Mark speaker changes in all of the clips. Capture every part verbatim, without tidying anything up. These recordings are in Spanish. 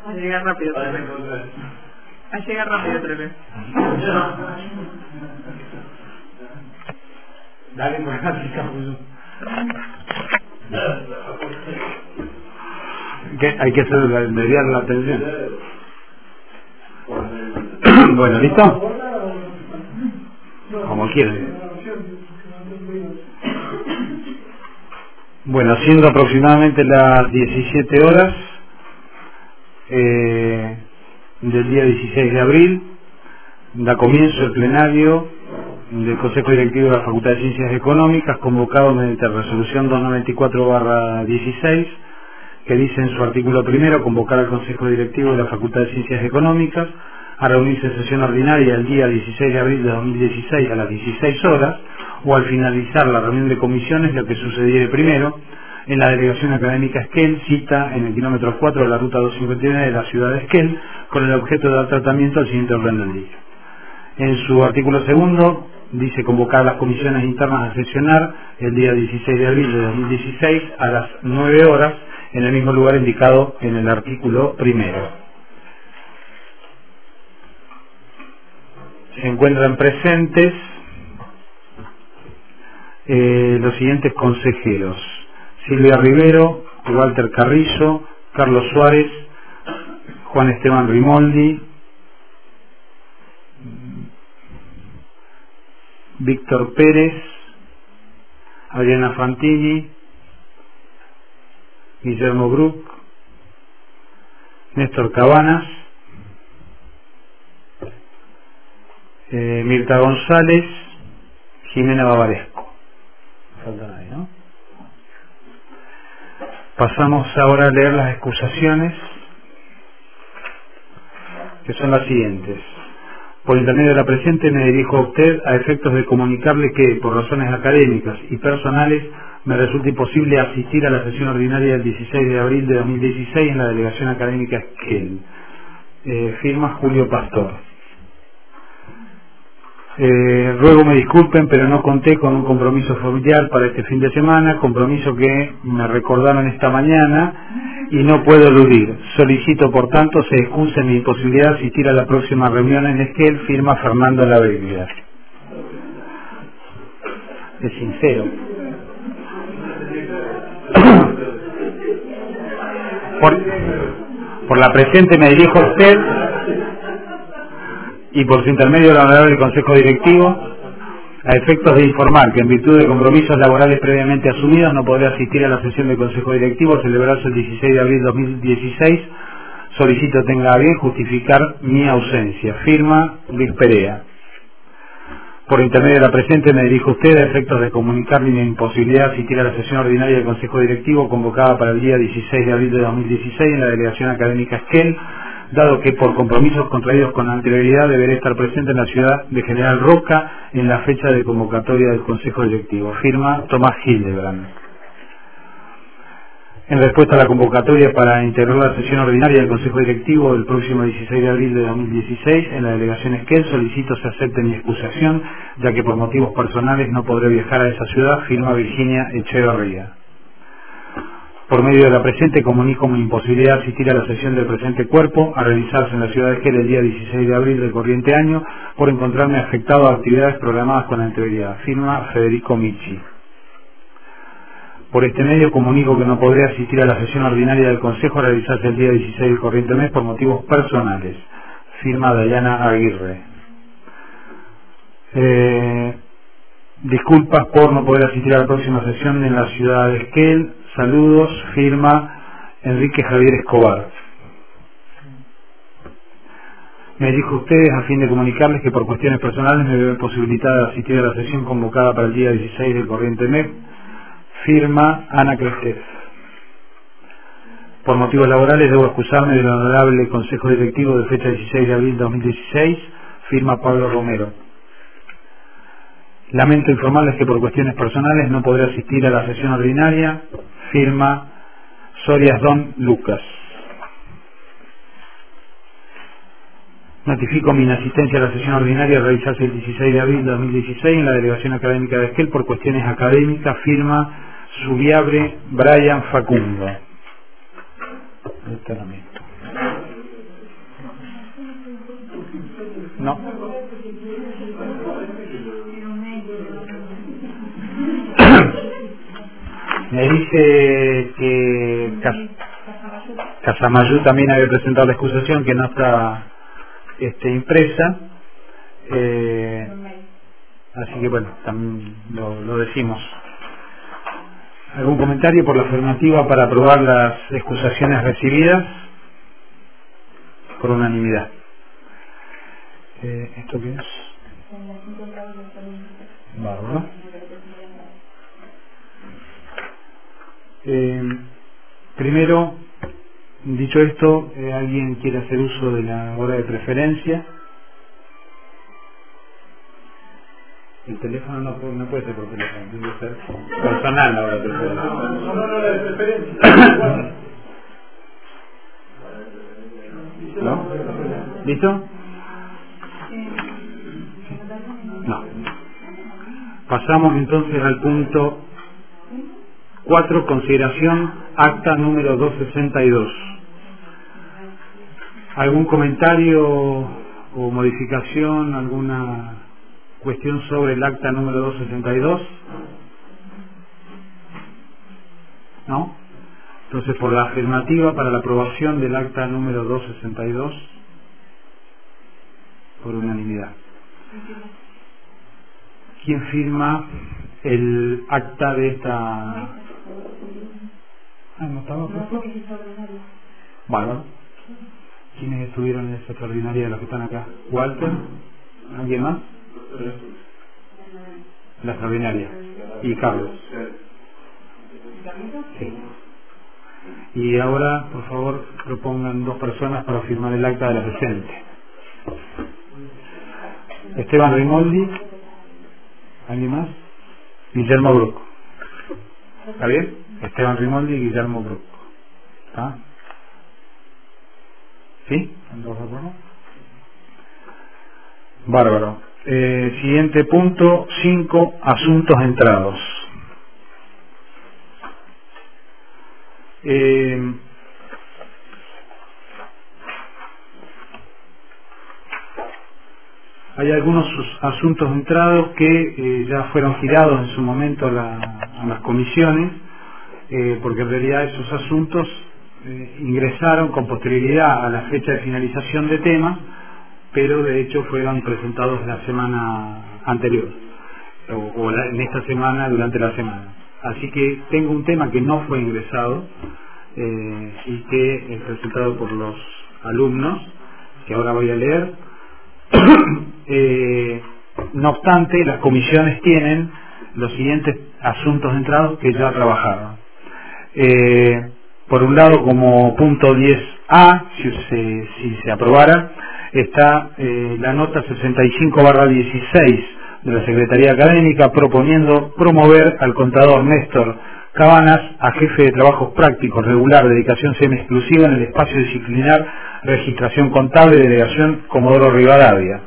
Speaker 1: A llegar rápido, Trele. A llegar rápido, Trele.
Speaker 2: Dale, por acá, ¿Qué? Hay que hacer mediar la atención. Bueno, ¿listo? Como quieran. Bueno, siendo aproximadamente las diecisiete horas eh, del día dieciséis de abril, da comienzo el plenario del Consejo Directivo de la Facultad de Ciencias Económicas, convocado mediante resolución doscientos noventa y cuatro barra dieciséis, que dice en su artículo primero: convocar al Consejo Directivo de la Facultad de Ciencias Económicas a reunirse en sesión ordinaria el día dieciséis de abril de dos mil dieciséis a las dieciséis horas, o al finalizar la reunión de comisiones, lo que sucediere primero, en la Delegación Académica Esquel, cita en el kilómetro cuatro de la ruta doscientos cincuenta y nueve de la ciudad de Esquel, con el objeto de dar tratamiento al siguiente orden del día. En su artículo segundo dice convocar a las comisiones internas a sesionar el día dieciséis de abril de dos mil dieciséis a las nueve horas en el mismo lugar indicado en el artículo primero. Se encuentran presentes eh, los siguientes consejeros: Silvia Rivero, Walter Carrizo, Carlos Suárez, Juan Esteban Rimoldi, Víctor Pérez, Adriana Fantini, Guillermo Bruc, Néstor Cabanas, eh, Mirta González, Jimena Bavaresco. No falta nadie, ¿no? Pasamos ahora a leer las excusaciones, que son las siguientes. Por intermedio de la presente me dirijo a usted a efectos de comunicarle que, por razones académicas y personales, me resulta imposible asistir a la sesión ordinaria del dieciséis de abril de dos mil dieciséis en la Delegación Académica Esquel. Eh, firma Julio Pastor. Eh, ruego me disculpen, pero no conté con un compromiso familiar para este fin de semana, compromiso que me recordaron esta mañana y no puedo eludir. Solicito, por tanto, se excuse mi imposibilidad de asistir a la próxima reunión en Esquel. Firma Fernando Laveglia. Es sincero. Por, por la presente me dirijo a usted y por su intermedio del honorable Consejo Directivo, a efectos de informar que en virtud de compromisos laborales previamente asumidos no podré asistir a la sesión del Consejo Directivo celebrarse el dieciséis de abril de dos mil dieciséis, solicito tenga a bien justificar mi ausencia. Firma Luis Perea. Por intermedio de la presente me dirijo a usted a efectos de comunicarle mi imposibilidad de asistir a la sesión ordinaria del Consejo Directivo convocada para el día dieciséis de abril de dos mil dieciséis en la Delegación Académica Esquel, dado que por compromisos contraídos con anterioridad deberé estar presente en la ciudad de General Roca en la fecha de convocatoria del Consejo Directivo. Firma Tomás Hildebrand. En respuesta a la convocatoria para integrar la sesión ordinaria del Consejo Directivo del próximo dieciséis de abril de dos mil dieciséis en la Delegación Esquel, solicito se acepte mi excusación, ya que por motivos personales no podré viajar a esa ciudad. Firma Virginia Echeverría. Por medio de la presente comunico mi imposibilidad de asistir a la sesión del presente cuerpo a realizarse en la ciudad de Esquel el día dieciséis de abril del corriente año por encontrarme afectado a actividades programadas con anterioridad. Firma Federico Michi. Por este medio comunico que no podré asistir a la sesión ordinaria del Consejo a realizarse el día dieciséis del corriente mes por motivos personales. Firma Dayana Aguirre. Eh, disculpas por no poder asistir a la próxima sesión en la ciudad de Esquel. Saludos. Firma Enrique Javier Escobar. Me dirijo a ustedes a fin de comunicarles que por cuestiones personales me veo imposibilitada de asistir a la sesión convocada para el día dieciséis del corriente mes. Firma Ana Crestes. Por motivos laborales debo excusarme del honorable Consejo Directivo de fecha dieciséis de abril de dos mil dieciséis. Firma Pablo Romero. Lamento informarles que por cuestiones personales no podré asistir a la sesión ordinaria. Firma Sorias Don Lucas. Notifico mi inasistencia a la sesión ordinaria a realizarse el dieciséis de abril de dos mil dieciséis en la Delegación Académica de Esquel por cuestiones académicas. Firma Subiabre Brian Facundo. No. Me dice que Cas- Casamayú también había presentado la excusación, que no está este, impresa. Eh, así que bueno, también lo, lo decimos. ¿Algún comentario por la afirmativa para aprobar las excusaciones recibidas? Por unanimidad. Eh, ¿Esto qué es? Bárbaro. Eh, primero, dicho esto, eh, ¿alguien quiere hacer uso de la hora de preferencia? El teléfono no puede, no puede ser por teléfono, tiene que ser personal la hora de preferencia. ¿No? ¿Listo? No. Pasamos entonces al punto cuatro, consideración acta número doscientos sesenta y dos. ¿Algún comentario o modificación, alguna cuestión sobre el acta número doscientos sesenta y dos? ¿No? Entonces, por la afirmativa para la aprobación del acta número doscientos sesenta y dos, por unanimidad. ¿Quién firma el acta de esta? Ah, ¿no estaba puesto? Bárbaro. ¿Quiénes estuvieron en esa extraordinaria de los que están acá? ¿Walter? ¿Alguien más? La extraordinaria. ¿Y Carlos? Sí. Y ahora, por favor, propongan dos personas para firmar el acta de la presente. Esteban Rimoldi. ¿Alguien más? Guillermo Bruco. ¿Está bien? Esteban Rimoldi y Guillermo Bruco. ¿Está? ¿Sí? ¿Dos de acuerdo? Bárbaro. Eh, siguiente punto, cinco, asuntos entrados. Eh, hay algunos asuntos entrados que eh, ya fueron girados en su momento a, la, a las comisiones, eh, porque en realidad esos asuntos eh, ingresaron con posterioridad a la fecha de finalización de temas, pero de hecho fueron presentados la semana anterior, o, o la, en esta semana, durante la semana. Así que tengo un tema que no fue ingresado eh, y que es presentado por los alumnos, que ahora voy a leer. eh, no obstante, las comisiones tienen los siguientes asuntos entrados que ya trabajaron. Eh, por un lado, como punto diez A, si se, si se aprobara, está eh, la nota sesenta y cinco barra dieciséis de la Secretaría Académica proponiendo promover al contador Néstor Cabanas a jefe de trabajos prácticos regular, dedicación semi-exclusiva en el espacio disciplinar, registración contable, delegación Comodoro Rivadavia.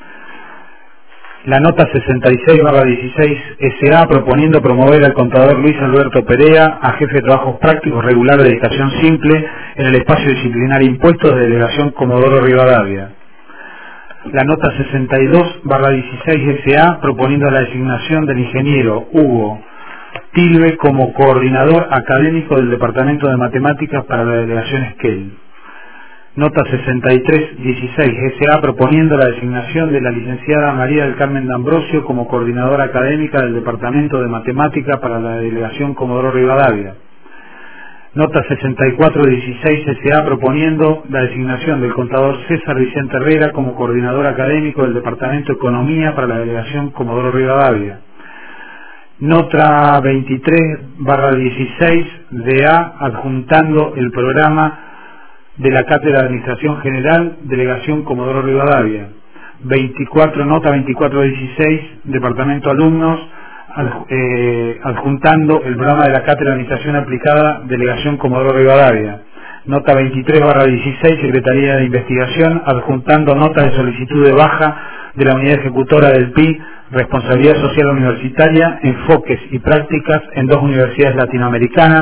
Speaker 2: La nota sesenta y seis barra dieciséis S A proponiendo promover al contador Luis Alberto Perea a jefe de trabajos prácticos regular, dedicación simple en el espacio disciplinar impuestos de delegación Comodoro Rivadavia. La nota sesenta y dos barra dieciséis S A proponiendo la designación del ingeniero Hugo Tilbe como coordinador académico del Departamento de Matemáticas para la delegación Esquel. Nota sesenta y tres dieciséis S A proponiendo la designación de la licenciada María del Carmen D'Ambrosio como coordinadora académica del Departamento de Matemática para la delegación Comodoro Rivadavia. Nota sesenta y cuatro dieciséis S A proponiendo la designación del contador César Vicente Herrera como coordinador académico del Departamento de Economía para la delegación Comodoro Rivadavia. Nota veintitrés barra dieciséis D A adjuntando el programa de la Cátedra de Administración General, Delegación Comodoro Rivadavia. veinticuatro, nota veinticuatro dieciséis, Departamento Alumnos, adj, eh, adjuntando el programa de la Cátedra de Administración Aplicada, Delegación Comodoro Rivadavia. Nota veintitrés barra dieciséis, Secretaría de Investigación, adjuntando notas de solicitud de baja de la Unidad Ejecutora del P I, Responsabilidad Social Universitaria, enfoques y prácticas en dos universidades latinoamericanas,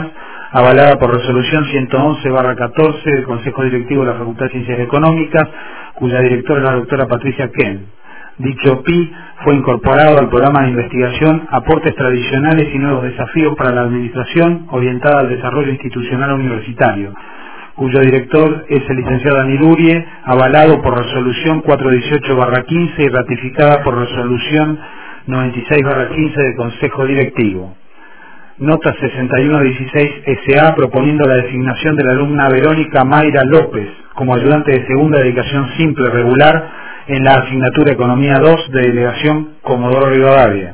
Speaker 2: avalada por resolución ciento once barra catorce del Consejo Directivo de la Facultad de Ciencias Económicas, cuya directora es la doctora Patricia Ken. Dicho P I fue incorporado al programa de investigación Aportes Tradicionales y Nuevos Desafíos para la Administración orientada al desarrollo institucional universitario, cuyo director es el licenciado Daniel Urie, avalado por resolución cuatrocientos dieciocho barra quince y ratificada por resolución noventa y seis barra quince del Consejo Directivo. Nota sesenta y uno dieciséis S A proponiendo la designación de la alumna Verónica Mayra López como ayudante de segunda dedicación simple regular en la asignatura Economía dos de Delegación Comodoro Rivadavia.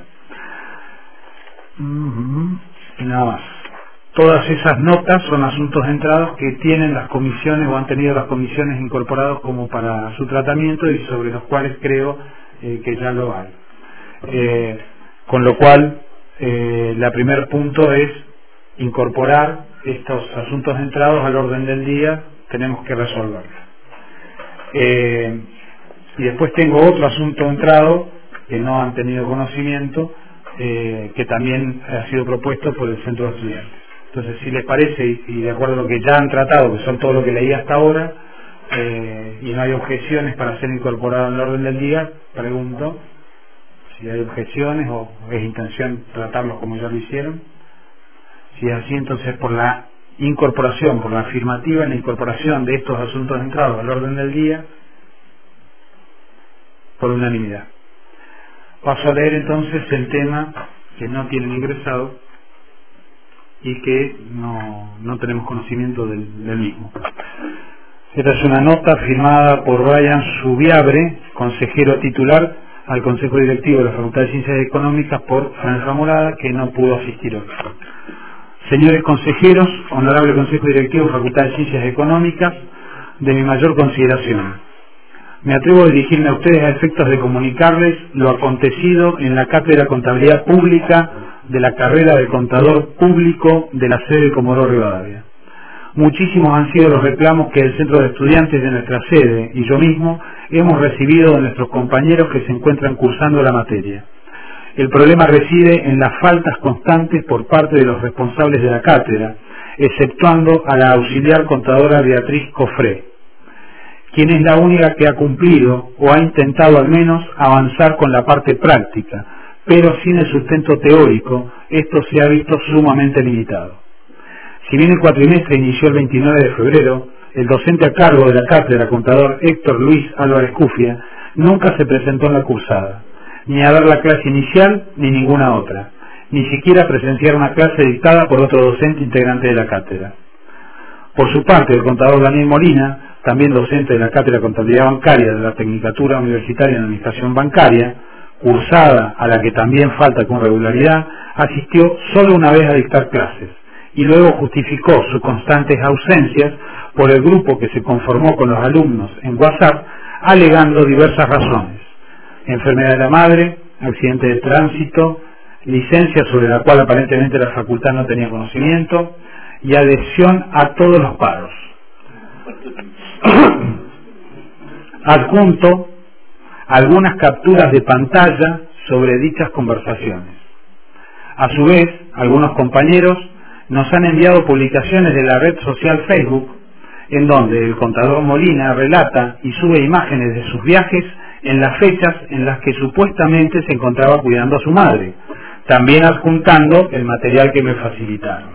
Speaker 2: Uh-huh. Y nada más. Todas esas notas son asuntos entrados que tienen las comisiones o han tenido las comisiones incorporados como para su tratamiento y sobre los cuales creo eh, que ya lo hay. Eh, con lo cual, eh, la primer punto es incorporar estos asuntos entrados al orden del día, tenemos que resolverlos. Eh, y después tengo otro asunto entrado que no han tenido conocimiento, eh, que también ha sido propuesto por el Centro de Estudiantes. Entonces, si les parece, y, y de acuerdo a lo que ya han tratado, que son todo lo que leí hasta ahora, eh, y no hay objeciones para ser incorporado al orden del día, pregunto si hay objeciones o es intención tratarlos como ya lo hicieron. Si es así, entonces por la incorporación, por la afirmativa en la incorporación de estos asuntos entrados al orden del día, por unanimidad. Paso a leer entonces el tema que no tienen ingresado y que no, no tenemos conocimiento del, del mismo. Esta es una nota firmada por Brian Subiabre, consejero titular al Consejo Directivo de la Facultad de Ciencias Económicas, por Franja Morada, que no pudo asistir hoy. Señores consejeros, honorable Consejo Directivo de la Facultad de Ciencias Económicas, de mi mayor consideración, me atrevo a dirigirme a ustedes a efectos de comunicarles lo acontecido en la Cátedra Contabilidad Pública de la carrera de Contador Público de la sede de Comodoro Rivadavia. Muchísimos han sido los reclamos que el Centro de Estudiantes de nuestra sede y yo mismo hemos recibido de nuestros compañeros que se encuentran cursando la materia. El problema reside en las faltas constantes por parte de los responsables de la cátedra, exceptuando a la auxiliar contadora Beatriz Cofré, quien es la única que ha cumplido o ha intentado al menos avanzar con la parte práctica, pero sin el sustento teórico, esto se ha visto sumamente limitado. Si bien el cuatrimestre inició el veintinueve de febrero, el docente a cargo de la cátedra, contador Héctor Luis Álvarez Cufia, nunca se presentó en la cursada, ni a dar la clase inicial ni ninguna otra, ni siquiera a presenciar una clase dictada por otro docente integrante de la cátedra. Por su parte, el contador Daniel Molina, también docente de la cátedra Contabilidad Bancaria de la Tecnicatura Universitaria en Administración Bancaria, cursada a la que también falta con regularidad, asistió solo una vez a dictar clases y luego justificó sus constantes ausencias por el grupo que se conformó con los alumnos en WhatsApp, alegando diversas razones: enfermedad de la madre, accidente de tránsito, licencia sobre la cual aparentemente la facultad no tenía conocimiento y adhesión a todos los paros. Adjunto algunas capturas de pantalla sobre dichas conversaciones. A su vez, algunos compañeros nos han enviado publicaciones de la red social Facebook, en donde el contador Molina relata y sube imágenes de sus viajes en las fechas en las que supuestamente se encontraba cuidando a su madre, también adjuntando el material que me facilitaron.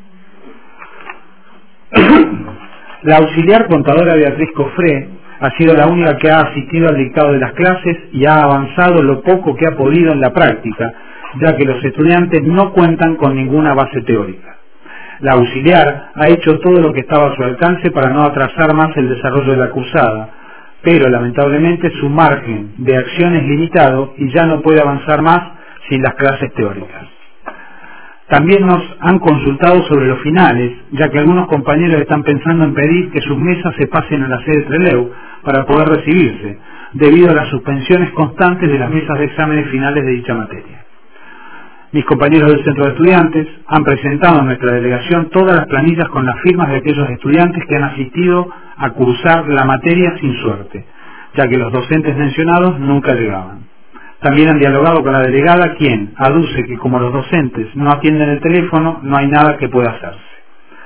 Speaker 2: La auxiliar contadora Beatriz Cofré ha sido la única que ha asistido al dictado de las clases y ha avanzado lo poco que ha podido en la práctica, ya que los estudiantes no cuentan con ninguna base teórica. La auxiliar ha hecho todo lo que estaba a su alcance para no atrasar más el desarrollo de la cursada, pero lamentablemente su margen de acción es limitado y ya no puede avanzar más sin las clases teóricas. También nos han consultado sobre los finales, ya que algunos compañeros están pensando en pedir que sus mesas se pasen a la sede Trelew para poder recibirse, debido a las suspensiones constantes de las mesas de exámenes finales de dicha materia. Mis compañeros del Centro de Estudiantes han presentado a nuestra delegación todas las planillas con las firmas de aquellos estudiantes que han asistido a cursar la materia sin suerte, ya que los docentes mencionados nunca llegaban. También han dialogado con la delegada, quien aduce que como los docentes no atienden el teléfono, no hay nada que pueda hacerse.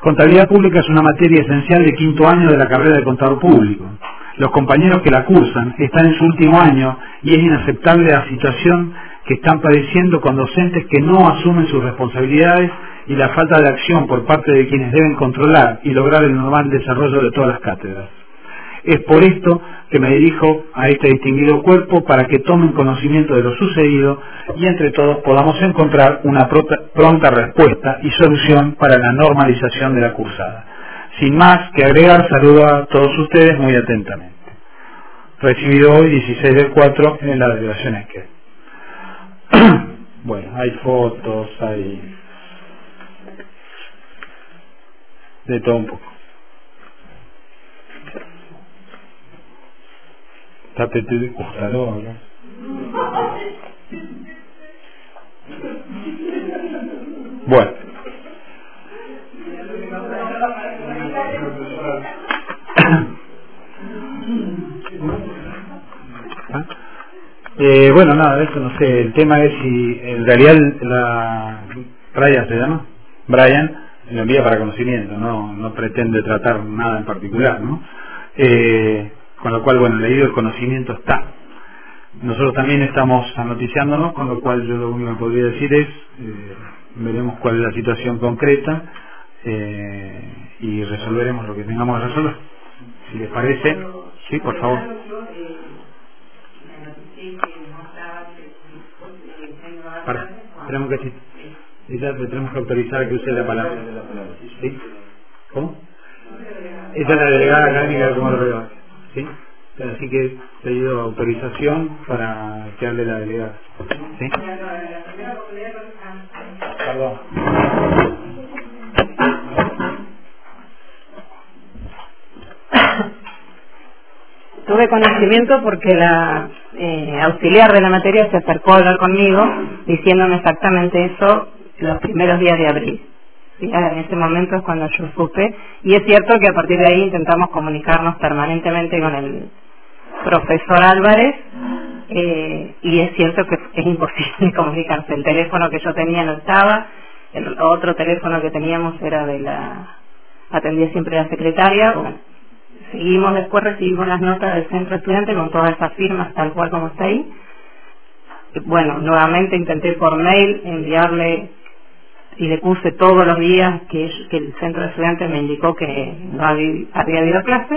Speaker 2: Contabilidad pública es una materia esencial de quinto año de la carrera de contador público. Los compañeros que la cursan están en su último año y es inaceptable la situación que están padeciendo con docentes que no asumen sus responsabilidades y la falta de acción por parte de quienes deben controlar y lograr el normal desarrollo de todas las cátedras. Es por esto que me dirijo a este distinguido cuerpo para que tomen conocimiento de lo sucedido y entre todos podamos encontrar una pronta respuesta y solución para la normalización de la cursada. Sin más que agregar, saludo a todos ustedes muy atentamente. Recibido hoy dieciséis del cuatro en la delegación Esquel. Bueno, hay fotos, hay de todo un poco. Tápete de costador, ¿no? Bueno. ¿Ah? Eh, bueno, nada, eso no sé, el tema es si en realidad la Brian se llama, Brian lo envía para conocimiento, no no pretende tratar nada en particular, ¿no? Eh, con lo cual, bueno, leído el conocimiento está. Nosotros también estamos anoticiándonos, con lo cual yo lo único que podría decir es, eh, veremos cuál es la situación concreta eh, y resolveremos lo que tengamos que resolver. Si les parece, sí, por favor. Para, tenemos que decir, ella le tenemos que autorizar a que use la palabra. ¿Sí? ¿Cómo? Ella es la delegada académica de Comodoro Rivadavia. ¿Sí? Así que he pedido autorización para que hable la delegada. ¿Sí? Perdón.
Speaker 3: Tuve conocimiento porque la eh, auxiliar de la materia se acercó a hablar conmigo diciéndome exactamente eso los primeros días de abril. ¿Sí? En ese momento es cuando yo supe, y es cierto que a partir de ahí intentamos comunicarnos permanentemente con el profesor Álvarez, eh, y es cierto que es imposible comunicarse. El teléfono que yo tenía no estaba, el otro teléfono que teníamos era de la, atendía siempre la secretaria. Bueno, seguimos después, recibimos las notas del centro estudiante con todas esas firmas tal cual como está ahí. Bueno, nuevamente intenté por mail enviarle y le puse todos los días que, que el centro de estudiantes me indicó que no había, había habido clase.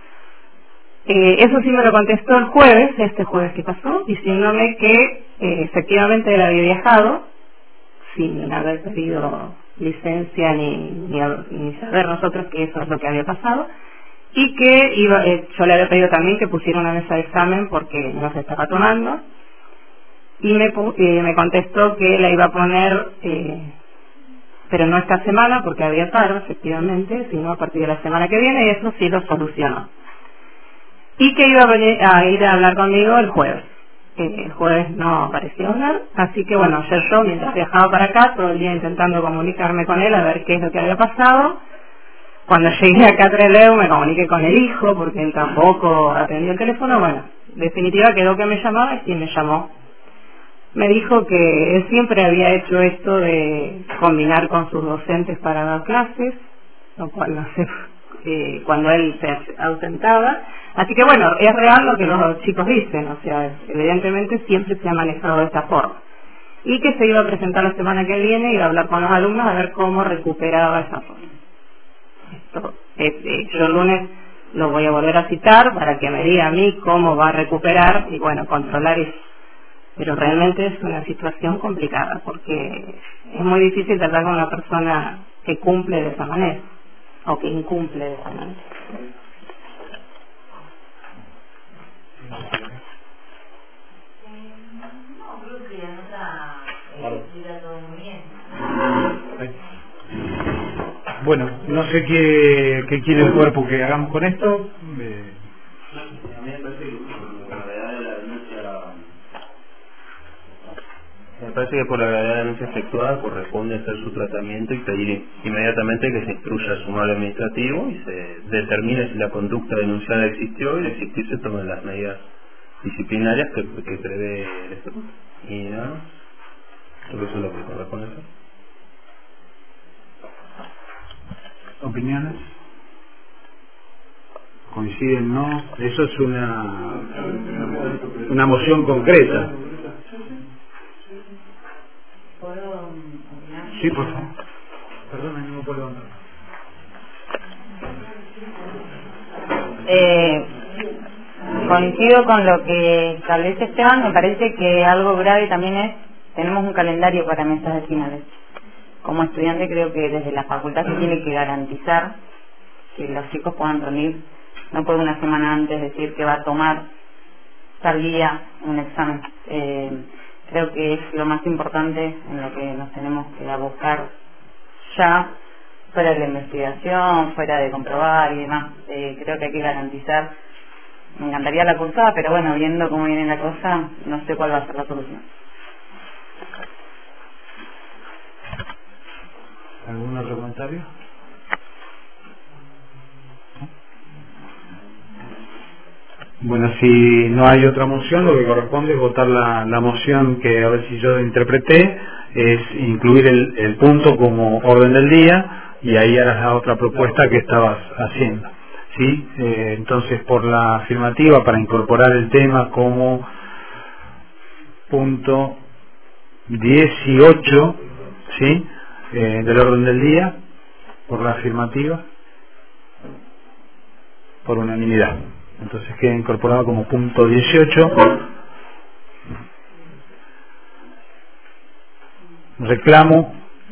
Speaker 3: Eh, eso sí me lo contestó el jueves, este jueves que pasó, diciéndome que eh, efectivamente él había viajado sin haber pedido licencia ni, ni, ni saber nosotros que eso es lo que había pasado, y que iba, eh, yo le había pedido también que pusiera una mesa de examen porque no se estaba tomando, y me, eh, me contestó que la iba a poner, eh, pero no esta semana porque había paro efectivamente, sino a partir de la semana que viene, y eso sí lo solucionó. Y que iba a, venir, a ir a hablar conmigo el jueves. Eh, el jueves no apareció hablar, así que bueno, ayer yo mientras viajaba para acá, todo el día intentando comunicarme con él a ver qué es lo que había pasado. Cuando llegué acá a Trelew me comuniqué con el hijo porque él tampoco atendió el teléfono. Bueno, en definitiva quedó que me llamaba, y quien me llamó me dijo que él siempre había hecho esto de combinar con sus docentes para dar clases, lo cual no sé, eh, cuando él se ausentaba. Así que bueno, es real lo que los chicos dicen, o sea, evidentemente siempre se ha manejado de esta forma. Y que se iba a presentar la semana que viene, iba a hablar con los alumnos a ver cómo recuperaba esa forma. Esto, eh, eh, yo el lunes lo voy a volver a citar para que me diga a mí cómo va a recuperar y bueno, controlar eso. Pero realmente es una situación complicada porque es muy difícil tratar con una persona que cumple de esa manera o que incumple de esa manera.
Speaker 2: Bueno, no sé qué, qué quiere el cuerpo que hagamos con esto. Eh...
Speaker 4: A mí me parece que por la gravedad de la denuncia, me parece que por la gravedad de la denuncia efectuada corresponde hacer su tratamiento y pedir inmediatamente que se instruya al sumario administrativo y se determine si la conducta denunciada existió, y de existir se tomen las medidas disciplinarias que, que prevé el estatuto. Y nada más. Creo que eso es lo que corresponde hacer.
Speaker 2: ¿Opiniones? ¿Coinciden? ¿No? Eso es una una moción concreta. Sí, por favor. Perdona, no puedo hablar.
Speaker 3: Eh, coincido con lo que establece Esteban. Me parece que algo grave también es, tenemos un calendario para mesas de finales. Como estudiante creo que desde la facultad se tiene que garantizar que los chicos puedan reunir, no puede una semana antes decir que va a tomar tal día un examen. Eh, creo que es lo más importante en lo que nos tenemos que abocar ya, fuera de la investigación, fuera de comprobar y demás. Eh, creo que hay que garantizar. Me encantaría la cursada, pero bueno, viendo cómo viene la cosa, no sé cuál va a ser la solución.
Speaker 2: ¿Algún otro comentario? Bueno, si no hay otra moción, lo que corresponde es votar la, la moción que, a ver si yo interpreté, es incluir el, el punto como orden del día y ahí harás la otra propuesta que estabas haciendo. ¿Sí? Eh, entonces, por la afirmativa, para incorporar el tema como punto dieciocho, ¿sí? Eh, del orden del día, por la afirmativa, por unanimidad. Entonces queda incorporado como punto dieciocho. Reclamo.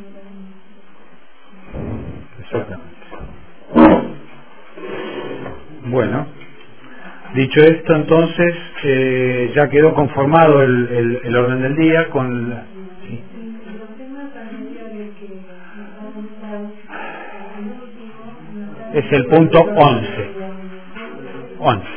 Speaker 2: Exactamente. Bueno, dicho esto, entonces eh, ya quedó conformado el, el, el orden del día con la, sí. Es el punto once. once.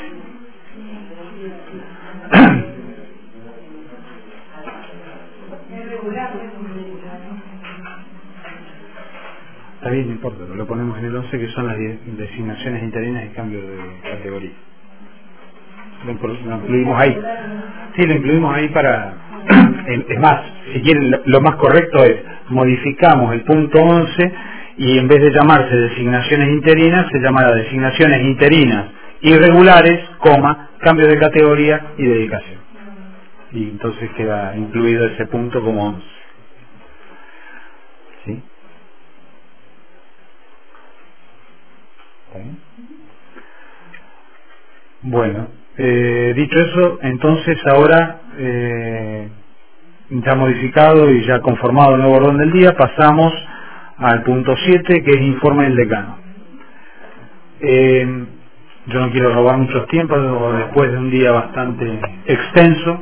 Speaker 2: Está bien, no importa, lo ponemos en el once, que son las designaciones interinas y cambio de categoría. Lo, lo incluimos ahí. Sí, lo incluimos ahí para... Es más, si quieren, lo más correcto es modificamos el punto once y en vez de llamarse designaciones interinas, se llama designaciones interinas irregulares, coma, cambio de categoría y dedicación. Y entonces queda incluido ese punto como once. ¿Sí? ¿Está bien? Bueno, eh, dicho eso, entonces ahora, eh, ya modificado y ya conformado el nuevo orden del día, pasamos al punto siete, que es informe del decano. Eh, yo no quiero robar muchos tiempos, después de un día bastante extenso.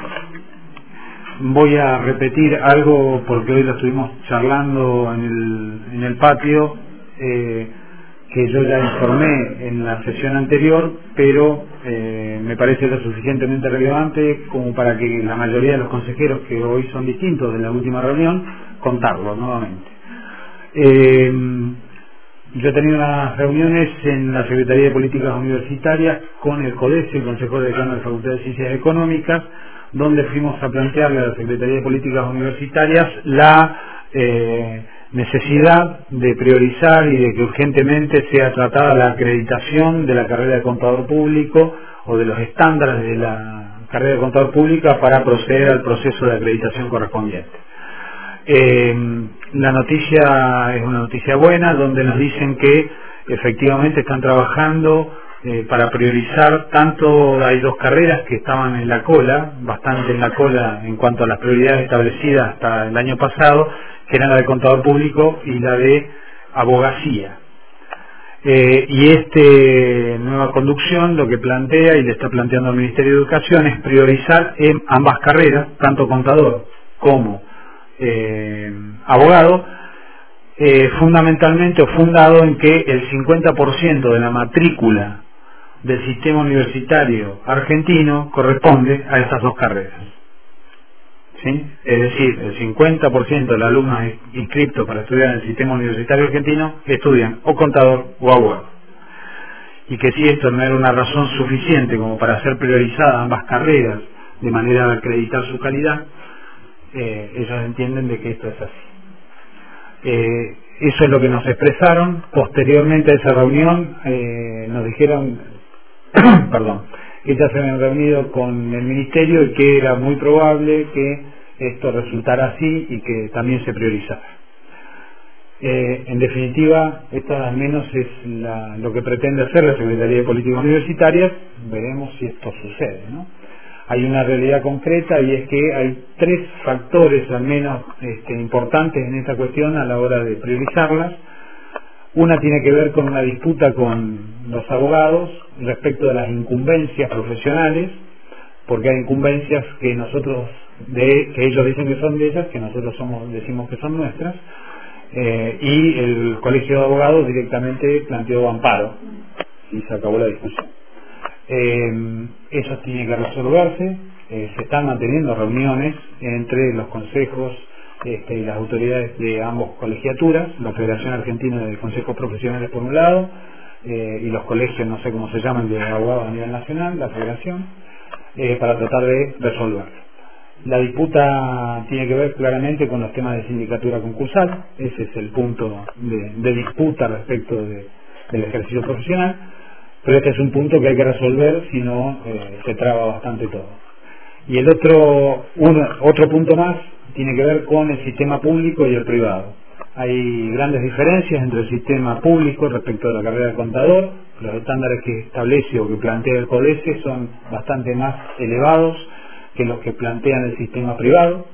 Speaker 2: Voy a repetir algo porque hoy lo estuvimos charlando en el, en el patio, eh, que yo ya informé en la sesión anterior, pero eh, me parece lo suficientemente relevante como para que la mayoría de los consejeros, que hoy son distintos de la última reunión, contarlo nuevamente. Eh, yo he tenido unas reuniones en la Secretaría de Políticas Universitarias con el CODESE, el Consejo Decano de la Facultad de Ciencias Económicas, donde fuimos a plantearle a la Secretaría de Políticas Universitarias la eh, necesidad de priorizar y de que urgentemente sea tratada la acreditación de la carrera de contador público o de los estándares de la carrera de contador pública para proceder al proceso de acreditación correspondiente. Eh, la noticia es una noticia buena, donde nos dicen que efectivamente están trabajando eh, para priorizar. Tanto hay dos carreras que estaban en la cola, bastante en la cola en cuanto a las prioridades establecidas hasta el año pasado, que eran la de contador público y la de abogacía. Eh, y esta nueva conducción lo que plantea y le está planteando al Ministerio de Educación es priorizar en ambas carreras, tanto contador como eh, abogado, eh, fundamentalmente o fundado en que el cincuenta por ciento de la matrícula del sistema universitario argentino corresponde a estas dos carreras. ¿Sí? Es decir, el cincuenta por ciento de los alumnos inscriptos para estudiar en el sistema universitario argentino estudian o contador o abogado. Y que si esto no era una razón suficiente como para hacer priorizadas ambas carreras de manera de acreditar su calidad, eh, ellos entienden de que esto es así. Eh, eso es lo que nos expresaron. Posteriormente a esa reunión eh, nos dijeron, perdón, que ya se habían reunido con el Ministerio y que era muy probable que esto resultara así y que también se priorizara. Eh, en definitiva, esto al menos es la, lo que pretende hacer la Secretaría de Políticas Universitarias. Veremos si esto sucede, ¿no? Hay una realidad concreta y es que hay tres factores al menos este, importantes en esta cuestión a la hora de priorizarlas. Una tiene que ver con una disputa con los abogados respecto de las incumbencias profesionales, porque hay incumbencias que nosotros, de, que ellos dicen que son de ellas, que nosotros somos, decimos que son nuestras, eh, y el Colegio de Abogados directamente planteó amparo y se acabó la discusión. Eh, eso tiene que resolverse. Eh, se están manteniendo reuniones entre los consejos este, y las autoridades de ambos colegiaturas, la Federación Argentina de Consejos Profesionales por un lado, eh, y los colegios, no sé cómo se llaman, de abogados a nivel nacional, la federación, eh, para tratar de resolverlo. La disputa tiene que ver claramente con los temas de sindicatura concursal. Ese es el punto de, de disputa respecto de, del ejercicio profesional. Pero este es un punto que hay que resolver, si no eh, se traba bastante todo. Y el otro, un, otro punto más tiene que ver con el sistema público y el privado. Hay grandes diferencias entre el sistema público respecto de la carrera de contador. Los estándares que establece o que plantea el CODESE son bastante más elevados que los que plantean el sistema privado.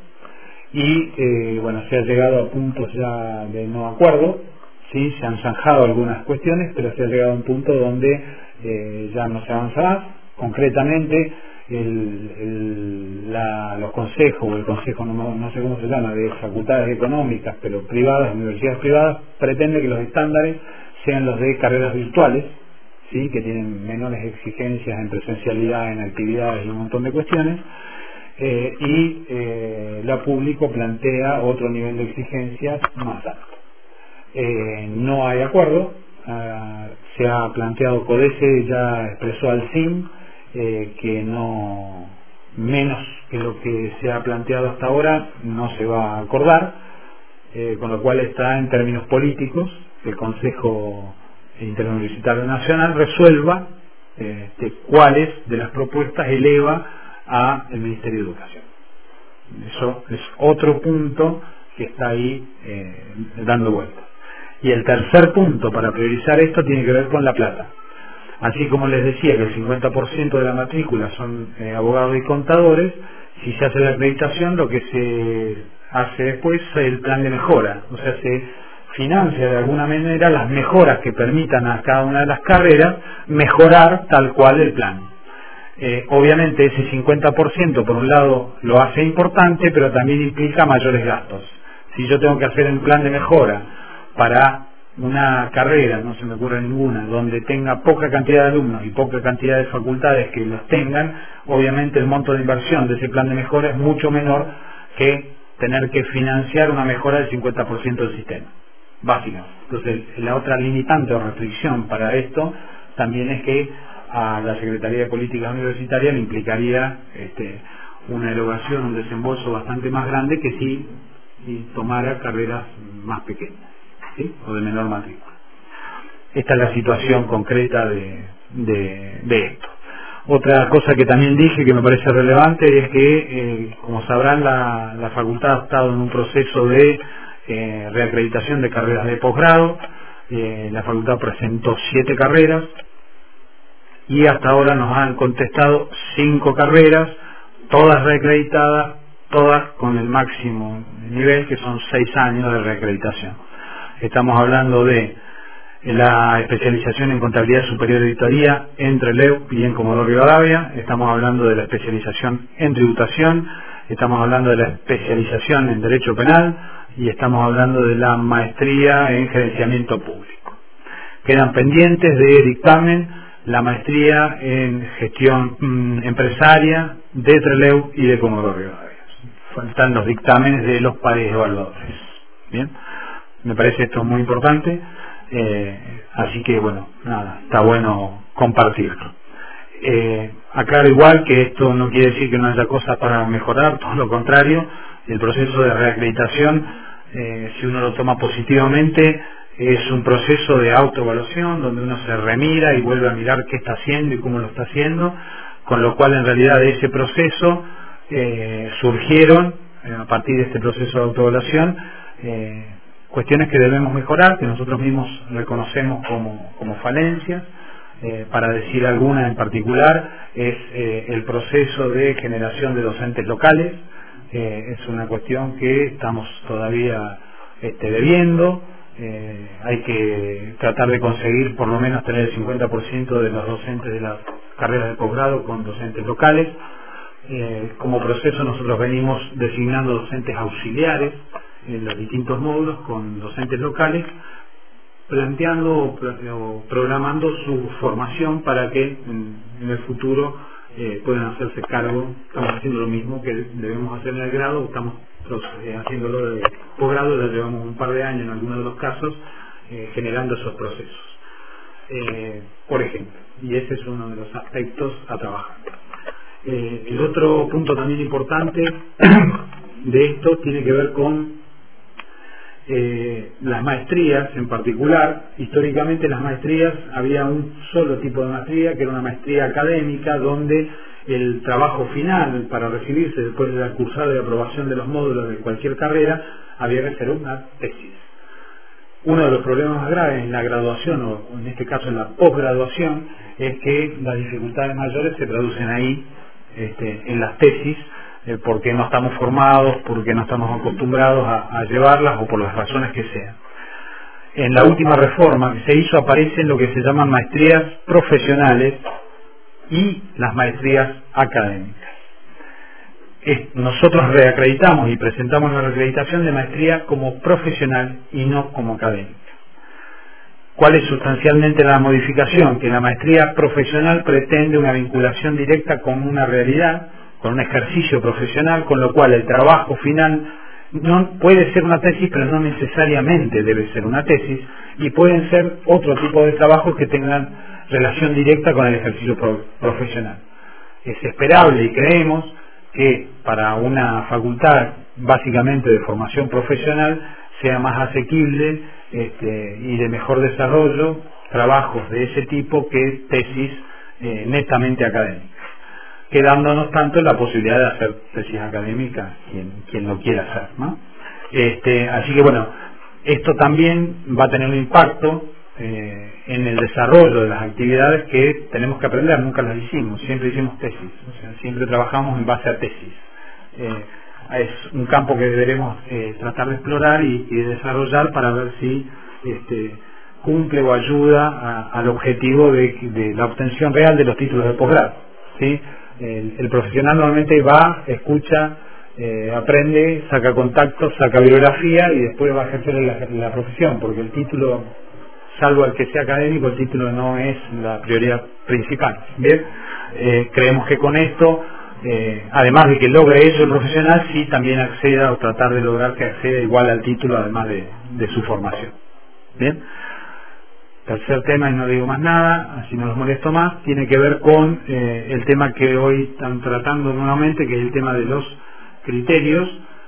Speaker 2: Y eh, bueno, se ha llegado a puntos ya de no acuerdo. Sí, se han zanjado algunas cuestiones, pero se ha llegado a un punto donde eh, ya no se avanza más. Concretamente, el, el, la, los consejos, o el consejo, no, no sé cómo se llama, de facultades económicas, pero privadas, universidades privadas, pretende que los estándares sean los de carreras virtuales, ¿sí?, que tienen menores exigencias en presencialidad, en actividades y un montón de cuestiones. Eh, y eh, la público plantea otro nivel de exigencias más alto. Eh, no hay acuerdo. Uh, se ha planteado, CODESE ya expresó al S I M eh, que no, menos que lo que se ha planteado hasta ahora no se va a acordar, eh, con lo cual está en términos políticos que el Consejo Interuniversitario Nacional resuelva eh, de cuáles de las propuestas eleva a el Ministerio de Educación. Eso es otro punto que está ahí eh, dando vueltas. Y el tercer punto para priorizar esto tiene que ver con la plata. Así como les decía que el cincuenta por ciento de la matrícula son eh, abogados y contadores, si se hace la acreditación, lo que se hace después es el plan de mejora. O sea, se financia de alguna manera las mejoras que permitan a cada una de las carreras mejorar tal cual el plan. Eh, obviamente ese cincuenta por ciento por un lado lo hace importante, pero también implica mayores gastos. Si yo tengo que hacer un plan de mejora para una carrera, no se me ocurre ninguna, donde tenga poca cantidad de alumnos y poca cantidad de facultades que los tengan, obviamente el monto de inversión de ese plan de mejora es mucho menor que tener que financiar una mejora del cincuenta por ciento del sistema básico. Entonces, la otra limitante o restricción para esto también es que a la Secretaría de Políticas Universitarias le implicaría este, una erogación, un desembolso bastante más grande que si, si tomara carreras más pequeñas, ¿sí?, o de menor matrícula. Esta es la situación concreta de, de, de esto. Otra cosa que también dije que me parece relevante es que, eh, como sabrán, la, la facultad ha estado en un proceso de eh, reacreditación de carreras de posgrado. Eh, la facultad presentó siete carreras y hasta ahora nos han contestado cinco carreras, todas reacreditadas, todas con el máximo nivel, que son seis años de reacreditación. Estamos hablando de la especialización en Contabilidad Superior y Auditoría en Trelew y en Comodoro Rivadavia, estamos hablando de la especialización en Tributación, estamos hablando de la especialización en Derecho Penal y estamos hablando de la maestría en Gerenciamiento Público. Quedan pendientes de dictamen la maestría en Gestión mmm, Empresaria de Trelew y de Comodoro Rivadavia. Faltan los dictámenes de los pares evaluadores. Bien, me parece esto muy importante. Eh, así que bueno, nada, está bueno compartirlo. Eh, aclaro igual que esto no quiere decir que no haya cosas para mejorar, todo lo contrario. El proceso de reacreditación eh, si uno lo toma positivamente, es un proceso de autoevaluación donde uno se remira y vuelve a mirar qué está haciendo y cómo lo está haciendo, con lo cual en realidad de ese proceso eh, surgieron, eh, a partir de este proceso de autoevaluación, eh, cuestiones que debemos mejorar, que nosotros mismos reconocemos como, como falencias. Eh, para decir alguna en particular, es eh, el proceso de generación de docentes locales. Eh, es una cuestión que estamos todavía este, debiendo. Eh, hay que tratar de conseguir por lo menos tener el cincuenta por ciento de los docentes de las carreras de posgrado con docentes locales. Eh, como proceso nosotros venimos designando docentes auxiliares en los distintos módulos con docentes locales, planteando o programando su formación para que en, en el futuro eh, puedan hacerse cargo. Estamos haciendo lo mismo que debemos hacer en el grado, estamos eh, haciéndolo de posgrado, ya llevamos un par de años en algunos de los casos eh, generando esos procesos, eh, por ejemplo, y ese es uno de los aspectos a trabajar. Eh, el otro punto también importante de esto tiene que ver con Eh, las maestrías en particular. Históricamente las maestrías, había un solo tipo de maestría, que era una maestría académica, donde el trabajo final para recibirse después de la cursada de aprobación de los módulos de cualquier carrera había que hacer una tesis. Uno de los problemas más graves en la graduación, o en este caso en la posgraduación, es que las dificultades mayores se traducen ahí, este, en las tesis, Eh, porque no estamos formados, porque no estamos acostumbrados a, a llevarlas o por las razones que sean. En la última reforma que se hizo aparecen lo que se llaman maestrías profesionales y las maestrías académicas. Es, nosotros reacreditamos y presentamos la reacreditación de maestría como profesional y no como académica. ¿Cuál es sustancialmente la modificación? Que la maestría profesional pretende una vinculación directa con una realidad, con un ejercicio profesional, con lo cual el trabajo final no puede ser una tesis, pero no necesariamente debe ser una tesis, y pueden ser otro tipo de trabajos que tengan relación directa con el ejercicio pro profesional. Es esperable y creemos que para una facultad básicamente de formación profesional sea más asequible este, y de mejor desarrollo trabajos de ese tipo que tesis eh, netamente académicas, quedándonos tanto en la posibilidad de hacer tesis académica quien, quien lo quiera hacer, ¿no? Este, así que bueno, esto también va a tener un impacto eh, en el desarrollo de las actividades que tenemos que aprender. Nunca las hicimos, siempre hicimos tesis, o sea, siempre trabajamos en base a tesis. Eh, es un campo que deberemos eh, tratar de explorar y, y de desarrollar para ver si este, cumple o ayuda a, al objetivo de, de la obtención real de los títulos de posgrado, ¿sí? El, el profesional normalmente va, escucha, eh, aprende, saca contactos, saca bibliografía y después va a ejercer la, la profesión, porque el título, salvo el que sea académico, el título no es la prioridad principal. Bien, eh, creemos que con esto, eh, además de que logre eso el profesional, sí también acceda o tratar de lograr que acceda igual al título, además de, de su formación. Bien. Tercer tema, y no digo más nada, así no los molesto más, tiene que ver con eh, el tema que hoy están tratando nuevamente, que es el tema de los criterios,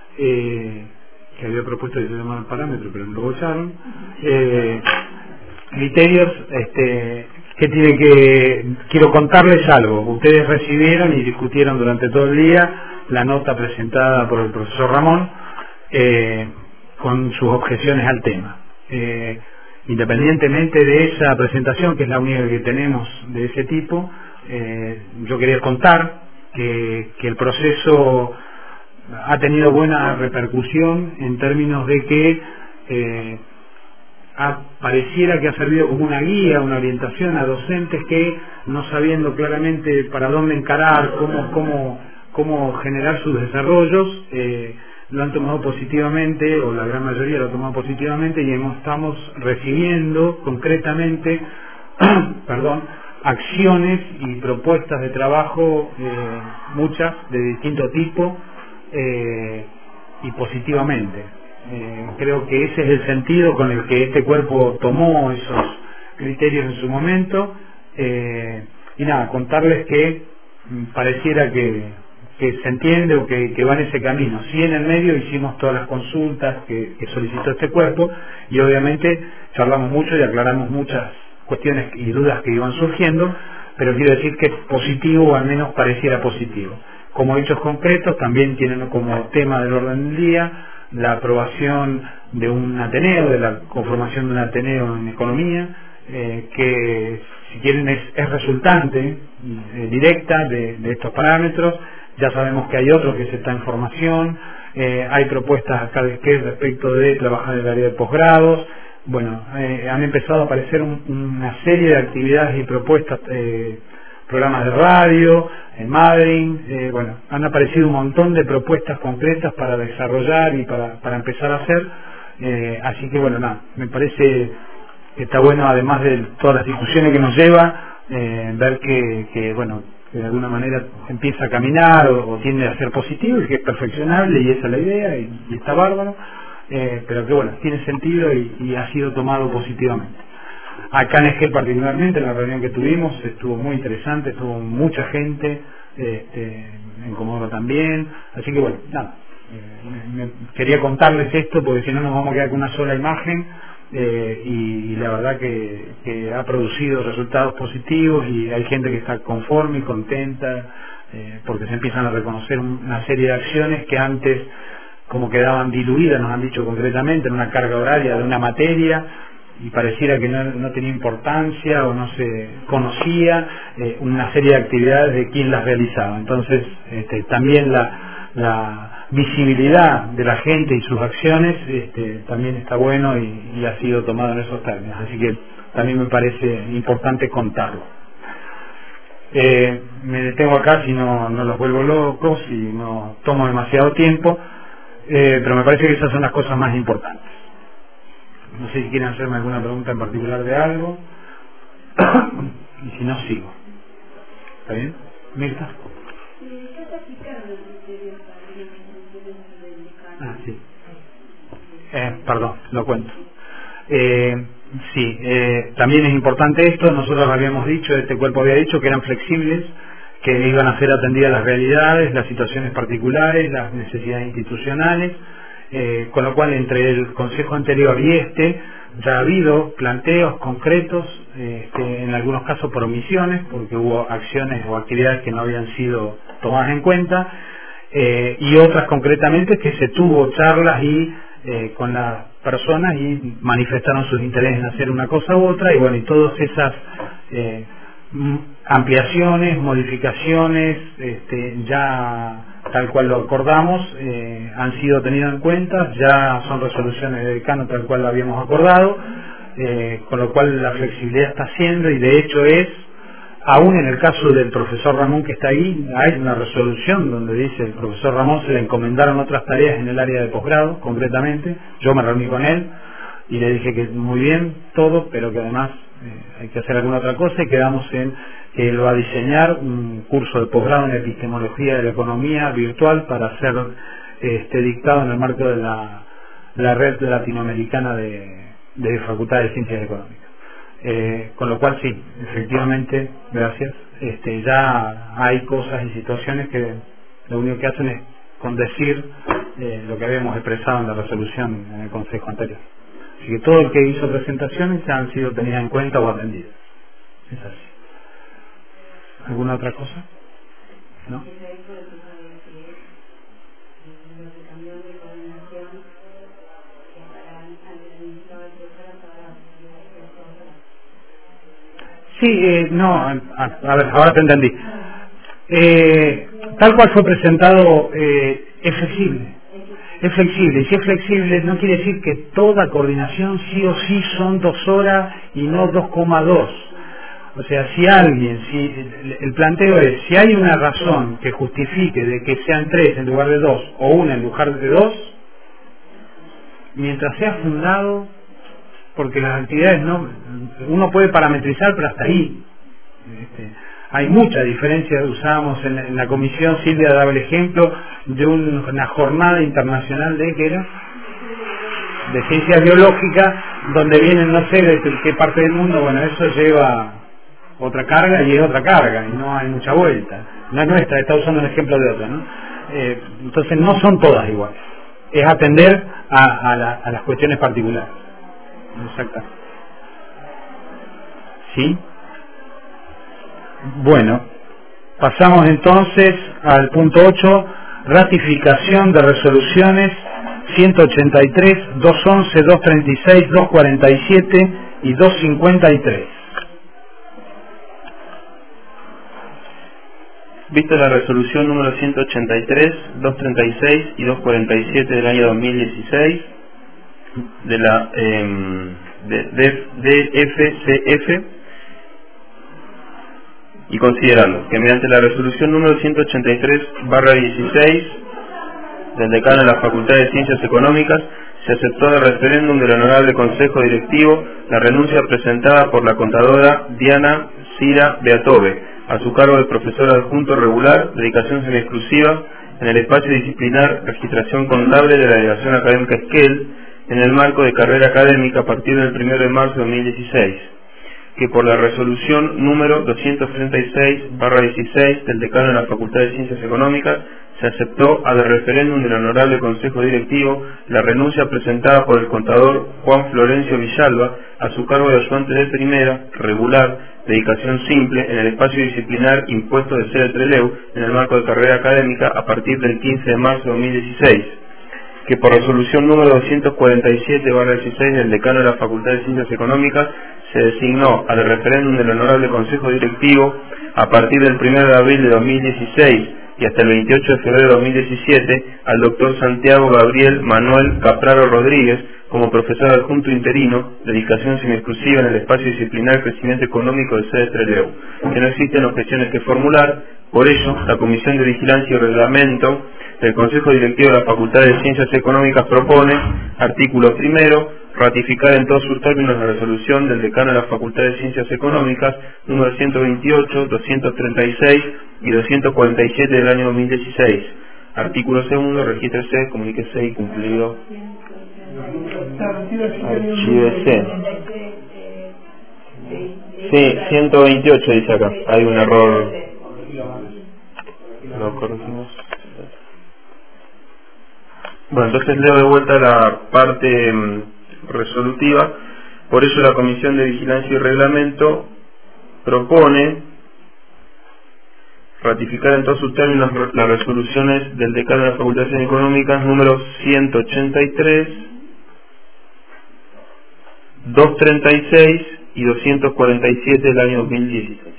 Speaker 2: eh, que había propuesto que se llamara el parámetro, pero no lo bocharon. Eh, criterios, este, que tiene que, quiero contarles algo. Ustedes recibieron y discutieron durante todo el día la nota presentada por el profesor Ramón, eh, con sus objeciones al tema. Eh, Independientemente de esa presentación, que es la única que tenemos de ese tipo, eh, yo quería contar que, que el proceso ha tenido buena repercusión en términos de que eh, ha, pareciera que ha servido como una guía, una orientación a docentes que, no sabiendo claramente para dónde encarar, cómo, cómo, cómo generar sus desarrollos, eh, lo han tomado positivamente, o la gran mayoría lo ha tomado positivamente, y hemos, estamos recibiendo concretamente perdón, acciones y propuestas de trabajo, eh, muchas de distinto tipo, eh, y positivamente. Eh, creo que ese es el sentido con el que este cuerpo tomó esos criterios en su momento, eh, y nada, contarles que pareciera que que se entiende o que, que va en ese camino. Sí, en el medio hicimos todas las consultas que, que solicitó este cuerpo y obviamente charlamos mucho y aclaramos muchas cuestiones y dudas que iban surgiendo, pero quiero decir que es positivo, o al menos pareciera positivo. Como hechos concretos también tienen como tema del orden del día la aprobación de un Ateneo, de la conformación de un Ateneo en Economía, eh, que si quieren es, es resultante eh, directa de, de estos parámetros. Ya sabemos que hay otro que se está en formación, eh, hay propuestas acá de que respecto de trabajar en el área de posgrados. Bueno, eh, han empezado a aparecer un, una serie de actividades y propuestas, eh, programas de radio, en Madrid, eh, bueno, han aparecido un montón de propuestas concretas para desarrollar y para, para empezar a hacer, eh, así que bueno, nada, me parece que está bueno, además de todas las discusiones que nos lleva, eh, ver que, que, bueno, que de alguna manera empieza a caminar o, o tiende a ser positivo y que es perfeccionable y esa es la idea y, y está bárbaro, eh, pero que bueno, tiene sentido y, y ha sido tomado positivamente. Acá en Esquel particularmente, en la reunión que tuvimos, estuvo muy interesante, estuvo mucha gente, este, en Comodoro también, así que bueno, nada, eh, me, me quería contarles esto porque si no nos vamos a quedar con una sola imagen, eh, y, y la verdad que, que ha producido resultados positivos y hay gente que está conforme y contenta, eh, porque se empiezan a reconocer una serie de acciones que antes como quedaban diluidas, nos han dicho concretamente, en una carga horaria de una materia, y pareciera que no, no tenía importancia o no se conocía eh, una serie de actividades de quién las realizaba. Entonces este, también la, la visibilidad de la gente y sus acciones este, también está bueno y, y ha sido tomado en esos términos, así que también me parece importante contarlo. Eh, me detengo acá si no, no los vuelvo locos y no tomo demasiado tiempo, eh, pero me parece que esas son las cosas más importantes. No sé si quieren hacerme alguna pregunta en particular de algo. Y si no, sigo. ¿Está bien? ¿Mirta? Ah, sí. Eh, perdón, lo cuento. Eh, sí, eh, también es importante esto. Nosotros habíamos dicho, este cuerpo había dicho que eran flexibles, que iban a ser atendidas las realidades, las situaciones particulares, las necesidades institucionales. Eh, con lo cual entre el consejo anterior y este ya ha habido planteos concretos, eh, este, en algunos casos por omisiones, porque hubo acciones o actividades que no habían sido tomadas en cuenta, eh, y otras concretamente que se tuvo charlas y eh, con las personas y manifestaron sus intereses en hacer una cosa u otra, y bueno, y todas esas eh, ampliaciones, modificaciones, este, ya tal cual lo acordamos, eh, han sido tenidas en cuenta, ya son resoluciones de decano tal cual lo habíamos acordado, eh, con lo cual la flexibilidad está haciendo, y de hecho es, aún en el caso del profesor Ramón que está ahí, hay una resolución donde dice el profesor Ramón se le encomendaron otras tareas en el área de posgrado, concretamente, yo me reuní con él y le dije que muy bien todo, pero que además eh, hay que hacer alguna otra cosa, y quedamos en que él va a diseñar un curso de posgrado en epistemología de la economía virtual para ser este, dictado en el marco de la, la red latinoamericana de, de facultades de ciencias económicas. Eh, con lo cual sí, efectivamente, gracias, este, ya hay cosas y situaciones que lo único que hacen es condecir eh, lo que habíamos expresado en la resolución en el consejo anterior. Así que todo el que hizo presentaciones ya han sido tenidas en cuenta o atendidas. Es así. ¿Alguna otra cosa? ¿No? Sí, eh, no, a, a ver, ahora te entendí. Eh, tal cual fue presentado, eh, es flexible. Es flexible, y si es flexible no quiere decir que toda coordinación sí o sí son dos horas y no dos coma dos. O sea, si alguien, si el planteo es, si hay una razón que justifique de que sean tres en lugar de dos, o una en lugar de dos, mientras sea fundado, porque las actividades no, uno puede parametrizar, pero hasta ahí. Este, hay mucha diferencia. Usábamos en la, en la comisión, Silvia daba el ejemplo de un, una jornada internacional de, ¿qué era? De ciencias biológicas, donde vienen no sé de qué parte del mundo. Bueno, eso lleva otra carga y es otra carga y no hay mucha vuelta. no es nuestra, está usando un ejemplo de otra, ¿no? Eh, entonces no son todas iguales, es atender a, a, la, a las cuestiones particulares. Exacto. ¿Sí? Bueno, pasamos entonces al punto ocho, ratificación de resoluciones ciento ochenta y tres, doscientos once, doscientos treinta y seis, doscientos cuarenta y siete y doscientos cincuenta y tres.
Speaker 4: Vista la resolución número ciento ochenta y tres, doscientos treinta y seis y doscientos cuarenta y siete del año dos mil dieciséis de la eh, de, de, D F C F, y considerando que mediante la resolución número ciento ochenta y tres barra dieciséis del decano de la Facultad de Ciencias Económicas se aceptó de referéndum del Honorable Consejo Directivo la renuncia presentada por la contadora Diana Cira Beatove a su cargo de profesor adjunto regular, dedicación semi-exclusiva en el espacio disciplinar Registración Contable de la Delegación Académica Esquel, en el marco de carrera académica a partir del primero de marzo de dos mil dieciséis, que por la resolución número doscientos treinta y seis barra dieciséis del decano de la Facultad de Ciencias Económicas se aceptó a de referéndum del Honorable Consejo Directivo la renuncia presentada por el contador Juan Florencio Villalba a su cargo de ayudante de primera, regular, dedicación simple en el espacio disciplinar impuesto de sede Trelew en el marco de carrera académica a partir del quince de marzo de dos mil dieciséis, que por resolución número doscientos cuarenta y siete barra dieciséis del decano de la Facultad de Ciencias Económicas se designó al referéndum del Honorable Consejo Directivo a partir del primero de abril de dos mil dieciséis y hasta el veintiocho de febrero de dos mil diecisiete al doctor Santiago Gabriel Manuel Capraro Rodríguez como profesor adjunto interino, dedicación semi-exclusiva en el espacio disciplinar Crecimiento Económico de sede Trelew, que no existen objeciones que formular. Por ello, la Comisión de Vigilancia y Reglamento del Consejo Directivo de la Facultad de Ciencias Económicas propone, artículo primero, ratificar en todos sus términos la resolución del decano de la Facultad de Ciencias Económicas número ciento veintiocho, doscientos treinta y seis y doscientos cuarenta y siete del año dos mil dieciséis. Artículo segundo, regístrese, comuníquese y cumplido. Archívese. Sí, ciento veintiocho dice acá. Hay un error. Lo corregimos. Bueno, entonces leo de vuelta la parte mmm, resolutiva. Por eso la Comisión de Vigilancia y Reglamento propone ratificar en todos sus términos las resoluciones del decano de la Facultad de Ciencias Económicas número ciento ochenta y tres, doscientos treinta y seis y doscientos cuarenta y siete del año dos mil dieciséis.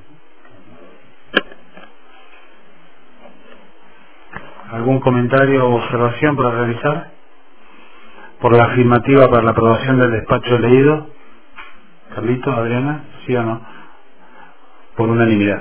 Speaker 2: ¿Algún comentario o observación para realizar? Por la afirmativa para la aprobación del despacho leído. Carlito, Adriana, ¿sí o no? Por unanimidad.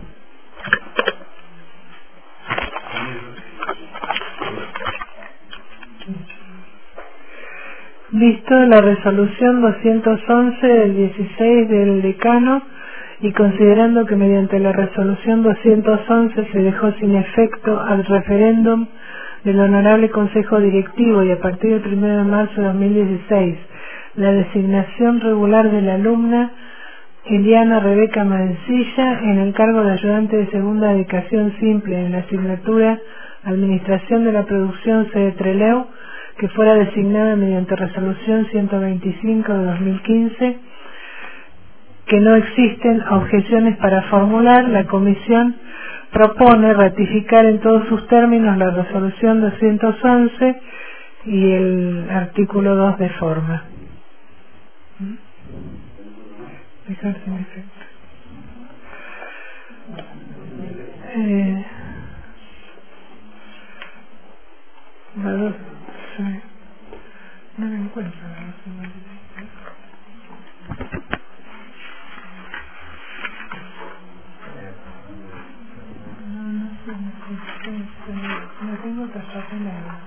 Speaker 5: Visto la resolución doscientos once del dieciséis del decano y considerando que mediante la resolución doscientos once se dejó sin efecto al referéndum del Honorable Consejo Directivo y a partir del primero de marzo de dos mil dieciséis la designación regular de la alumna Eliana Rebeca Mancilla en el cargo de ayudante de segunda dedicación simple en la asignatura Administración de la Producción sede Trelew, que fuera designada mediante resolución ciento veinticinco de dos mil quince, que no existen objeciones para formular, la Comisión propone ratificar en todos sus términos la resolución doscientos once y el artículo dos de forma. Dejar sin efecto. Eh, la dos, sí. No me encuentro la dos. No tengo otra página.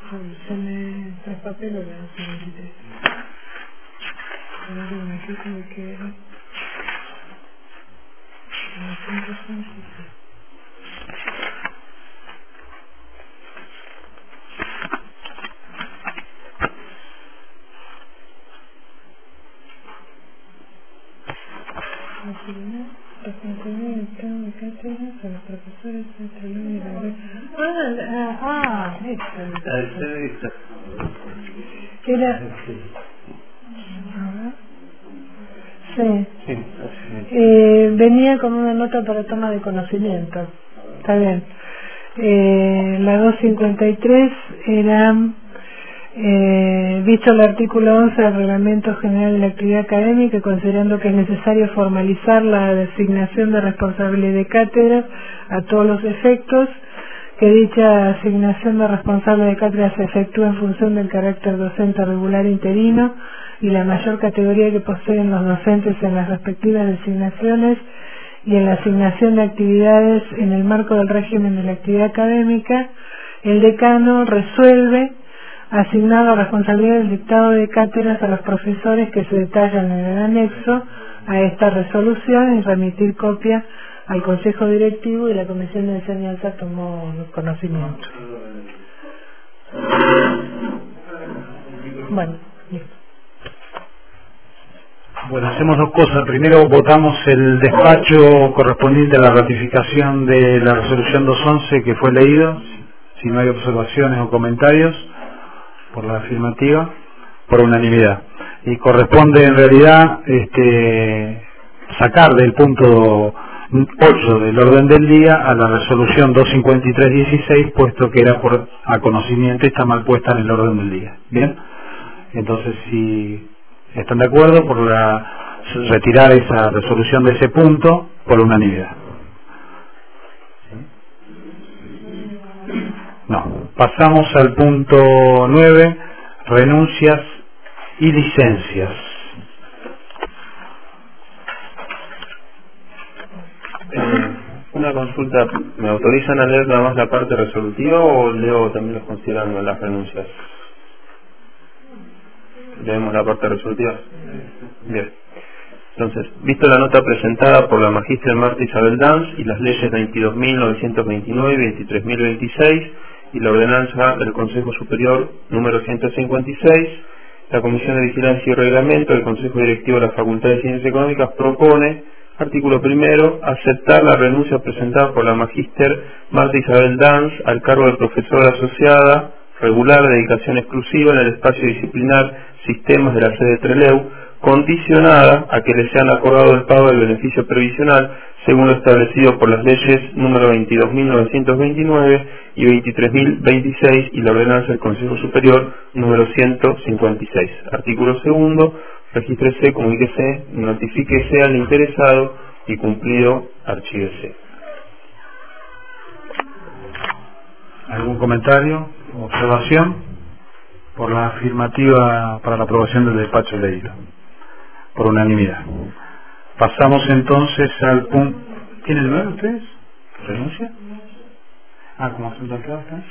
Speaker 5: Se me traspapeló la veintitrés. A ver, aquí se me queda. Los contenidos del plan de cátedras a los profesores de salón y la red. Ah, ah, ah, esto. Era. Sí. Sí. Eh, venía con una nota para toma de conocimiento. Está bien. Eh, la doscientos cincuenta y tres era, eh, visto el artículo once del Reglamento General de la Actividad Académica, considerando que es necesario formalizar la designación de responsable de cátedras a todos los efectos, que dicha asignación de responsable de cátedra se efectúa en función del carácter docente regular interino y la mayor categoría que poseen los docentes en las respectivas designaciones y en la asignación de actividades en el marco del régimen de la actividad académica, el decano resuelve asignar la responsabilidad del dictado de cátedras a los profesores que se detallan en el anexo a esta resolución y remitir copia al Consejo Directivo, y la Comisión de Enseñanza tomó conocimiento. Bueno, listo.
Speaker 2: Bueno, hacemos dos cosas. Primero votamos el despacho correspondiente a la ratificación de la resolución doscientos once que fue leído, si no hay observaciones o comentarios, por la afirmativa, por unanimidad. Y corresponde en realidad este, sacar del punto ocho del orden del día a la resolución doscientos cincuenta y tres dieciséis, puesto que era por a conocimiento y está mal puesta en el orden del día. Bien, entonces si están de acuerdo por la, retirar esa resolución de ese punto por unanimidad. No, pasamos al punto nueve, renuncias y licencias.
Speaker 4: Eh, una consulta, ¿me autorizan a leer nada más la parte resolutiva o leo también los considerando las renuncias? Leemos la parte resolutiva. Bien. Entonces, visto la nota presentada por la magíster Marta Isabel Danz y las leyes veintidós mil novecientos veintinueve y veintitrés mil veintiséis y la ordenanza del Consejo Superior número ciento cincuenta y seis, la Comisión de Vigilancia y Reglamento del Consejo Directivo de la Facultad de Ciencias Económicas propone, artículo primero, aceptar la renuncia presentada por la magíster Marta Isabel Danz al cargo de profesora asociada regular de dedicación exclusiva en el espacio disciplinar Sistemas de la sede Trelew, condicionada a que le sean acordado el pago del beneficio previsional según lo establecido por las leyes número veintidós mil novecientos veintinueve y veintitrés mil veintiséis y la ordenanza del Consejo Superior número ciento cincuenta y seis. Artículo segundo, regístrese, comuníquese, notifíquese al interesado y cumplido, archívese.
Speaker 2: ¿Algún comentario o observación? Por la afirmativa para la aprobación del despacho leído, por unanimidad. Pasamos entonces al punto... ¿Tienen el nueve ustedes? ¿Renuncia? Ah, ¿cómo asunto acá está?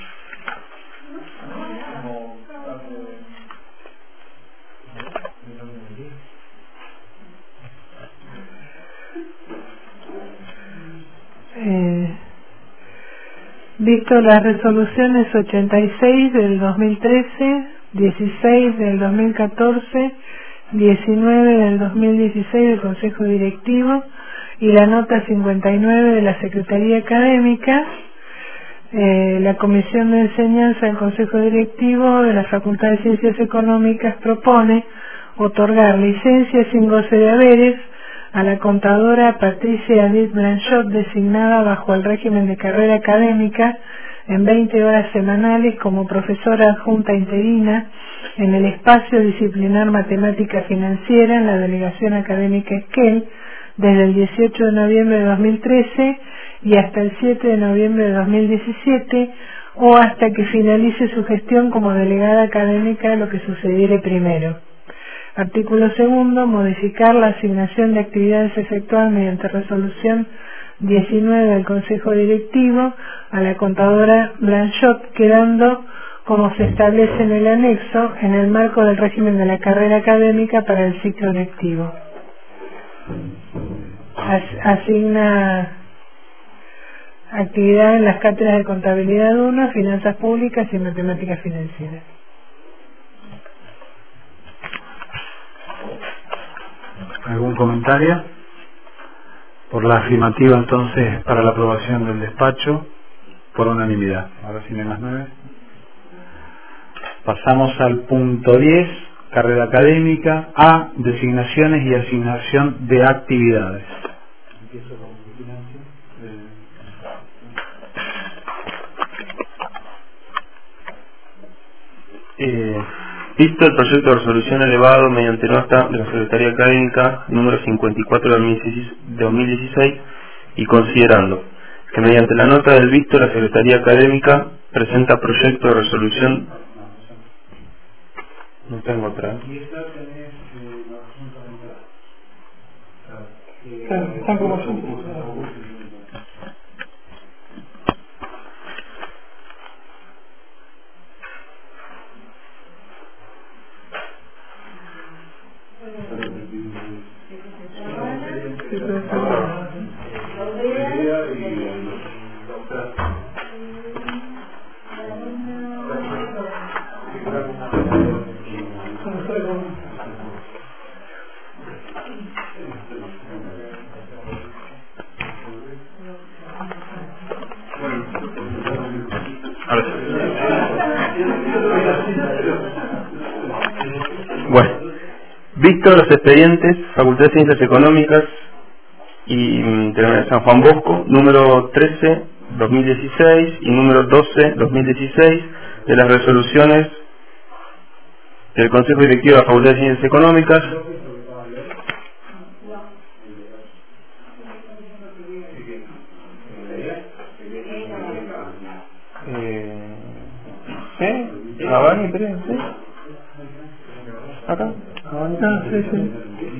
Speaker 5: Eh... Visto las resoluciones ochenta y seis del dos mil trece, dieciséis del dos mil catorce, diecinueve del dos mil dieciséis del Consejo Directivo y la nota cincuenta y nueve de la Secretaría Académica, eh, la Comisión de Enseñanza del Consejo Directivo de la Facultad de Ciencias Económicas propone otorgar licencia sin goce de haberes a la contadora Patricia Edith Blanchot, designada bajo el régimen de carrera académica en veinte horas semanales como profesora adjunta interina en el espacio disciplinar Matemática Financiera en la Delegación Académica Esquel desde el dieciocho de noviembre de dos mil trece y hasta el siete de noviembre de dos mil diecisiete o hasta que finalice su gestión como delegada académica, lo que sucediere primero. Artículo segundo, modificar la asignación de actividades efectuadas mediante resolución diecinueve del Consejo Directivo a la contadora Blanchot, quedando como se establece en el anexo, en el marco del régimen de la carrera académica para el ciclo lectivo. As- asigna actividad en las cátedras de Contabilidad uno, Finanzas Públicas y Matemáticas Financieras.
Speaker 2: ¿Algún comentario? Por la afirmativa, entonces, para la aprobación del despacho, por unanimidad. Ahora sí, en las nueve. Pasamos al punto diez, carrera académica, A, designaciones y asignación de actividades. Empiezo con vigilancia.
Speaker 4: Eh, visto el proyecto de resolución elevado mediante nota de la Secretaría Académica número cincuenta y cuatro de dos mil dieciséis y considerando que mediante la nota del visto la Secretaría Académica presenta proyecto de resolución. No tengo otra.
Speaker 5: Están como son.
Speaker 4: Bueno, visto los expedientes, Facultad de Ciencias Económicas y de San Juan Bosco, número trece, dos mil dieciséis y número doce, dos mil dieciséis, de las resoluciones del Consejo Directivo de la Facultad de Ciencias Económicas, eh, ¿sí? Abani, creo, ¿sí? ¿Acá?
Speaker 5: Ah, sí, sí.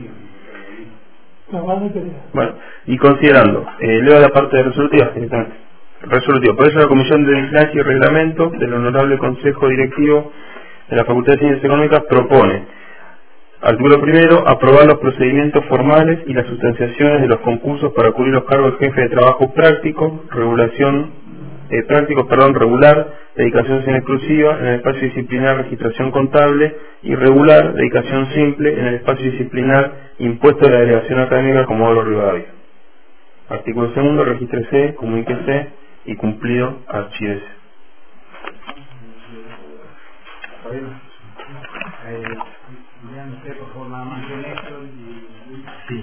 Speaker 4: Bueno, y considerando, eh, leo la parte de resolutiva, directamente. Resolutivo. Por eso la Comisión de Vigilancia y Reglamento del Honorable Consejo Directivo de la Facultad de Ciencias Económicas propone, artículo primero, aprobar los procedimientos formales y las sustanciaciones de los concursos para cubrir los cargos de jefe de trabajo práctico, regulación, eh, prácticos, perdón, regular, dedicación sin exclusiva en el espacio disciplinar registración contable y regular, dedicación simple en el espacio disciplinar impuesto de la delegación académica Comodoro Rivadavia. Artículo segundo, regístrese, comuníquese y cumplido, archívese.
Speaker 2: Sí.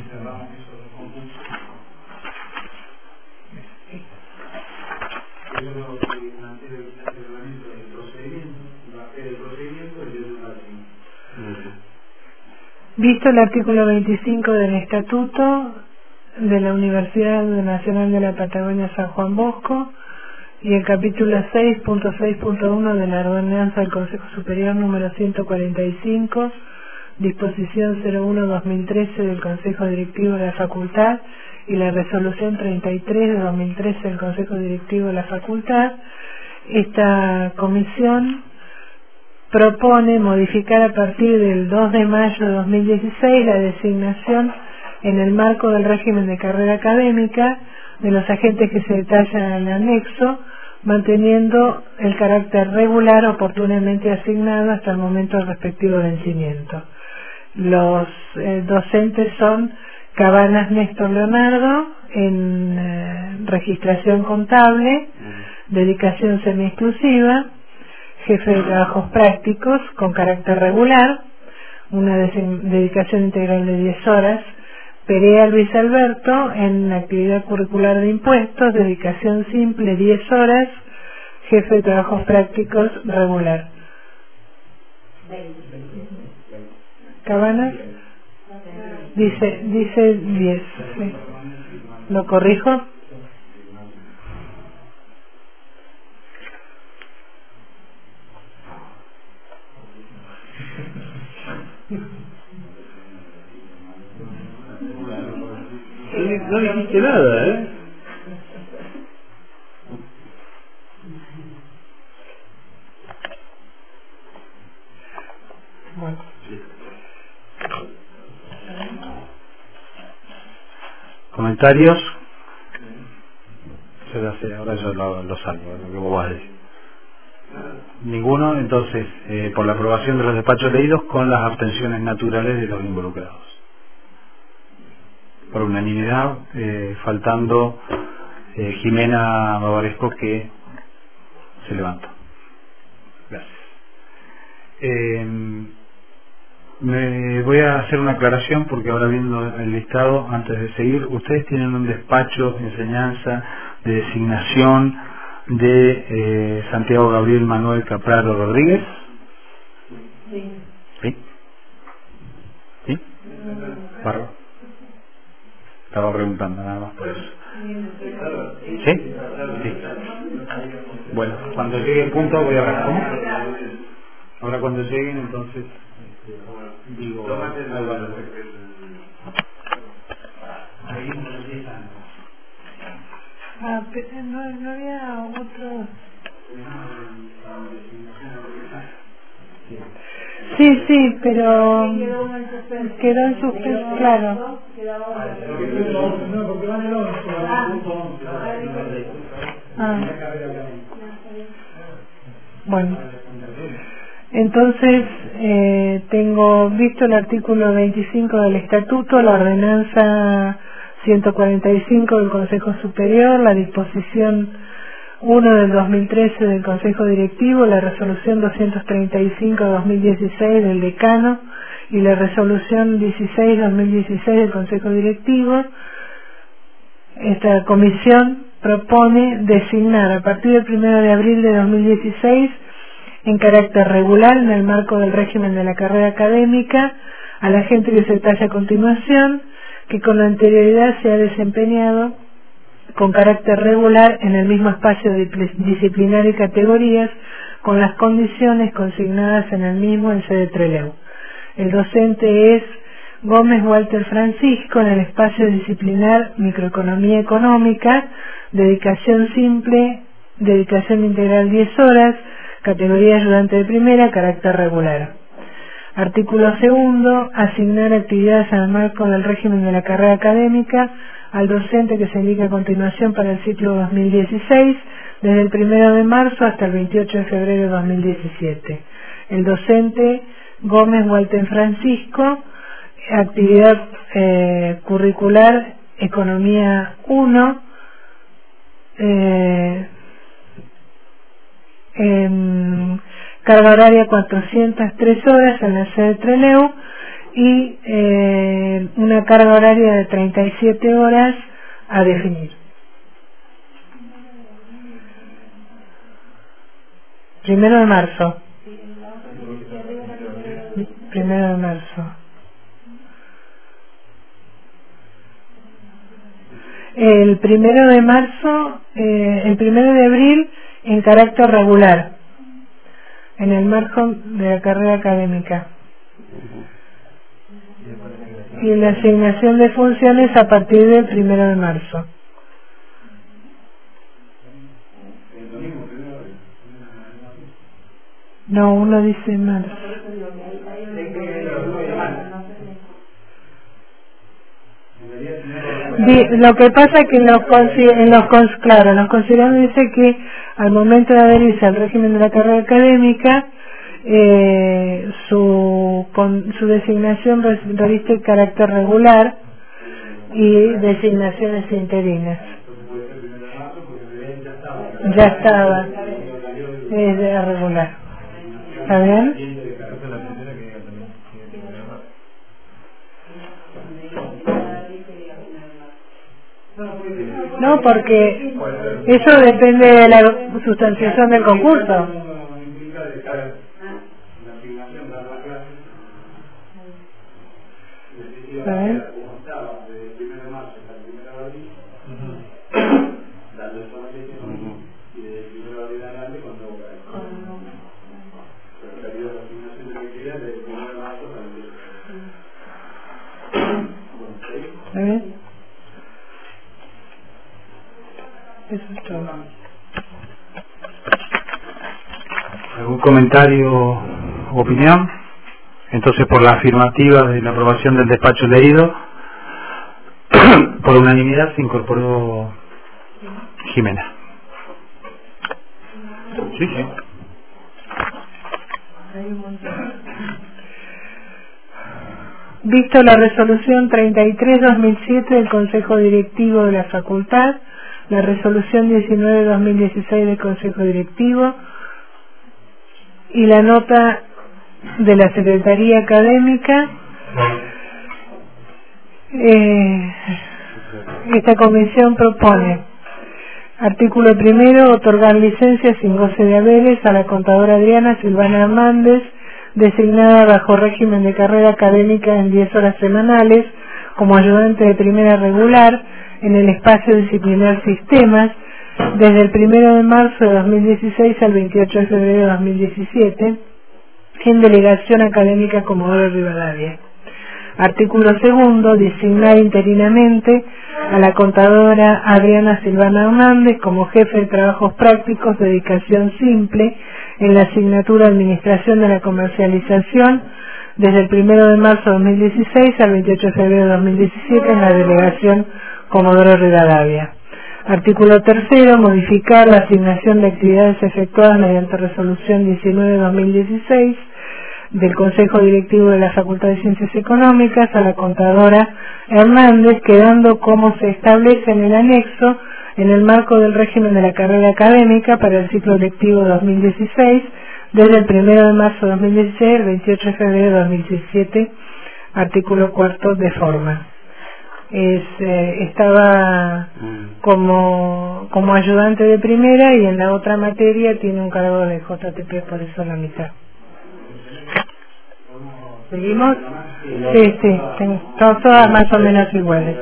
Speaker 5: Visto el artículo veinticinco del Estatuto de la Universidad Nacional de la Patagonia San Juan Bosco y el capítulo seis punto seis punto uno de la ordenanza del Consejo Superior número ciento cuarenta y cinco, disposición cero uno barra dos mil trece del Consejo Directivo de la Facultad y la resolución treinta y tres de dos mil trece del Consejo Directivo de la Facultad, esta comisión propone modificar a partir del dos de mayo de dos mil dieciséis la designación en el marco del régimen de carrera académica de los agentes que se detallan en el anexo, manteniendo el carácter regular oportunamente asignado hasta el momento del respectivo vencimiento. Los eh, docentes son Cabanas Néstor Leonardo en eh, registración contable, dedicación semi-exclusiva, jefe de trabajos prácticos con carácter regular, una dedicación integral de diez horas, Perea Luis Alberto en actividad curricular de impuestos, dedicación simple diez horas, jefe de trabajos prácticos regular. Cabanas dice dice diez, ¿sí? ¿Lo corrijo?
Speaker 2: No dijiste nada, ¿eh?
Speaker 5: Bueno.
Speaker 2: ¿Comentarios? Ahora yo lo, lo salvo, lo que vos vas a decir. Ninguno, entonces, eh, por la aprobación de los despachos leídos con las abstenciones naturales de los involucrados. Por unanimidad, eh, faltando eh, Jimena Bavaresco, que se levanta. Gracias. Eh, me voy a hacer una aclaración porque ahora viendo el listado, antes de seguir, ustedes tienen un despacho de enseñanza, de designación de eh, Santiago Gabriel Manuel Capraro Rodríguez.
Speaker 5: Sí.
Speaker 2: ¿Sí? ¿Sí? Barro. Estaba preguntando nada más por eso. ¿Sí? Sí. Bueno, cuando llegue el punto voy a hablar. ¿Cómo? Ahora cuando lleguen, entonces digo algo al respecto.
Speaker 5: Ah, pero no, no había otro. Sí, sí, pero quedó en suspenso, claro.
Speaker 2: No, porque van el once,
Speaker 5: Ah. Bueno, entonces eh, tengo visto el artículo veinticinco del Estatuto, la ordenanza ciento cuarenta y cinco del Consejo Superior, la disposición uno del dos mil trece del Consejo Directivo, la resolución doscientos treinta y cinco de dos mil dieciséis del Decano y la resolución dieciséis de dos mil dieciséis del Consejo Directivo. Esta comisión propone designar a partir del primero de abril de dos mil dieciséis en carácter regular en el marco del régimen de la carrera académica a la gente que se detalla a continuación, que con anterioridad se ha desempeñado con carácter regular en el mismo espacio disciplinar y categorías con las condiciones consignadas en el mismo en sede Trelew. El docente es Gómez Walter Francisco en el espacio disciplinar Microeconomía Económica, dedicación simple, dedicación integral diez horas, categoría ayudante de primera, carácter regular. Artículo segundo, asignar actividades en el marco del régimen de la carrera académica al docente que se indica a continuación para el ciclo dos mil dieciséis, desde el primero de marzo hasta el veintiocho de febrero de dos mil diecisiete. El docente Gómez Walter Francisco, actividad eh, curricular Economía uno, eh, en carga horaria cuatrocientas tres horas en la sede Trelew y eh, una carga horaria de treinta y siete horas a definir. Primero de marzo. Primero de marzo. El primero de marzo, eh, el primero de abril en carácter regular, en el marco de la carrera académica. Y la asignación de funciones a partir del primero de marzo. No, uno dice marzo. Lo que pasa es que en los, en los claro, en los considerados dice que al momento de adherirse al régimen de la carrera académica, eh, su, con, su designación reviste carácter regular y designaciones interinas. Ya estaba, es de regular. ¿Está bien? No, porque eso depende de la sustanciación del concurso. ¿Saben? ¿Saben? Eso es todo.
Speaker 2: ¿Algún comentario o opinión? Entonces, por la afirmativa de la aprobación del despacho leído, por unanimidad se incorporó Jimena. Sí, sí.
Speaker 5: Visto la resolución treinta y tres barra dos mil siete del Consejo Directivo de la Facultad, la resolución diecinueve barra dos mil dieciséis del Consejo Directivo y la nota de la Secretaría Académica, eh, esta comisión propone: artículo primero, otorgar licencia sin goce de haberes a la contadora Adriana Silvana Hernández, designada bajo régimen de carrera académica en diez horas semanales como ayudante de primera regular en el espacio disciplinar Sistemas, desde el primero de marzo de dos mil dieciséis al veintiocho de febrero de dos mil diecisiete, en delegación académica Comodoro Rivadavia. Artículo segundo, designar interinamente a la contadora Adriana Silvana Hernández como jefe de trabajos prácticos de dedicación simple en la asignatura Administración de la Comercialización desde el primero de marzo de dos mil dieciséis al veintiocho de febrero de dos mil diecisiete en la delegación Comodoro Rivadavia. Artículo tercero, modificar la asignación de actividades efectuadas mediante resolución diecinueve barra dos mil dieciséis del Consejo Directivo de la Facultad de Ciencias Económicas a la contadora Hernández, quedando como se establece en el anexo en el marco del régimen de la carrera académica para el ciclo lectivo dos mil dieciséis, desde el primero de marzo de dos mil dieciséis al veintiocho de febrero de dos mil diecisiete, artículo cuarto de forma. Es, eh, estaba como, como ayudante de primera y en la otra materia tiene un cargo de J T P, por eso la mitad. ¿Seguimos? Sí, sí, son todas más o menos iguales.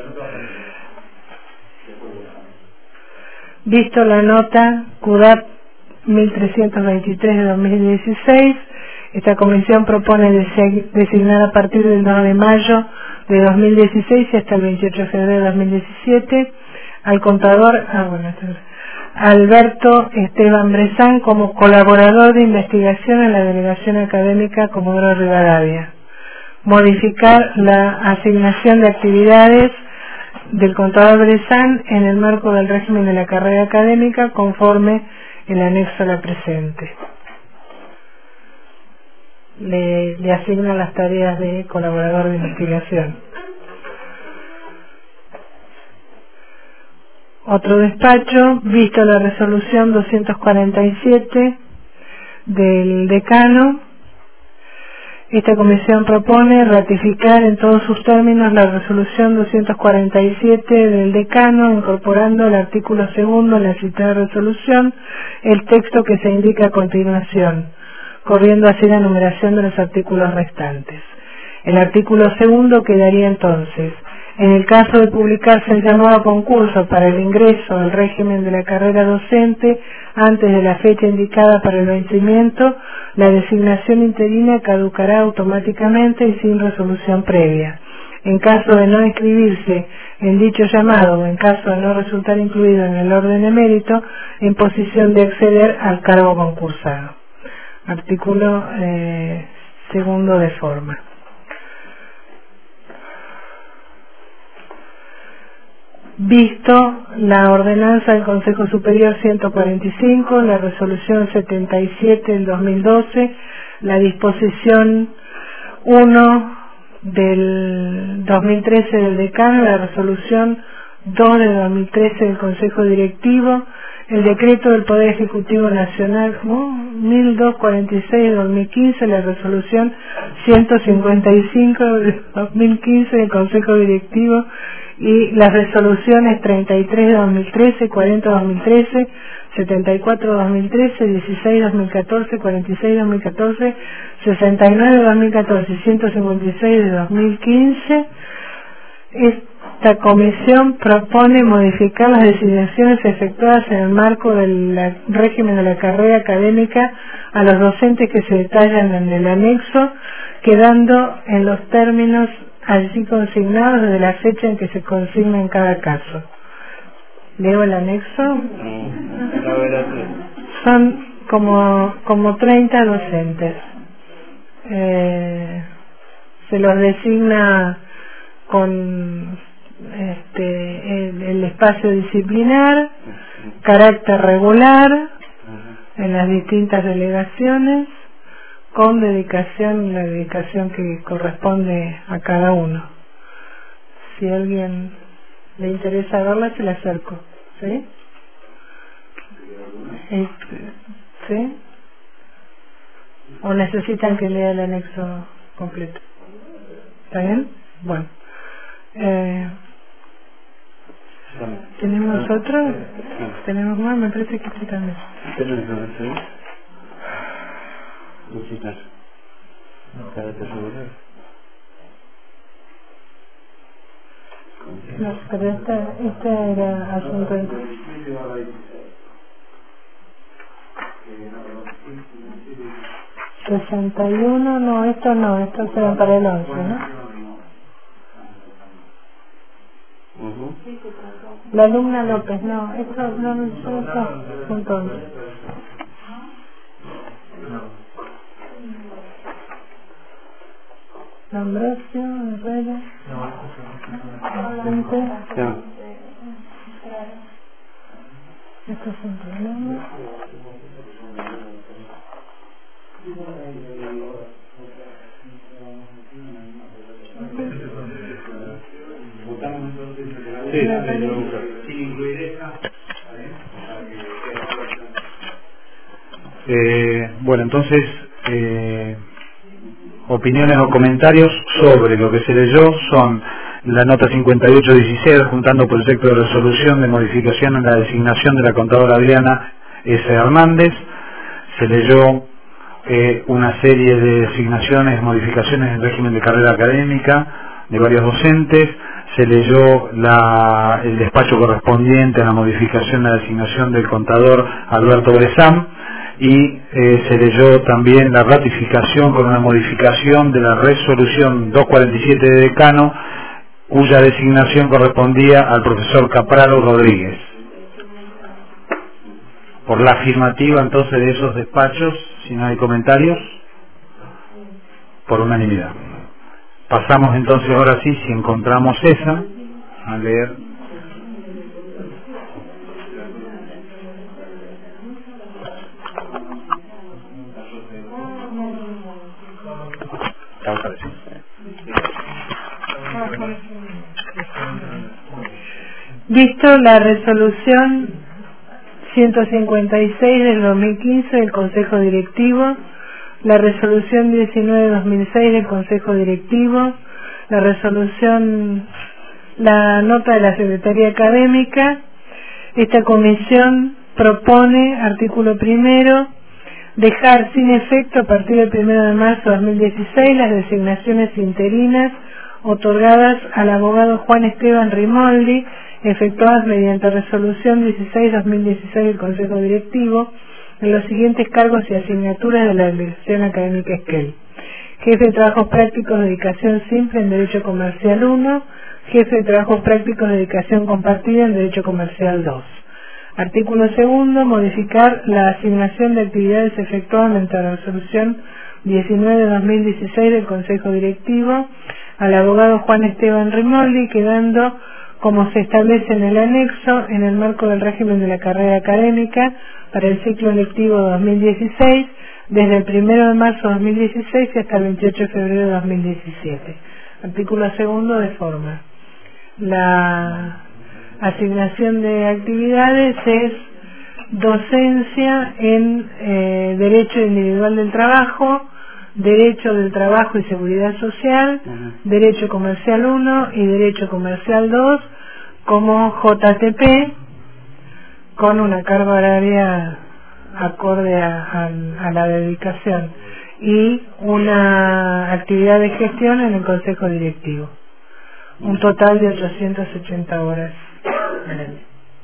Speaker 5: Visto la nota Q D A P mil trescientos veintitrés de dos mil dieciséis, esta comisión propone designar a partir del dos de mayo de dos mil dieciséis y hasta el veintiocho de febrero de dos mil diecisiete al contador ah, bueno, Alberto Esteban Brezán como colaborador de investigación en la delegación académica Comodoro Rivadavia. Modificar la asignación de actividades del contador Brezán en el marco del régimen de la carrera académica conforme el anexo a la presente. Le, le asigna las tareas de colaborador de investigación. Otro despacho, visto la resolución doscientos cuarenta y siete del decano, esta comisión propone ratificar en todos sus términos la resolución doscientos cuarenta y siete del decano, incorporando el artículo segundo en la citada resolución, el texto que se indica a continuación, corriendo así la numeración de los artículos restantes. El artículo segundo quedaría entonces: en el caso de publicarse el llamado concurso para el ingreso al régimen de la carrera docente antes de la fecha indicada para el vencimiento, la designación interina caducará automáticamente y sin resolución previa. En caso de no inscribirse en dicho llamado o en caso de no resultar incluido en el orden de mérito, en posición de acceder al cargo concursado. Artículo eh, segundo de forma. Visto la ordenanza del Consejo Superior ciento cuarenta y cinco, la resolución setenta y siete del dos mil doce, la disposición uno del dos mil trece del decano, la resolución dos del dos mil trece del Consejo Directivo, el decreto del Poder Ejecutivo Nacional oh, mil doscientos cuarenta y seis de dos mil quince, la resolución ciento cincuenta y cinco de dos mil quince del Consejo Directivo y las resoluciones treinta y tres de dos mil trece, cuarenta de dos mil trece, setenta y cuatro de dos mil trece, dieciséis de dos mil catorce, cuarenta y seis de dos mil catorce, sesenta y nueve de dos mil catorce y ciento cincuenta y seis de dos mil quince. Esta comisión propone modificar las designaciones efectuadas en el marco del régimen de la carrera académica a los docentes que se detallan en el anexo, quedando en los términos allí consignados desde la fecha en que se consigna en cada caso. ¿Leo el anexo? Son como, como treinta docentes. Eh, se los designa con este, el, el espacio disciplinar, carácter regular en las distintas delegaciones, con dedicación, la dedicación que corresponde a cada uno. Si a alguien le interesa verla, se la acerco. ¿Sí? ¿Sí? ¿O necesitan que lea el anexo completo? ¿Está bien? Bueno. Eh, ¿Tenemos otro? ¿Tenemos más? Me parece que sí también. No, pero esta, esta era asunto de... sesenta y uno, no, esto no, esto será para el once, ¿no? Uh-huh. La alumna López, no, esto no, no, no, no, entonces. Ambrosio, Herrera, Vicente, esto es un problema.
Speaker 2: Sí, eh, bueno, entonces, eh, opiniones o comentarios sobre lo que se leyó son la nota cincuenta y ocho dieciséis, juntando proyecto de resolución de modificación en la designación de la contadora Adriana S. Hernández. Se leyó eh, una serie de designaciones, modificaciones en el régimen de carrera académica de varios docentes. Se leyó la, el despacho correspondiente a la modificación de la designación del contador Alberto Bresam, y eh, se leyó también la ratificación con una modificación de la resolución doscientos cuarenta y siete de decano, cuya designación correspondía al profesor Capraro Rodríguez. Por la afirmativa entonces de esos despachos, si no hay comentarios, por unanimidad. Pasamos entonces ahora sí, si encontramos esa, a leer.
Speaker 5: Visto la resolución ciento cincuenta y seis del dos mil quince del Consejo Directivo, la resolución diecinueve del dos mil seis del Consejo Directivo, la resolución, la nota de la Secretaría Académica, esta comisión propone, artículo primero, dejar sin efecto a partir del primero de marzo de dos mil dieciséis las designaciones interinas otorgadas al abogado Juan Esteban Rimoldi, efectuadas mediante resolución dieciséis barra dos mil dieciséis del Consejo Directivo, en los siguientes cargos y asignaturas de la Delegación Académica Esquel: jefe de trabajos prácticos de dedicación simple en Derecho Comercial uno, jefe de trabajos prácticos de dedicación compartida en Derecho Comercial dos. Artículo segundo, modificar la asignación de actividades efectuadas mediante la resolución diecinueve barra dos mil dieciséis del Consejo Directivo al abogado Juan Esteban Rimoldi, quedando como se establece en el anexo, en el marco del régimen de la carrera académica para el ciclo lectivo dos mil dieciséis, desde el primero de marzo de dos mil dieciséis hasta el veintiocho de febrero de dos mil diecisiete. Artículo segundo de forma. La asignación de actividades es docencia en eh, Derecho Individual del Trabajo, Derecho del Trabajo y Seguridad Social, uh-huh. Derecho Comercial uno y Derecho Comercial dos como J T P, con una carga horaria acorde a, a, a la dedicación, y una actividad de gestión en el Consejo Directivo. Un total de ochocientas ochenta horas al año.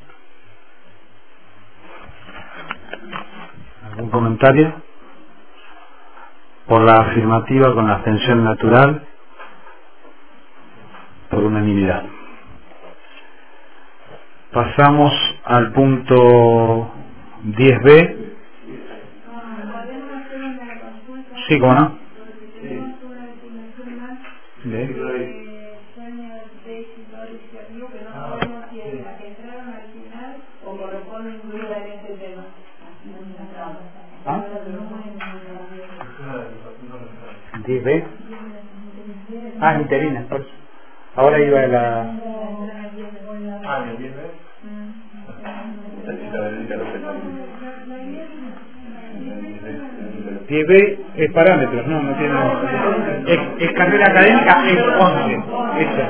Speaker 2: ¿Algún comentario? Por la afirmativa con la abstención natural, por unanimidad. Pasamos al punto diez B. Sí, ¿cómo no? diez B. Ah, interina, por eso. Ahora iba a la...
Speaker 4: Ah, el diez B.
Speaker 2: diez B es parámetros, no, no tiene... Es, es carrera académica, es once. Esa.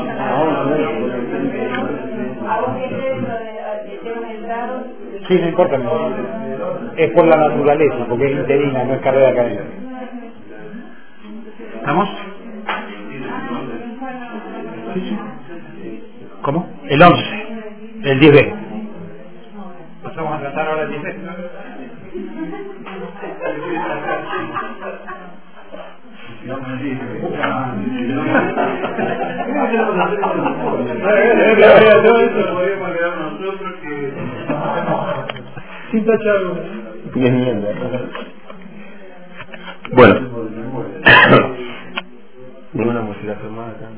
Speaker 2: Sí, no importa. No. Es por la naturaleza, porque es interina, no es carrera académica. ¿Estamos? Sí, sí. ¿Cómo? El once. El diez B. Pasamos a tratar ahora el diez B.
Speaker 1: Sin tachar.
Speaker 4: Bueno, ninguna música firmada acá.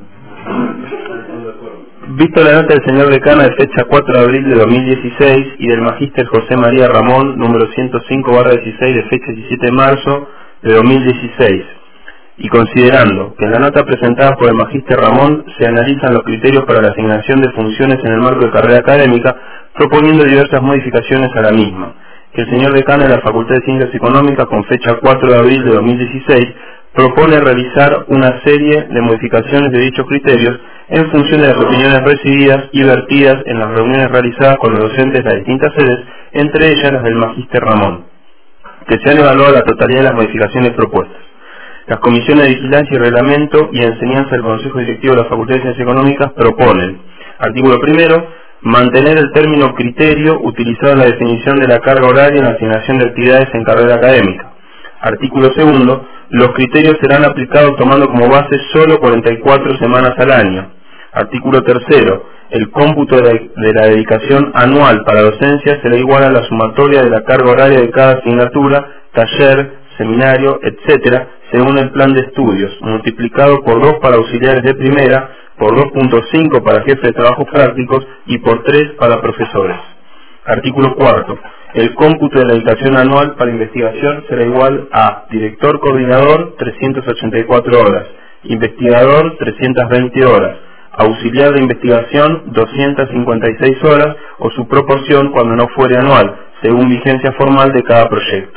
Speaker 4: Visto la nota del señor decano de fecha cuatro de abril de dos mil dieciséis y del magíster José María Ramón, número ciento cinco barra dieciséis de fecha diecisiete de marzo de dos mil dieciséis, y considerando que en la nota presentada por el magíster Ramón se analizan los criterios para la asignación de funciones en el marco de carrera académica, proponiendo diversas modificaciones a la misma, que el señor decano de la Facultad de Ciencias Económicas con fecha cuatro de abril de dos mil dieciséis propone realizar una serie de modificaciones de dichos criterios en función de las opiniones recibidas y vertidas en las reuniones realizadas con los docentes de las distintas sedes, entre ellas las del magíster Ramón, que se han evaluado la totalidad de las modificaciones propuestas. Las comisiones de vigilancia y reglamento y enseñanza del Consejo Directivo de la Facultad de Ciencias Económicas proponen, artículo primero, mantener el término criterio utilizado en la definición de la carga horaria en la asignación de actividades en carrera académica. Artículo segundo, los criterios serán aplicados tomando como base solo cuarenta y cuatro semanas al año. Artículo tercero, el cómputo de la, de la dedicación anual para docencia será igual a la sumatoria de la carga horaria de cada asignatura, taller, seminario, etcétera, según el plan de estudios, multiplicado por dos para auxiliares de primera, por dos punto cinco para jefes de trabajos prácticos y por tres para profesores. Artículo cuarto. El cómputo de la dedicación anual para investigación será igual a director coordinador trescientas ochenta y cuatro horas, investigador trescientas veinte horas, auxiliar de investigación doscientas cincuenta y seis horas o su proporción cuando no fuere anual, según vigencia formal de cada proyecto.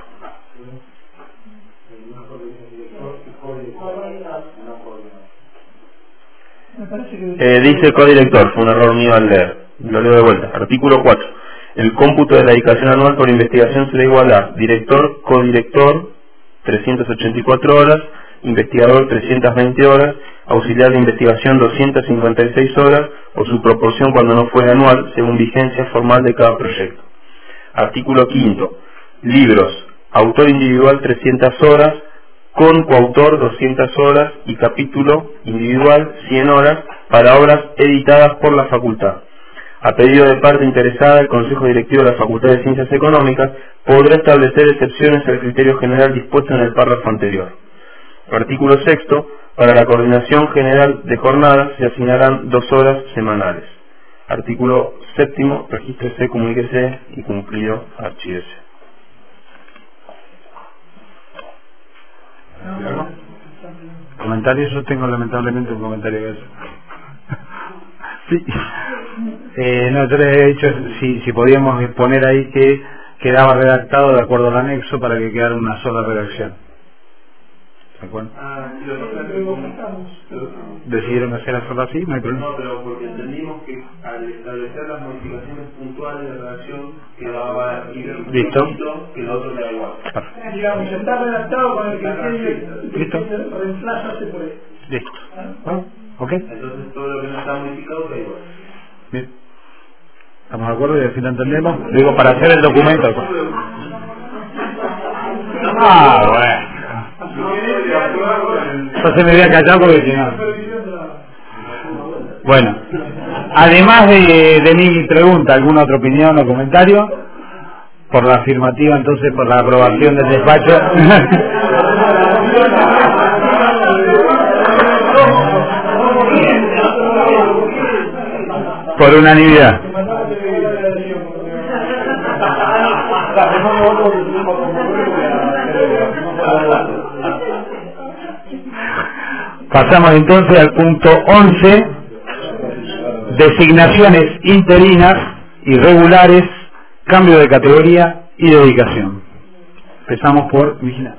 Speaker 4: Eh, dice el codirector, fue un error mío al leer, lo leo de vuelta. Artículo cuatro. El cómputo de la dedicación anual por investigación será igual a director, codirector, trescientas ochenta y cuatro horas, investigador, trescientas veinte horas, auxiliar de investigación, doscientas cincuenta y seis horas, o su proporción cuando no fuera anual, según vigencia formal de cada proyecto. Artículo quinto. Libros. Autor individual, trescientas horas, con coautor, doscientas horas, y capítulo individual, cien horas, para obras editadas por la facultad. A pedido de parte interesada, el Consejo Directivo de la Facultad de Ciencias Económicas podrá establecer excepciones al criterio general dispuesto en el párrafo anterior. Artículo sexto. Para la coordinación general de jornadas se asignarán dos horas semanales. Artículo séptimo. Regístrese, comuníquese y cumplido, archívese.
Speaker 2: ¿Comentarios? Yo tengo lamentablemente un comentario de eso. Sí. Eh, no, yo les he dicho si, si podíamos poner ahí que quedaba redactado de acuerdo al anexo para que quedara una sola redacción. ¿De acuerdo?
Speaker 4: Ah, sí, lo que comentamos.
Speaker 2: ¿Decidieron hacer solo así? No hay problema.
Speaker 4: No, pero porque entendimos que al establecer las modificaciones puntuales de redacción quedaba ir
Speaker 2: ¿Listo?
Speaker 4: que el otro queda igual.
Speaker 1: Digamos, está redactado con el criterio
Speaker 2: ¿Listo?
Speaker 1: reemplazarse por él.
Speaker 2: Listo. ¿Ah? ¿Ok?
Speaker 4: Entonces todo lo que no está modificado queda igual.
Speaker 2: Bien. ¿Estamos de acuerdo y así lo entendemos? Digo, para hacer el documento. Ah, bueno. Entonces me voy a callar porque si no. Bueno, además de, de mi pregunta, ¿alguna otra opinión o comentario? Por la afirmativa, entonces, por la aprobación del despacho. Por unanimidad. Pasamos entonces al punto once, designaciones interinas, irregulares, cambio de categoría y dedicación. Empezamos por vigilancia.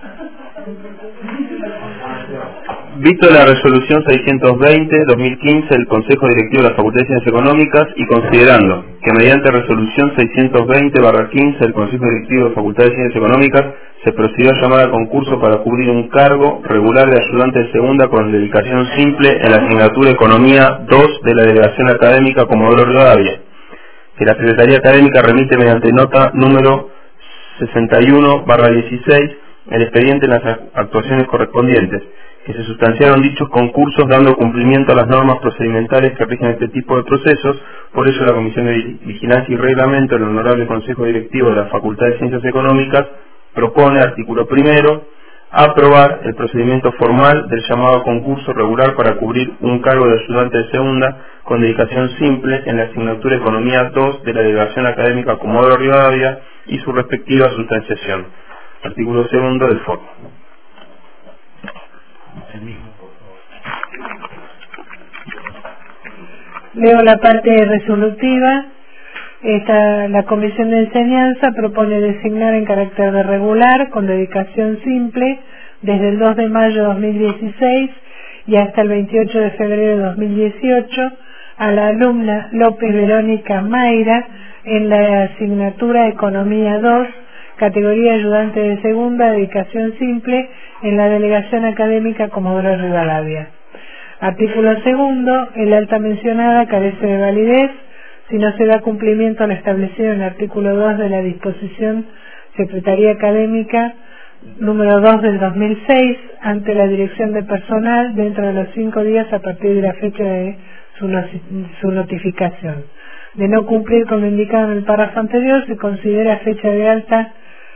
Speaker 4: Visto la resolución seiscientos veinte barra dos mil quince del Consejo Directivo de la Facultad de Ciencias Económicas y considerando que mediante resolución seiscientos veinte barra quince del Consejo Directivo de la Facultad de Ciencias Económicas se procedió a llamar a concurso para cubrir un cargo regular de ayudante de segunda con dedicación simple en la asignatura Economía dos de la Delegación Académica Comodoro Rivadavia, que la Secretaría Académica remite mediante nota número sesenta y uno barra dieciséis el expediente en las actuaciones correspondientes, que se sustanciaron dichos concursos dando cumplimiento a las normas procedimentales que rigen este tipo de procesos. Por ello, la Comisión de Vigilancia y Reglamento del Honorable Consejo Directivo de la Facultad de Ciencias Económicas propone, artículo primero, aprobar el procedimiento formal del llamado concurso regular para cubrir un cargo de ayudante de segunda con dedicación simple en la asignatura Economía dos de la Delegación Académica Comodoro Rivadavia y su respectiva sustanciación. Artículo segundo del foro.
Speaker 5: Leo la parte resolutiva. Esta, la Comisión de Enseñanza propone designar en carácter de regular, con dedicación simple, desde el dos de mayo de dos mil dieciséis y hasta el veintiocho de febrero de dos mil dieciocho, a la alumna López Verónica Mayra en la asignatura Economía dos, categoría ayudante de segunda, dedicación simple, en la Delegación Académica Comodoro Rivadavia. Artículo segundo. El alta mencionada carece de validez si no se da cumplimiento a lo establecido en el artículo dos de la disposición Secretaría Académica número dos del dos mil seis ante la Dirección de Personal dentro de los cinco días a partir de la fecha de su, no, su notificación. De no cumplir con lo indicado en el párrafo anterior, se considera fecha de alta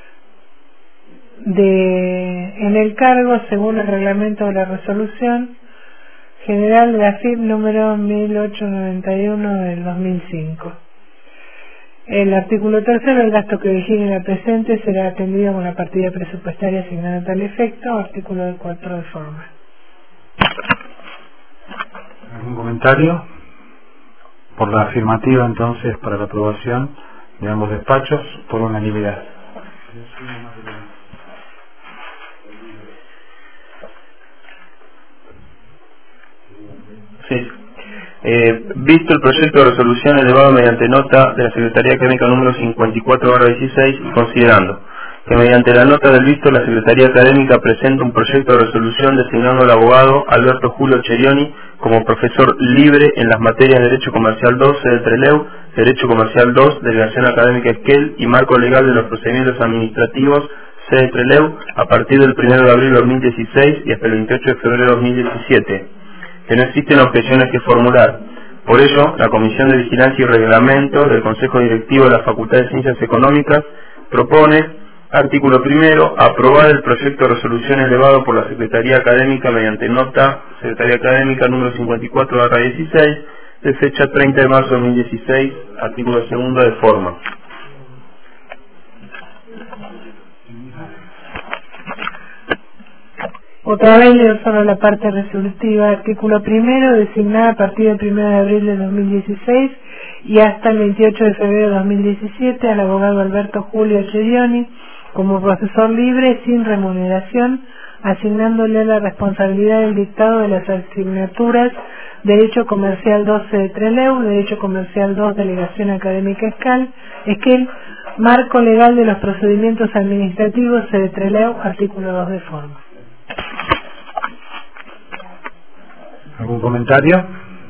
Speaker 5: de en el cargo según el reglamento de la resolución general de la F I P número mil ochocientos noventa y uno del dos mil cinco. El artículo tercero, el gasto que vigile la presente será atendido con la partida presupuestaria asignada a tal efecto. Artículo cuatro de forma.
Speaker 2: ¿Algún comentario? Por la afirmativa, entonces, para la aprobación de ambos despachos, por unanimidad.
Speaker 4: Sí. Eh, visto el proyecto de resolución elevado mediante nota de la Secretaría Académica número cincuenta y cuatro barra dieciséis y considerando que mediante la nota del visto la Secretaría Académica presenta un proyecto de resolución designando al abogado Alberto Julio Cherioni como profesor libre en las materias de Derecho Comercial dos, sede Trelew, Derecho Comercial dos, Delegación Académica Esquel y Marco Legal de los Procedimientos Administrativos, sede Trelew, a partir del primero de abril de dos mil dieciséis y hasta el veintiocho de febrero de dos mil diecisiete. Que no existen objeciones que formular. Por ello, la Comisión de Vigilancia y Reglamento del Consejo Directivo de la Facultad de Ciencias Económicas propone, artículo primero, aprobar el proyecto de resolución elevado por la Secretaría Académica mediante nota Secretaría Académica número cincuenta y cuatro barra dieciséis de fecha treinta de marzo de dos mil dieciséis, artículo segundo de forma.
Speaker 5: Otra vez leo solo la parte resolutiva. Artículo primero, designada a partir del primero de abril de dos mil dieciséis y hasta el veintiocho de febrero de dos mil diecisiete al abogado Alberto Julio Cherioni como profesor libre sin remuneración, asignándole la responsabilidad del dictado de las asignaturas Derecho Comercial dos de Trelew, Derecho Comercial dos Delegación Académica Escal, Esquel, Marco Legal de los Procedimientos Administrativos de Trelew, artículo dos de forma.
Speaker 2: ¿Algún comentario?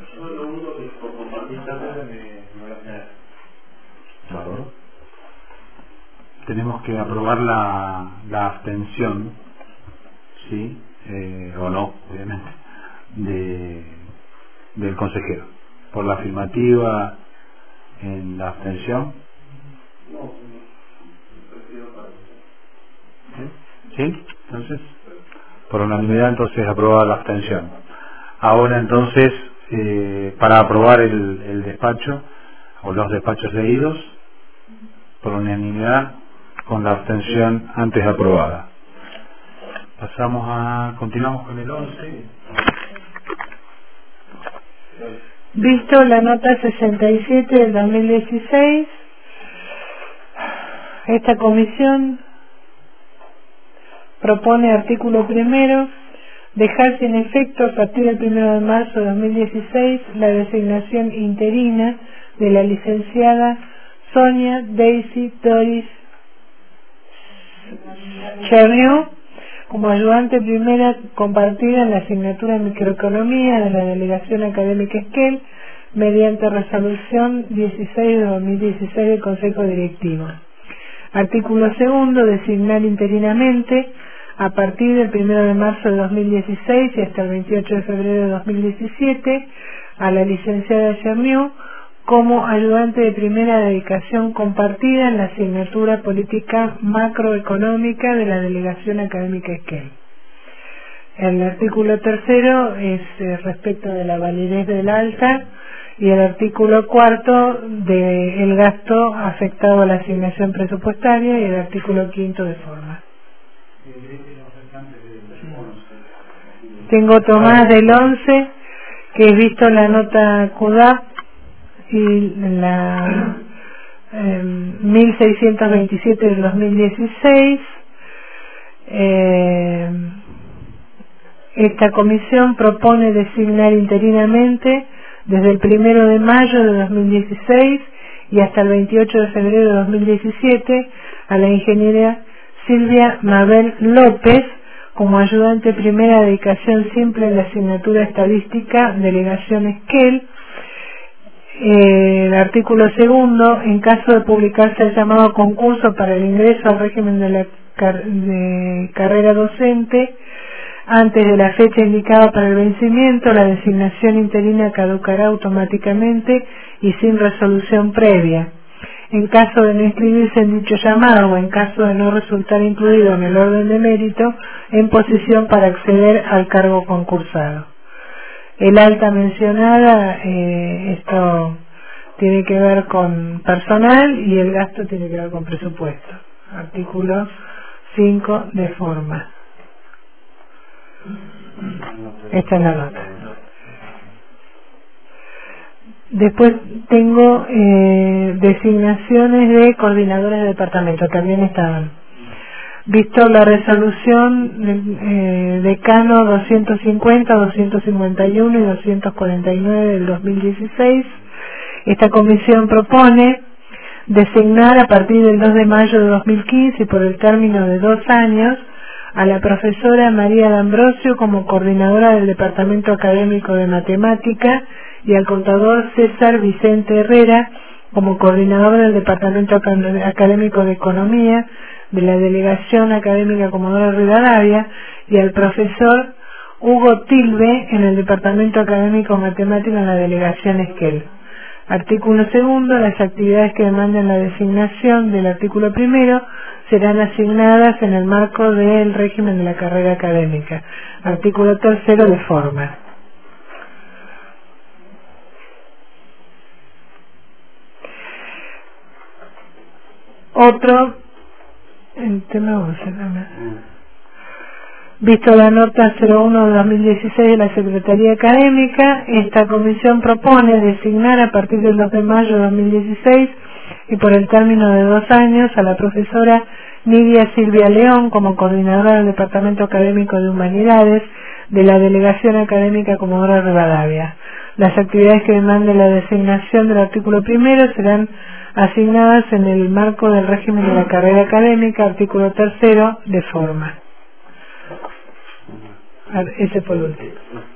Speaker 2: Tenemos que aprobar la, la abstención, sí, eh, o no, obviamente, de, del consejero. Por la afirmativa en la abstención. ¿Sí? ¿Sí? Entonces, por unanimidad, entonces aprobada la abstención. Ahora entonces, eh, para aprobar el, el despacho, o los despachos leídos, por unanimidad, con la abstención antes aprobada. Pasamos a, continuamos con el once.
Speaker 5: Visto la nota sesenta y siete del dos mil dieciséis, esta comisión propone artículo primero, dejar sin efecto a partir del primero de marzo de dos mil dieciséis la designación interina de la licenciada Sonia Daisy Doris Cherniu como ayudante primera compartida en la asignatura de microeconomía de la Delegación Académica Esquel mediante resolución dieciséis de dos mil dieciséis del Consejo Directivo. Artículo segundo, designar interinamente a partir del primero de marzo de dos mil dieciséis y hasta el veintiocho de febrero de dos mil diecisiete a la licenciada Cherniu como ayudante de primera dedicación compartida en la asignatura política macroeconómica de la Delegación Académica Esquel. El artículo tercero es eh, respecto de la validez del alta y el artículo cuarto del gasto afectado a la asignación presupuestaria y el artículo quinto de forma. Tengo otro más del once que he visto la nota Q D A P y la eh, mil seiscientos veintisiete del dos mil dieciséis. Eh, esta comisión propone designar interinamente desde el primero de mayo de dos mil dieciséis y hasta el veintiocho de febrero de dos mil diecisiete a la ingeniera Silvia Mabel López como ayudante primera de dedicación simple en la asignatura estadística Delegación Esquel. Eh, el artículo segundo, en caso de publicarse el llamado concurso para el ingreso al régimen de la car de carrera docente, antes de la fecha indicada para el vencimiento, la designación interina caducará automáticamente y sin resolución previa. En caso de no inscribirse en dicho llamado o en caso de no resultar incluido en el orden de mérito, en posición para acceder al cargo concursado. El alta mencionada, eh, esto tiene que ver con personal y el gasto tiene que ver con presupuesto. Artículo cinco de forma. Esta es la nota. Después tengo eh, designaciones de coordinadores de departamento, también estaban. Visto la resolución eh, decano doscientos cincuenta, doscientos cincuenta y uno y doscientos cuarenta y nueve del dos mil dieciséis, esta comisión propone designar a partir del dos de mayo de dos mil quince y por el término de dos años a la profesora María D'Ambrosio como coordinadora del Departamento Académico de Matemática y al contador César Vicente Herrera como coordinador del Departamento Académico de Economía de la Delegación Académica Comodoro Rivadavia y al profesor Hugo Tilbe en el Departamento Académico Matemático en la Delegación Esquel. Artículo segundo, las actividades que demanden la designación del artículo primero serán asignadas en el marco del régimen de la carrera académica. Artículo tercero de forma. Otro, el tema once también. Visto la nota cero uno de dos mil dieciséis de la Secretaría Académica, esta comisión propone designar a partir del dos de mayo de dos mil dieciséis y por el término de dos años a la profesora Nidia Silvia León como coordinadora del Departamento Académico de Humanidades de la Delegación Académica Comodoro Rivadavia. Las actividades que demanden la designación del artículo primero serán asignadas en el marco del régimen de la carrera académica, artículo tercero, de forma. Ese fue el último.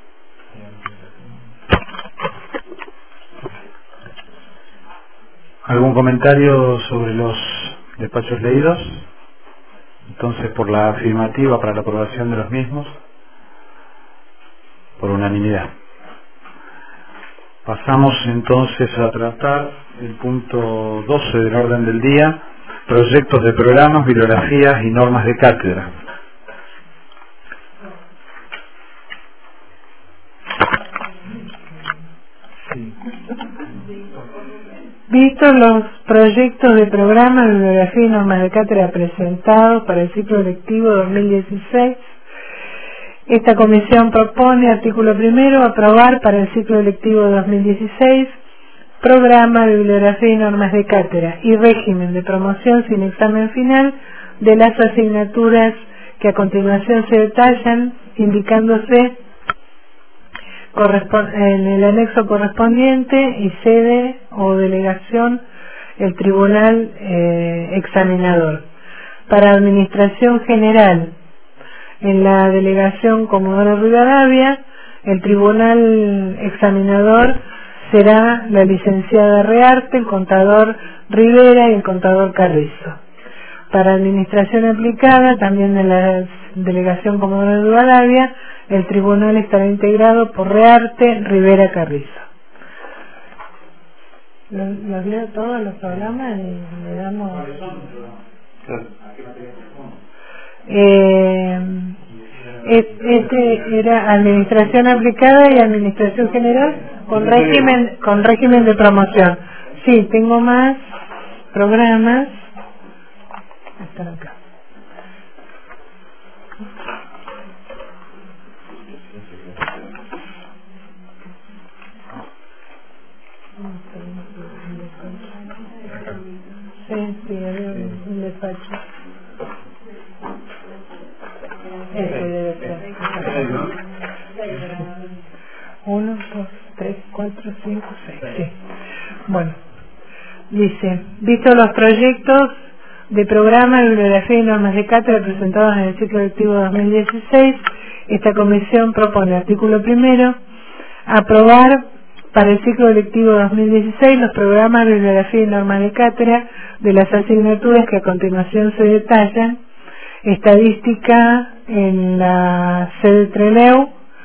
Speaker 2: ¿Algún comentario sobre los despachos leídos? Entonces, por la afirmativa para la aprobación de los mismos, por unanimidad. Pasamos entonces a tratar el punto doce del orden del día, proyectos de programas, bibliografías y normas de cátedra.
Speaker 5: Vistos los proyectos de programa, bibliografía y normas de cátedra presentados para el ciclo lectivo dos mil dieciséis, Esta comisión propone, artículo primero, aprobar para el ciclo electivo dos mil dieciséis programa, bibliografía y normas de cátedra y régimen de promoción sin examen final de las asignaturas que a continuación se detallan, indicándose en el anexo correspondiente y sede o delegación el tribunal eh, examinador. Para administración general, en la delegación Comodoro Rivadavia, el tribunal examinador será la licenciada Rearte, el contador Rivera y el contador Carrizo. Para administración aplicada, también en la delegación Comodoro Rivadavia, el tribunal estará integrado por Rearte, Rivera, Carrizo. Los leo todos los programas y le damos... Eh, este era administración aplicada y administración general con régimen con régimen de promoción. Sí, tengo más programas. Están acá. Sí, sí, había un despacho. Ese debe ser. Uno, dos, tres, cuatro, cinco, seis. Sí. Bueno, dice, visto los proyectos de programa, bibliografía y normas de cátedra presentados en el ciclo lectivo dos mil dieciséis, esta comisión propone, artículo primero, aprobar para el ciclo lectivo dos mil dieciséis los programas, bibliografía y normas de cátedra de las asignaturas que a continuación se detallan: estadística en la sede Trelew,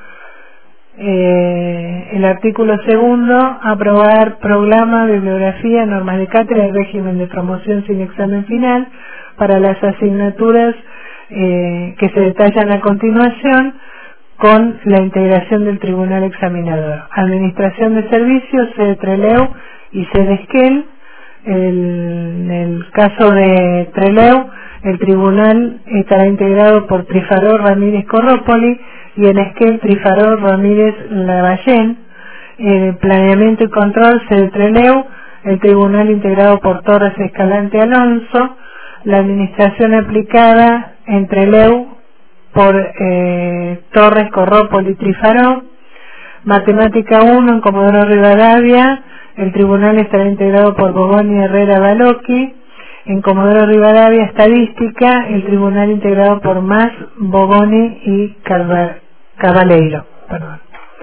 Speaker 5: eh, el artículo segundo, aprobar programa, bibliografía, normas de cátedra y régimen de promoción sin examen final para las asignaturas eh, que se detallan a continuación, con la integración del tribunal examinador. Administración de servicios, sede Trelew y sede Esquel. En el caso de Trelew, el tribunal estará integrado por Trifaró Ramírez Corrópoli y en Esquel Trifaró Ramírez Lavallén. En planeamiento y control, sede Trelew, el tribunal integrado por Torres Escalante Alonso. La administración aplicada en Trelew por eh, Torres Corrópoli y Trifaró. Matemática uno en Comodoro Rivadavia, el tribunal estará integrado por Bogoni Herrera Baloqui. En Comodoro Rivadavia, estadística, el tribunal integrado por Más, Bogoni y Cabaleiro. Perdón.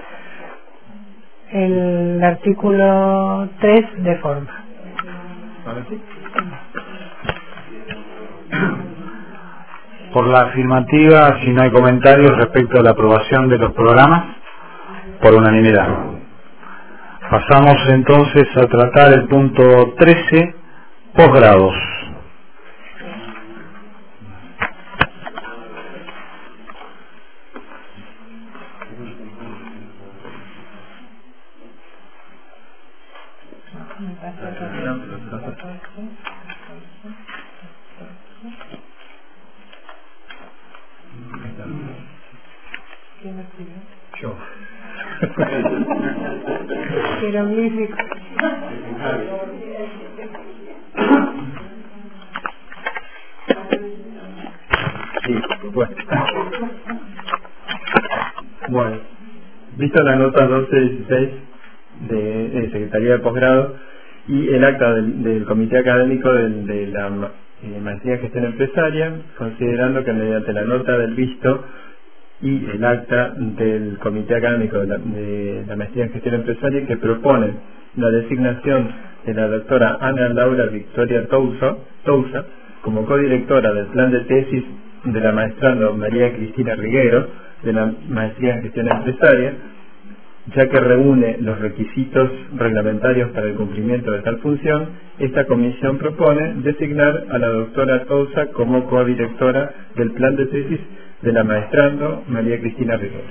Speaker 5: El artículo tres de forma.
Speaker 2: Por la afirmativa, si no hay comentarios respecto a la aprobación de los programas, por unanimidad. Pasamos entonces a tratar el punto trece, posgrados.
Speaker 1: Yo.
Speaker 5: Jeroglífico.
Speaker 1: Sí, bueno. Bueno, visto la nota doce dieciséis de, de Secretaría de Posgrado y el acta del, del Comité Académico de, de la eh, Maestría en Gestión Empresaria, considerando que mediante la nota del visto y el acta del Comité Académico de la, de la Maestría en Gestión Empresaria, que propone la designación de la doctora Ana Laura Victoria Tousa, Tousa como codirectora del plan de tesis de la maestrando María Cristina Riguero de la Maestría en Gestión Empresaria, ya que reúne los requisitos reglamentarios para el cumplimiento de tal función. Esta comisión propone designar a la doctora Tousa como codirectora del plan de tesis de la maestrando María Cristina Riguero.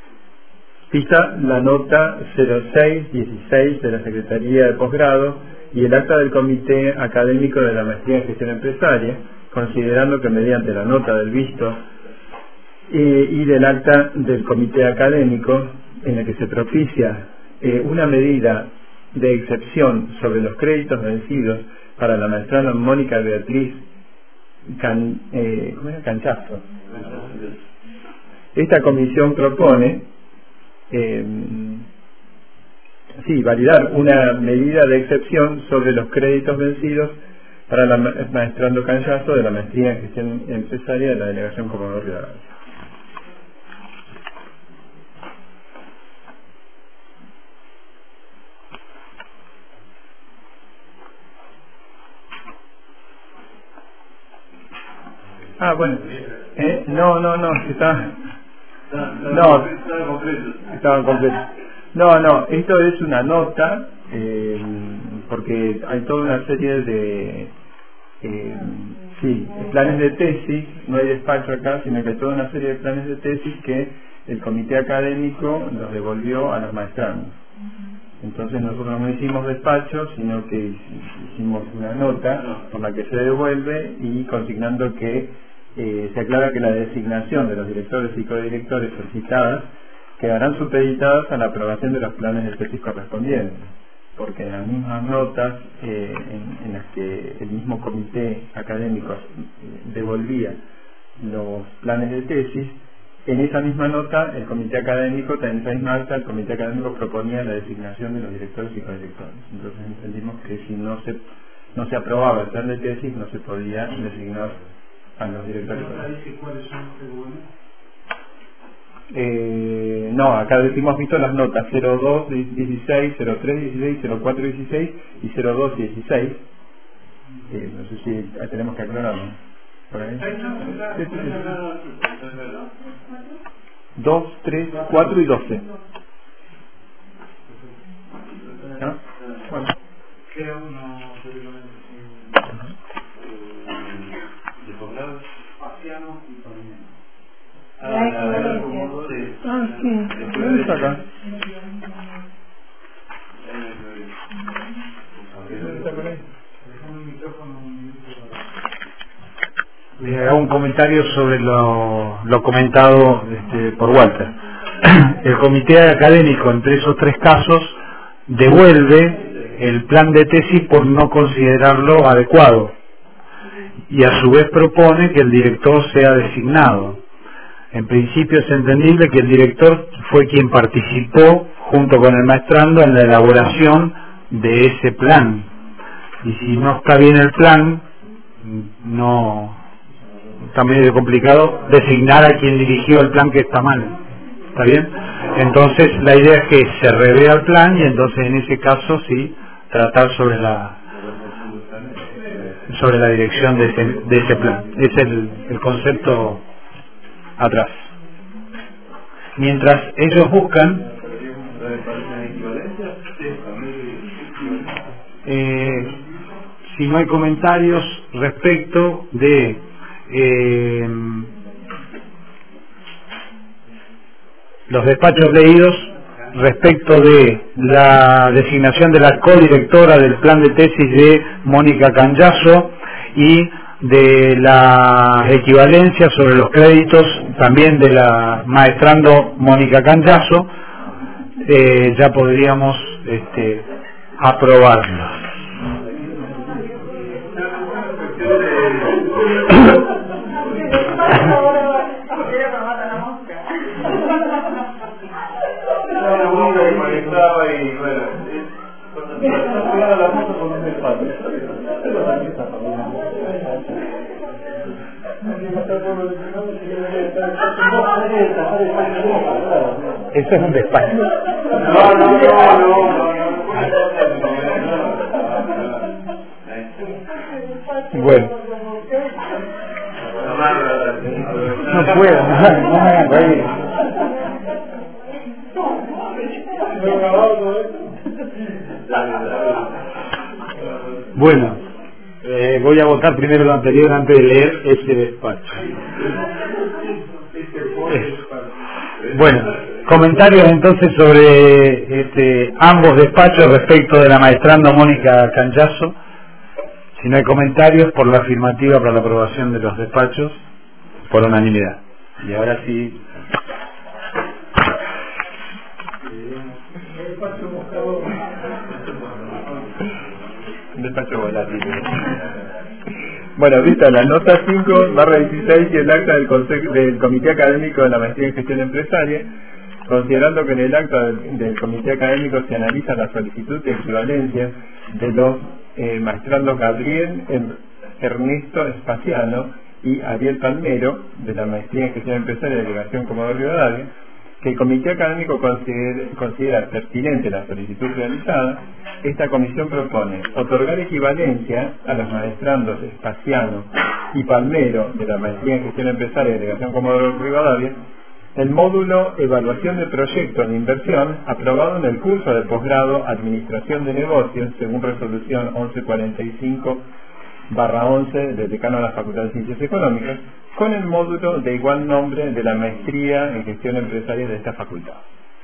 Speaker 1: Vista la nota cero seis dieciséis de la Secretaría de Posgrado y el acta del comité académico de la maestría en gestión empresaria, considerando que mediante la nota del visto eh, y del acta del comité académico en la que se propicia eh, una medida de excepción sobre los créditos vencidos para la maestranda Mónica Beatriz Can, eh, ¿cómo era? Canchazo. Esta comisión propone eh, sí, validar una medida de excepción sobre los créditos vencidos para la ma maestrando Canchazo de la maestría en gestión empresaria de la delegación Comodoro Rivadavia. Ah, bueno, eh, no, no, no, está, no, estaba completo. No, no, esto es una nota, eh, porque hay toda una serie de, eh, sí, planes de tesis, no hay despacho acá, sino que hay toda una serie de planes de tesis que el comité académico los devolvió a los maestrandos. Entonces nosotros no hicimos despacho, sino que hicimos una nota por la que se devuelve y consignando que eh, se aclara que la designación de los directores y codirectores solicitadas quedarán supeditadas a la aprobación de los planes de tesis correspondientes, porque en las mismas notas eh, en, en las que el mismo comité académico devolvía los planes de tesis, en esa misma nota el comité académico, en esa misma acta, el comité académico proponía la designación de los directores y codirectores. Entonces entendimos que si no se no se aprobaba el plan de tesis, no se podía designar a los directores.
Speaker 2: ¿Cuáles son?
Speaker 1: Eh, no, acá hemos visto las notas cero dos dieciséis, cero tres dieciséis, cero cuatro dieciséis y cero dos dieciséis. Eh, no sé si tenemos que aclararlo. Por ahí. dos, tres, cuatro y doce. ¿Ah? Bueno.
Speaker 2: Queda uno
Speaker 4: de posgrado.
Speaker 2: Pasiano y Paviñano.
Speaker 5: Ah, sí.
Speaker 1: ¿Dónde está acá? ¿Dónde está por ahí?
Speaker 2: Le hago un comentario sobre lo, lo comentado este, por Walter. El comité académico, entre esos tres casos, devuelve el plan de tesis por no considerarlo adecuado y a su vez propone que el director sea designado. En principio es entendible que el director fue quien participó junto con el maestrando en la elaboración de ese plan, y si no está bien el plan, no también es complicado designar a quien dirigió el plan que está mal. ¿Está bien? Entonces la idea es que se revea el plan y entonces en ese caso sí tratar sobre la sobre la dirección de ese, de ese plan. Es el, el concepto atrás. Mientras ellos buscan, eh, si no hay comentarios respecto de eh, los despachos leídos respecto de la designación de la codirectora del plan de tesis de Mónica Canchazo y de la equivalencia sobre los créditos también de la maestrando Mónica Canchazo, eh, ya podríamos este, aprobarlo. Eso es un despacho.
Speaker 4: No, no, no, no.
Speaker 2: Bueno. No puedo, no, no me hagan reír. Bueno, eh, voy a votar primero lo anterior antes de leer ese despacho. Eso. Bueno. Comentarios entonces sobre este, ambos despachos respecto de la maestranda Mónica Canyazo. Si no hay comentarios, por la afirmativa para la aprobación de los despachos, por unanimidad. Y ahora sí.
Speaker 1: Despacho volátil. Bueno, vista la nota cinco barra dieciséis y el acta del, consejo, del Comité Académico de la Maestría en Gestión Empresaria, considerando que en el acta del, del Comité Académico se analiza la solicitud de equivalencia de los eh, maestrandos Gabriel Ernesto Espaciano y Ariel Palmero, de la Maestría en Gestión Empresaria de la Delegación Comodoro Rivadavia, que el Comité Académico considera, considera pertinente la solicitud realizada. Esta comisión propone otorgar equivalencia a los maestrandos Espaciano y Palmero, de la Maestría en Gestión Empresaria de la Delegación Comodoro Rivadavia, el módulo Evaluación de Proyectos de Inversión aprobado en el curso de posgrado Administración de Negocios, según resolución once cuarenta y cinco barra once del decano de la Facultad de Ciencias Económicas, con el módulo de igual nombre de la Maestría en Gestión Empresaria de esta facultad.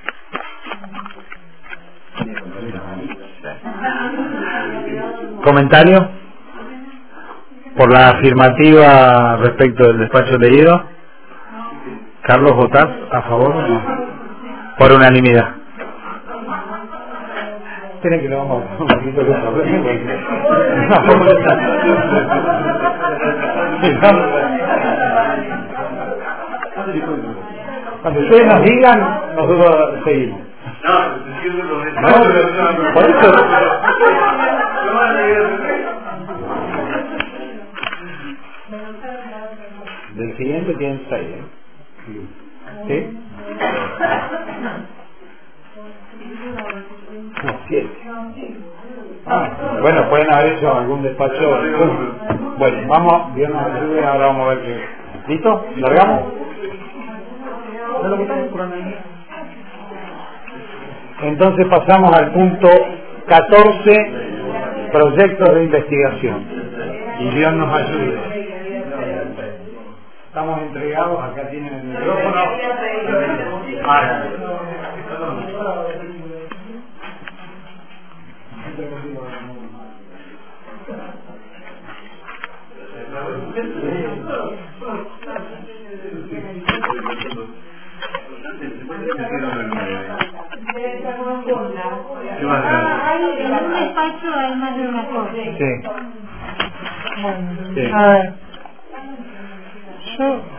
Speaker 2: ¿Comentario? Por la afirmativa respecto del despacho leído. Carlos, ¿votás a favor o no? Por unanimidad. Esperen que lo vamos a un poquito de otra vez. Cuando ustedes nos digan, nosotros seguimos. No, pero por eso. Del siguiente tienen seis, ¿eh? ¿Sí? No, siete. Ah, bueno, pueden haber hecho algún despacho. Bueno, vamos, Dios nos ayude, ahora vamos a ver qué. ¿Listo? ¿Largamos? Entonces pasamos al punto catorce, proyectos de investigación. Y Dios nos ayude. Estamos entregados, acá tienen el micrófono. Ah.
Speaker 6: En un despacho hay más de una cosa.
Speaker 1: Sí.
Speaker 5: Bueno,
Speaker 1: Sí.
Speaker 5: a ver. Yo,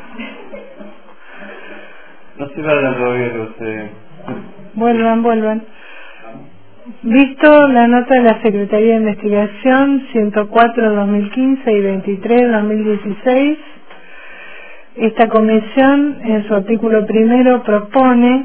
Speaker 4: No estoy hablando todavía de usted.
Speaker 5: vuelvan, vuelvan. Visto la nota de la Secretaría de Investigación ciento cuatro dos mil quince y veintitrés dos mil dieciséis, esta comisión en su artículo primero propone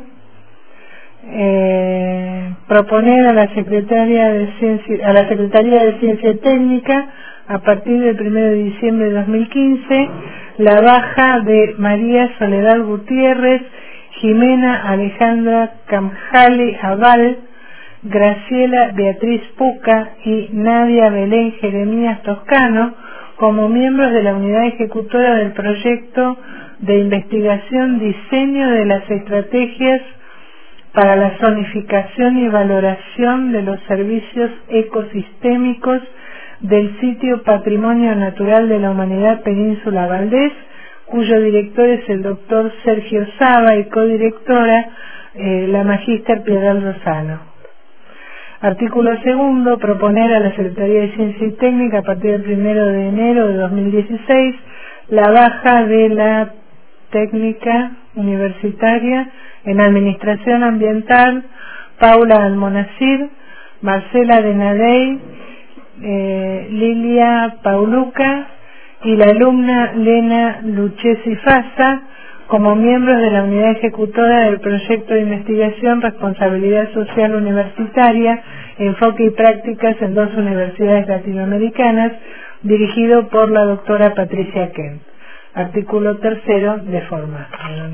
Speaker 5: eh, proponer a la Secretaría de Ciencia, a la Secretaría de Ciencia Técnica a partir del primero de diciembre de dos mil quince la baja de María Soledad Gutiérrez, Jimena Alejandra Camjali Aval, Graciela Beatriz Puca y Nadia Belén Jeremías Toscano como miembros de la unidad ejecutora del proyecto de investigación diseño de las estrategias para la zonificación y valoración de los servicios ecosistémicos del sitio Patrimonio Natural de la Humanidad Península Valdés, cuyo director es el doctor Sergio Saba y codirectora eh, la magíster Piedad Rosano. Artículo segundo, proponer a la Secretaría de Ciencia y Técnica a partir del primero de enero de dos mil dieciséis la baja de la técnica universitaria en Administración Ambiental Paula Almonacid, Marcela Denadey, eh, Lilia Pauluca y la alumna Lena Luchesi Fasa como miembros de la unidad ejecutora del proyecto de investigación Responsabilidad Social Universitaria, Enfoque y Prácticas en dos universidades latinoamericanas, dirigido por la doctora Patricia Kent. Artículo tercero, de forma.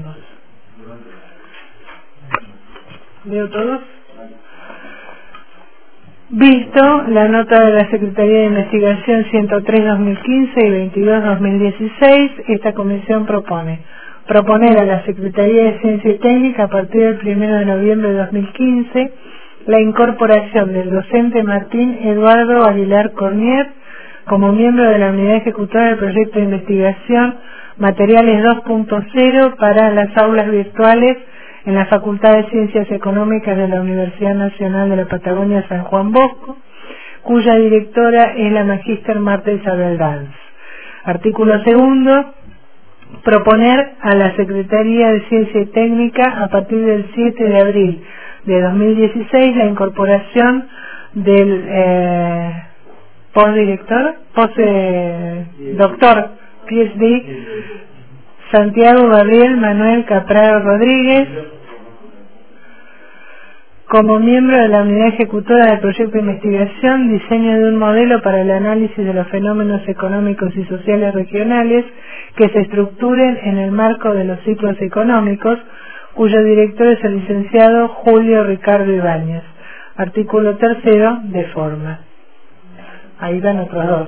Speaker 5: ¿Leo todos? Visto la nota de la Secretaría de Investigación ciento tres dos mil quince y veintidós dos mil dieciséis, esta comisión propone proponer a la Secretaría de Ciencia y Técnica a partir del primero de noviembre de dos mil quince la incorporación del docente Martín Eduardo Aguilar Cornier como miembro de la unidad ejecutora del proyecto de investigación Materiales dos punto cero para las aulas virtuales en la Facultad de Ciencias Económicas de la Universidad Nacional de la Patagonia San Juan Bosco, cuya directora es la magíster Marta Isabel Danz. Artículo segundo. Proponer a la Secretaría de Ciencia y Técnica a partir del siete de abril de dos mil dieciséis la incorporación del eh, postdirector, post eh, doctor P H D Santiago Gabriel Manuel Capraro Rodríguez como miembro de la unidad ejecutora del proyecto de investigación Diseño de un modelo para el análisis de los fenómenos económicos y sociales regionales que se estructuren en el marco de los ciclos económicos, cuyo director es el licenciado Julio Ricardo Ibáñez. Artículo tercero, de forma. Ahí van otros dos.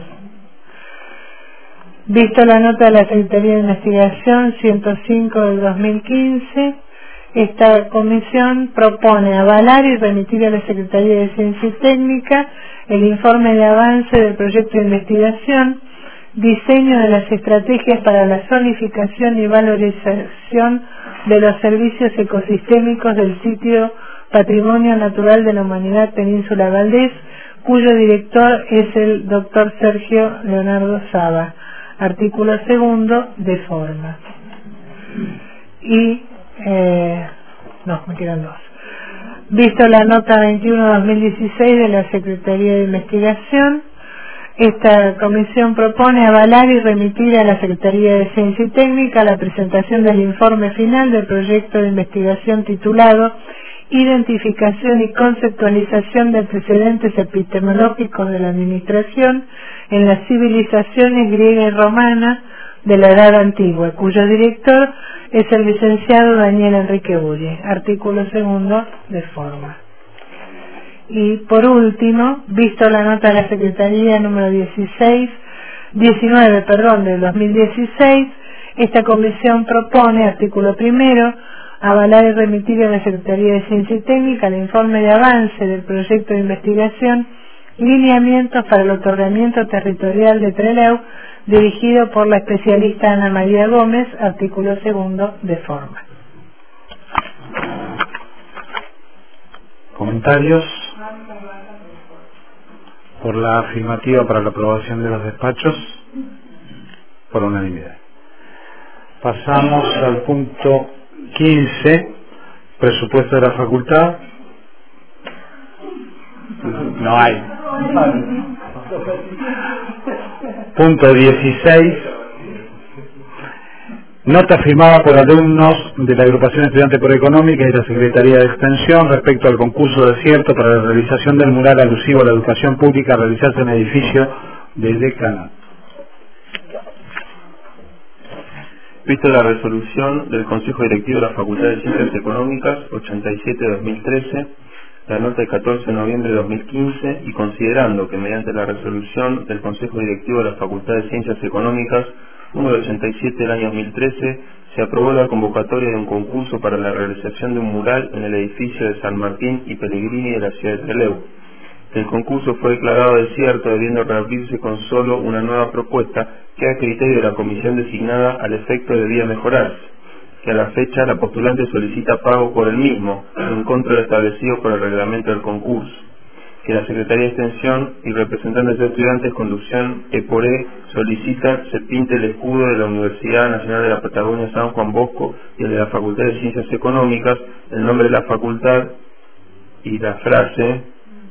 Speaker 5: Visto la nota de la Secretaría de Investigación ciento cinco del dos mil quince, esta comisión propone avalar y remitir a la Secretaría de Ciencia y Técnica el informe de avance del proyecto de investigación, diseño de las estrategias para la zonificación y valorización de los servicios ecosistémicos del sitio Patrimonio Natural de la Humanidad Península Valdés, cuyo director es el doctor Sergio Leonardo Saba. Artículo segundo, de forma. Y, eh, no, me quedan dos. Visto la nota veintiuno dos mil dieciséis de la Secretaría de Investigación, esta comisión propone avalar y remitir a la Secretaría de Ciencia y Técnica la presentación del informe final del proyecto de investigación titulado Identificación y conceptualización de antecedentes epistemológicos de la administración en las civilizaciones griega y romana de la Edad Antigua, cuyo director es el licenciado Daniel Enrique Bulli. Artículo segundo, de forma. Y por último, visto la nota de la Secretaría número dieciséis, diecinueve, perdón, del dos mil dieciséis, esta comisión propone, artículo primero, avalar y remitir a la Secretaría de Ciencia y Técnica el informe de avance del proyecto de investigación Lineamientos para el otorgamiento territorial de Trelew, dirigido por la especialista Ana María Gómez, artículo segundo, de forma.
Speaker 2: ¿Comentarios? Por la afirmativa para la aprobación de los despachos, por unanimidad. Pasamos al punto quince, presupuesto de la facultad. No hay. Punto dieciséis. Nota firmada por alumnos de la Agrupación Estudiante por Económica y de la Secretaría de Extensión respecto al concurso desierto para la realización del mural alusivo a la educación pública a realizarse en el edificio del decanato.
Speaker 4: Visto la resolución del Consejo Directivo de la Facultad de Ciencias Económicas ochenta y siete de dos mil trece, la nota de catorce de noviembre de dos mil quince, y considerando que mediante la resolución del Consejo Directivo de la Facultad de Ciencias Económicas número ochenta y siete del año dos mil trece, se aprobó la convocatoria de un concurso para la realización de un mural en el edificio de San Martín y Pellegrini de la ciudad de Trelew. El concurso fue declarado desierto, debiendo reabrirse con solo una nueva propuesta que a criterio de la comisión designada al efecto debía mejorarse, que a la fecha la postulante solicita pago por el mismo, en contra de lo establecido por el reglamento del concurso, que la Secretaría de Extensión y representantes de estudiantes conducción E por E solicitan se pinte el escudo de la Universidad Nacional de la Patagonia San Juan Bosco y el de la Facultad de Ciencias Económicas, el nombre de la facultad y la frase.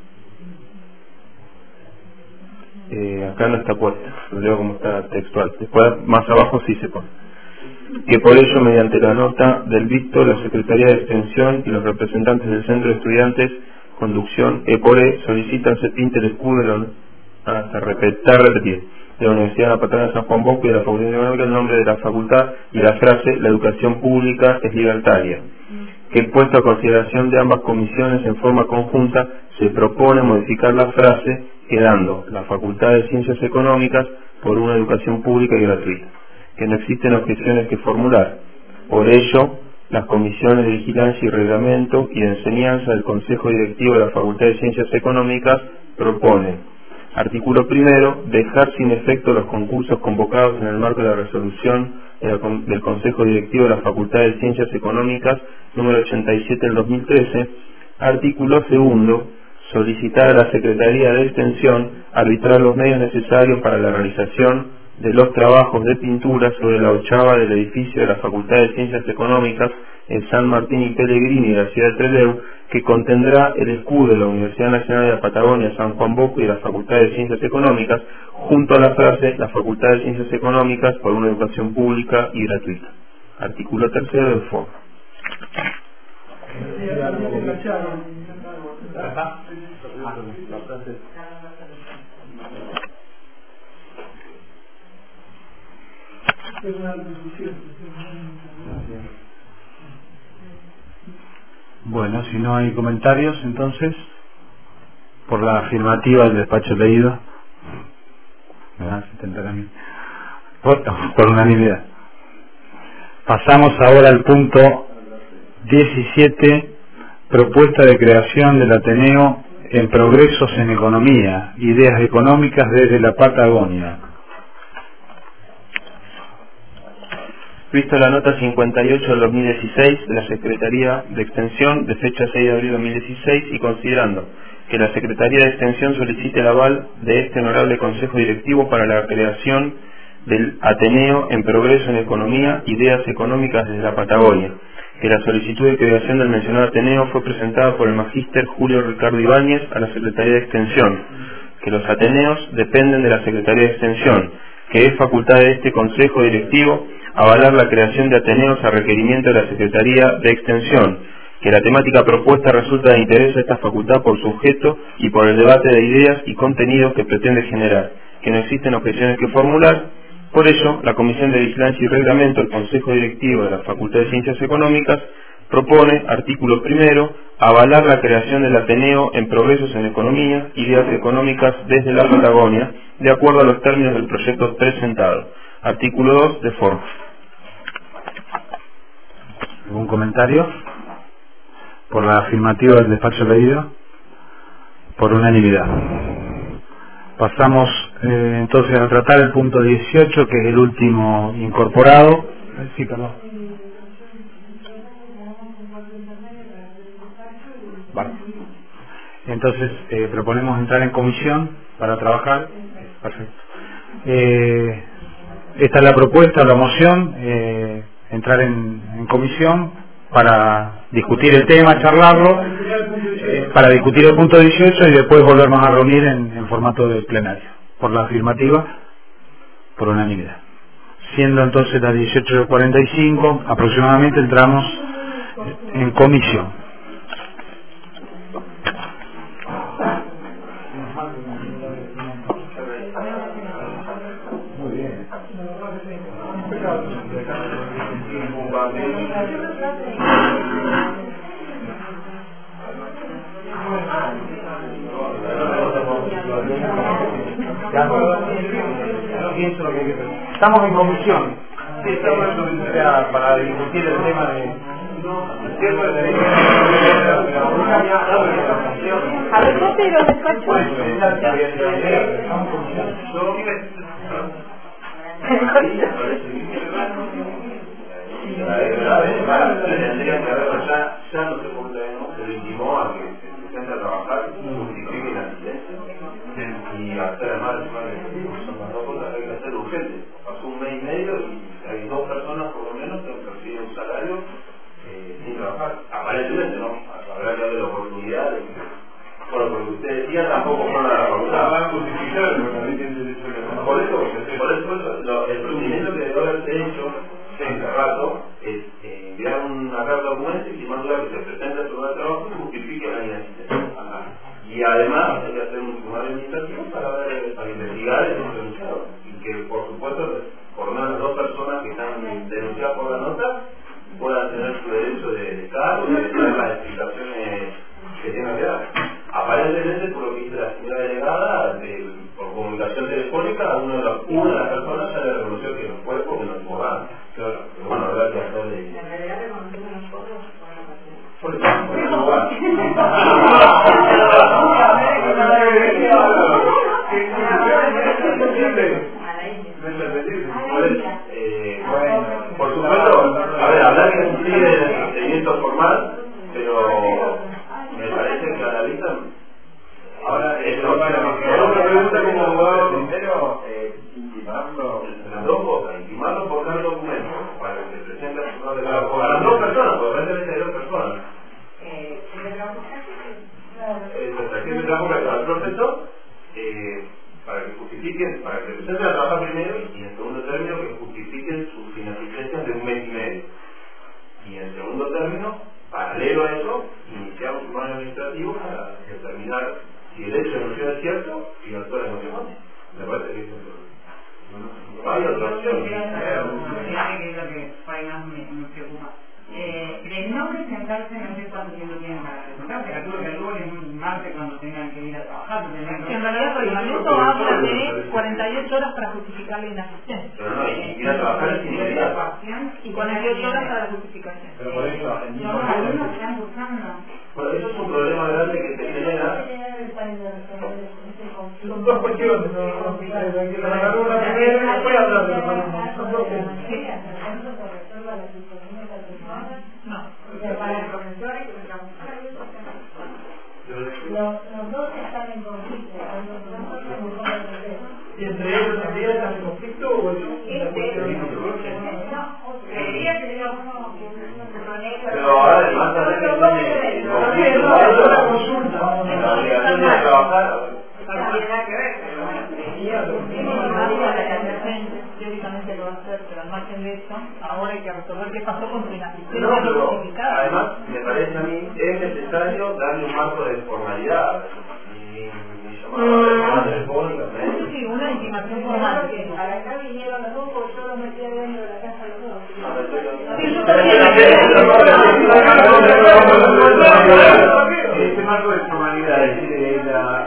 Speaker 4: Eh, acá no está puesta, lo leo como está textual. Después, más abajo sí se pone. Que por ello, mediante la nota del visto, la Secretaría de Extensión y los representantes del Centro de Estudiantes, conducción E por E, solicitan se pinte el escudo de la, hasta repetir, repetir, de la Universidad de la Patagonia San Juan Bosco y de la Facultad de Económica, el nombre de la facultad y la frase, la educación pública es libertaria. Que puesto a consideración de ambas comisiones en forma conjunta, se propone modificar la frase, quedando la Facultad de Ciencias Económicas por una educación pública y gratuita, que no existen objeciones que formular. Por ello, las comisiones de vigilancia y reglamento y de enseñanza del Consejo Directivo de la Facultad de Ciencias Económicas proponen: artículo primero, dejar sin efecto los concursos convocados en el marco de la resolución del Consejo Directivo de la Facultad de Ciencias Económicas número ochenta y siete del dos mil trece. Artículo segundo, solicitar a la Secretaría de Extensión arbitrar los medios necesarios para la realización de los trabajos de pintura sobre la ochava del edificio de la Facultad de Ciencias Económicas en San Martín y Pellegrini de la ciudad de Trelew, que contendrá el escudo de la Universidad Nacional de la Patagonia San Juan Bosco y la Facultad de Ciencias Económicas, junto a la frase la Facultad de Ciencias Económicas por una educación pública y gratuita. Artículo tercero del foro.
Speaker 2: Bueno, si no hay comentarios, entonces, por la afirmativa del despacho leído, ¿verdad? Por, por unanimidad. Pasamos ahora al punto diecisiete, propuesta de creación del Ateneo en Progresos en Economía, ideas económicas desde la Patagonia.
Speaker 4: Visto la nota cincuenta y ocho del dos mil dieciséis de la Secretaría de Extensión de fecha seis de abril de dos mil dieciséis y considerando que la Secretaría de Extensión solicite el aval de este honorable Consejo Directivo para la creación del Ateneo en Progreso en Economía, Ideas Económicas desde la Patagonia, que la solicitud de creación del mencionado Ateneo fue presentada por el Magíster Julio Ricardo Ibáñez a la Secretaría de Extensión, que los Ateneos dependen de la Secretaría de Extensión, que es facultad de este Consejo Directivo avalar la creación de Ateneos a requerimiento de la Secretaría de Extensión, que la temática propuesta resulta de interés a esta facultad por su objeto y por el debate de ideas y contenidos que pretende generar, que no existen objeciones que formular. Por ello, la Comisión de Vigilancia y Reglamento del Consejo Directivo de la Facultad de Ciencias Económicas propone, artículo primero, avalar la creación del Ateneo en Progresos en Economía, Ideas Económicas desde la Patagonia, de acuerdo a los términos del proyecto presentado. Artículo dos, de forma.
Speaker 2: ¿Algún comentario? Por la afirmativa del despacho leído, por unanimidad. Pasamos eh, entonces a tratar el punto dieciocho, que es el último incorporado. Sí, perdón. Vale. Entonces eh, proponemos entrar en comisión para trabajar. Perfecto. Eh, esta es la propuesta, la moción, eh, entrar en, en comisión para discutir el tema, charlarlo, eh, para discutir el punto dieciocho y después volvernos a reunir en, en formato de plenario. Por la afirmativa, por unanimidad. Siendo entonces las dieciocho cuarenta y cinco, aproximadamente entramos en comisión. Estamos en comisión. Sí, estamos en comisión para discutir el tema de...
Speaker 3: A ver, ¿cómo te lo despacho?
Speaker 7: Ya no se puede, se le intimó a que se presente a trabajar, justifique la asistencia y hacer además son las dos cosas que hay que hacer urgentes. Pasó un mes y medio y hay dos personas por lo menos que han recibido un salario eh, sin trabajar. Aparentemente no, habrá que darle la oportunidad de que, bueno, porque usted decía tampoco fueron a la facultad. Van a justificar, porque también tienen derecho a... Por eso, por eso lo, el procedimiento que debe haberse hecho hace rato es eh, enviar una carta documento y firmar que se presente a su lugar de trabajo y justifique la inasistencia. Y además hay que hacer un sumario administrativo para, ver, para investigar el hecho denunciado. Y que por supuesto por lo menos las dos personas que están denunciadas por la nota puedan tener su derecho de estar o de dar las explicaciones que tengan que dar. Aparentemente, por lo que dice la señora delegada, de, por comunicación telefónica, uno de los, una de las personas ya le reconoció que no fue porque no tuvo ganas. Claro. Pero bueno, habrá que hacerle Eh, bueno, por supuesto, a ver, hablar que cumplir el procedimiento formal, pero me parece que a la vista. Ahora, eso, pero me pregunta como abogado, primero, eh, intimarlo, las dos cosas, intimarlo por dar documentos, para que se presente a su de la a las dos personas, porque realmente hay dos personas. Eh, se trajo al profesor, eh, para que justifiquen, para que se presenten a trabajar primero y en segundo término que justifiquen sus ineficiencias de un mes y medio. Y en segundo término, paralelo a eso, iniciamos un plano administrativo para determinar si el hecho de denuncio es cierto y el autor es matrimonio. Me parece que es un hay otra opción.
Speaker 8: Que es lo que por ahí más me, me preocupa. Eh, de no presentarse, no sé cuánto tiempo tienen para presentarse, calculo que el lunes es un martes cuando tengan que ir a trabajar.
Speaker 9: En realidad el reglamento habla de cuarenta y ocho horas para justificar la inasistencia.
Speaker 7: Pero no, y ir a trabajar es inmediato.
Speaker 9: Y cuarenta y ocho horas para la justificación.
Speaker 7: Pero por eso,
Speaker 8: no, algunos están buscando.
Speaker 7: Bueno, eso es un problema grande que se genera.
Speaker 5: Son dos cuestiones, no, no, la primera no puede hablar de los alumnos, son dos temas.
Speaker 9: No.
Speaker 8: Para el profesor hay que trabajar.
Speaker 6: Los, los dos están en conflicto.
Speaker 5: ¿Y entre ellos también están en conflicto o es una cuestión?
Speaker 8: No, creería que sería uno que es
Speaker 7: Pero ahora además también tiene
Speaker 5: la consulta.
Speaker 7: la obligación de trabajar.
Speaker 8: no tiene nada que ver, pero
Speaker 9: teóricamente lo va a hacer, pero al margen de eso, ahora hay que resolver qué pasó con su inasistencia
Speaker 7: No, pero
Speaker 9: justificada.
Speaker 7: además me parece a mí es necesario darle un marco de formalidad. Ni, ni llamar a telefónica.
Speaker 9: Sí, una intimación formal.
Speaker 6: Para acá vinieron los dos porque yo los metí dentro de la casa de los dos.
Speaker 2: Este marco de formalidad, es decir, la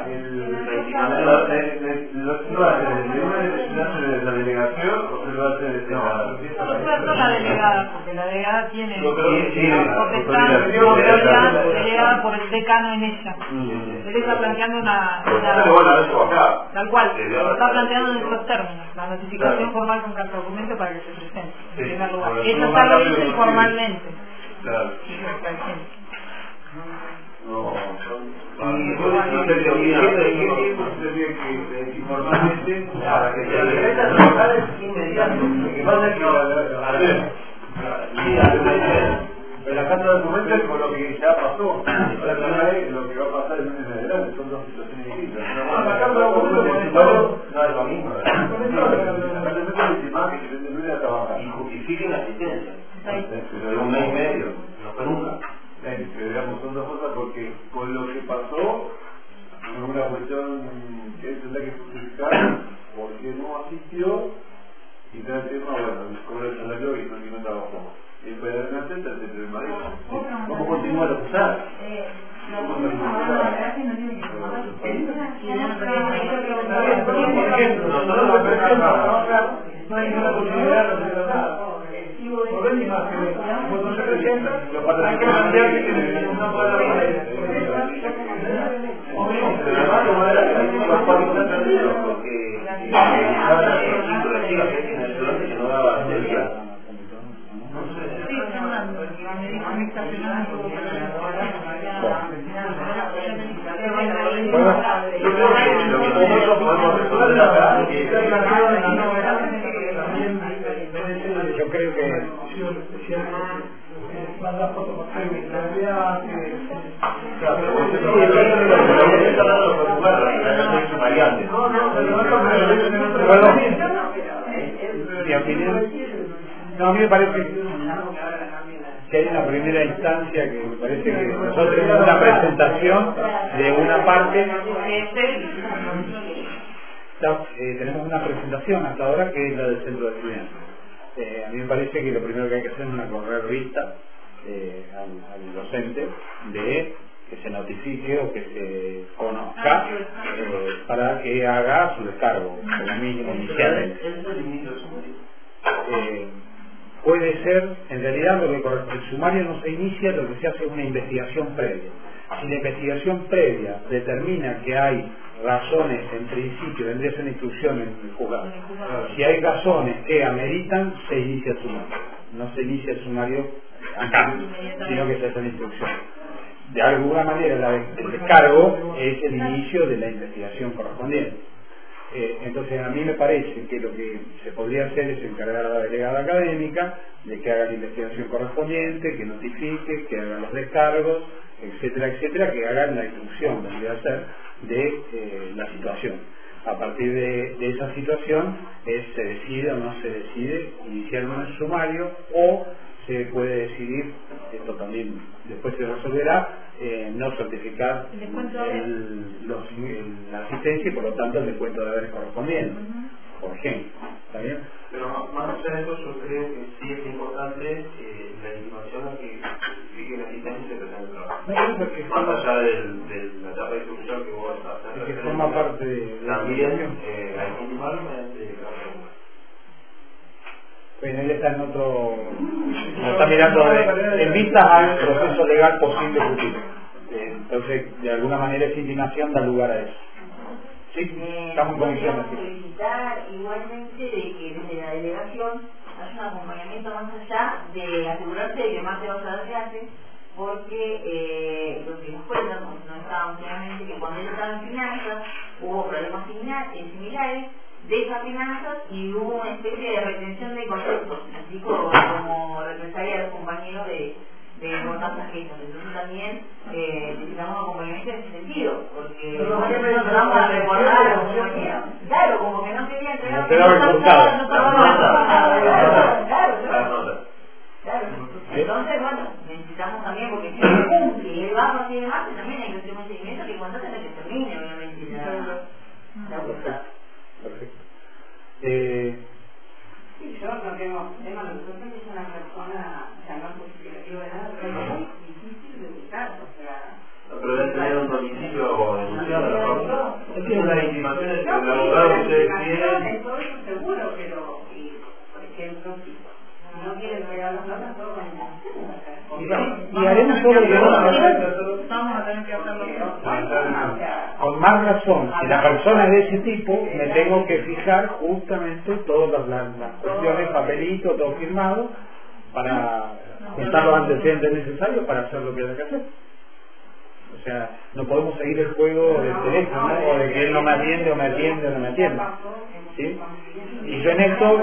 Speaker 2: la delegación o se lo hace desde
Speaker 9: la delegada, porque la delegada tiene
Speaker 2: potestad
Speaker 9: delegada por el decano en ella. Él está planteando una, una tal cual, lo está planteando en estos términos, la notificación formal con carta documento para que se presente, en primer lugar. Eso ya lo dicen formalmente.
Speaker 7: Claro. No,
Speaker 2: y vos decís que informalmente para que se regrese a trabajar es inmediato. Lo que pasa es que en la carta de documentos es con lo que ya pasó. Ahora lo que va a pasar el lunes adelante son dos situaciones distintas. La carta de documentos no es lo mismo. La carta de documentos dice más que se lunes a trabajar.
Speaker 7: y justifiquen la asistencia. Pero de un mes y medio, no fue nunca.
Speaker 2: Digamos, son dos cosas porque con lo que pasó es una cuestión que tendrá que justificar porque no asistió y te el tema, bueno, cobra el salario y no, y no trabajó. Y después de adelante te hace el marido. ¿Cómo continuar a usar?
Speaker 7: Por ejemplo, nosotros lo presentamos.
Speaker 5: No hay ninguna posibilidad de tratar. No ven ni más que ver. Cuando se presenta, hay que plantear que tiene una palabra.
Speaker 2: Yo creo que
Speaker 5: manda fotos más técnicas,
Speaker 2: mi opinión, no, a mí me parece que hay una primera instancia que me parece que nosotros tenemos una presentación de una parte, eh, tenemos una presentación hasta ahora que es la del centro de estudiantes. Eh, a mí me parece que lo primero que hay que hacer es una correr vista eh, al, al docente de que se notifique o que se conozca eh, para que haga su descargo como mínimo inicial. Eh, puede ser, en realidad lo que corresponde, el sumario no se inicia, lo que se hace es una investigación previa. Si la investigación previa determina que hay razones, en principio, vendría a ser una instrucción en el juzgado. Si hay razones que ameritan, se inicia el sumario. No se inicia el sumario acá, sino que se hace una instrucción. De alguna manera, la, el descargo es el inicio de la investigación correspondiente. Eh, entonces, a mí me parece que lo que se podría hacer es encargar a la delegada académica de que haga la investigación correspondiente, que notifique, que haga los descargos, etcétera, etcétera, que hagan la instrucción, vendría a ser, de eh, la situación. A partir de, de esa situación, es, se decide o no se decide iniciar un sumario, o se puede decidir, esto también después se resolverá, eh, no certificar el, los, el, la asistencia y por lo tanto el descuento de haberes correspondiente, uh-huh. por ejemplo. ¿Está bien?
Speaker 7: Pero más allá de eso, yo creo que sí es importante eh, la intimación a que justifique la asistencia y se presente el trabajo.
Speaker 2: No, porque
Speaker 7: más allá del, de la etapa de instrucción que vos vas a hacer,
Speaker 2: que forma parte de la
Speaker 7: también eh, hay que intimar mediante la pregunta.
Speaker 2: Pues él está en otro, lo está mirando de, en vista al proceso legal posible futuro. Entonces, de alguna manera esa intimación da lugar a eso. Sí,
Speaker 10: eh,
Speaker 2: estamos en condiciones.
Speaker 10: Podríamos solicitar igualmente de que desde la delegación haya un acompañamiento más allá de asegurarse de que Marte vaya a dar clases, porque eh, lo que nos cuentan, no estábamos claramente, que cuando él estaba en finanzas hubo problemas similares de esas finanzas y hubo una especie de retención de conceptos, así como, como represalia a los compañeros de, de montas ajenas. Entonces también eh, necesitamos acompañamiento en ese sentido, porque no nos vamos a recordar a los compañeros. Claro, como que no quería entregar, no quedaba resultado. No claro, claro. Claro, entonces bueno, necesitamos también, porque si él cumple y él va a partir de marzo, también hay que hacer un seguimiento que cuando se que termine, obviamente, la, la vuelta.
Speaker 2: Perfecto. Eh,
Speaker 3: sí, yo no tengo tema, lo que pasa es que es una persona, o sea, no es justificativo de nada, pero es muy difícil de buscar, o sea...
Speaker 7: Pero debe tener un domicilio o denunciado a la causa. Es una intimación entre el abogado que ustedes tienen.
Speaker 3: Todo eso seguro, pero, y, por ejemplo, si no quieren entregar las notas, todo con
Speaker 2: y, y haremos todo lo que vamos a hacer.
Speaker 9: Vamos a tener que hacerlo.
Speaker 2: Con más razón, si la persona es de ese tipo, me tengo que fijar justamente todas las, las cuestiones, papelito, todo firmado, para juntar los antecedentes necesarios para hacer lo que haya que hacer. O sea, no podemos seguir el juego del teléfono, ¿no? O de que él no me atiende o me atiende o no me atiende. ¿Sí? Y yo en esto...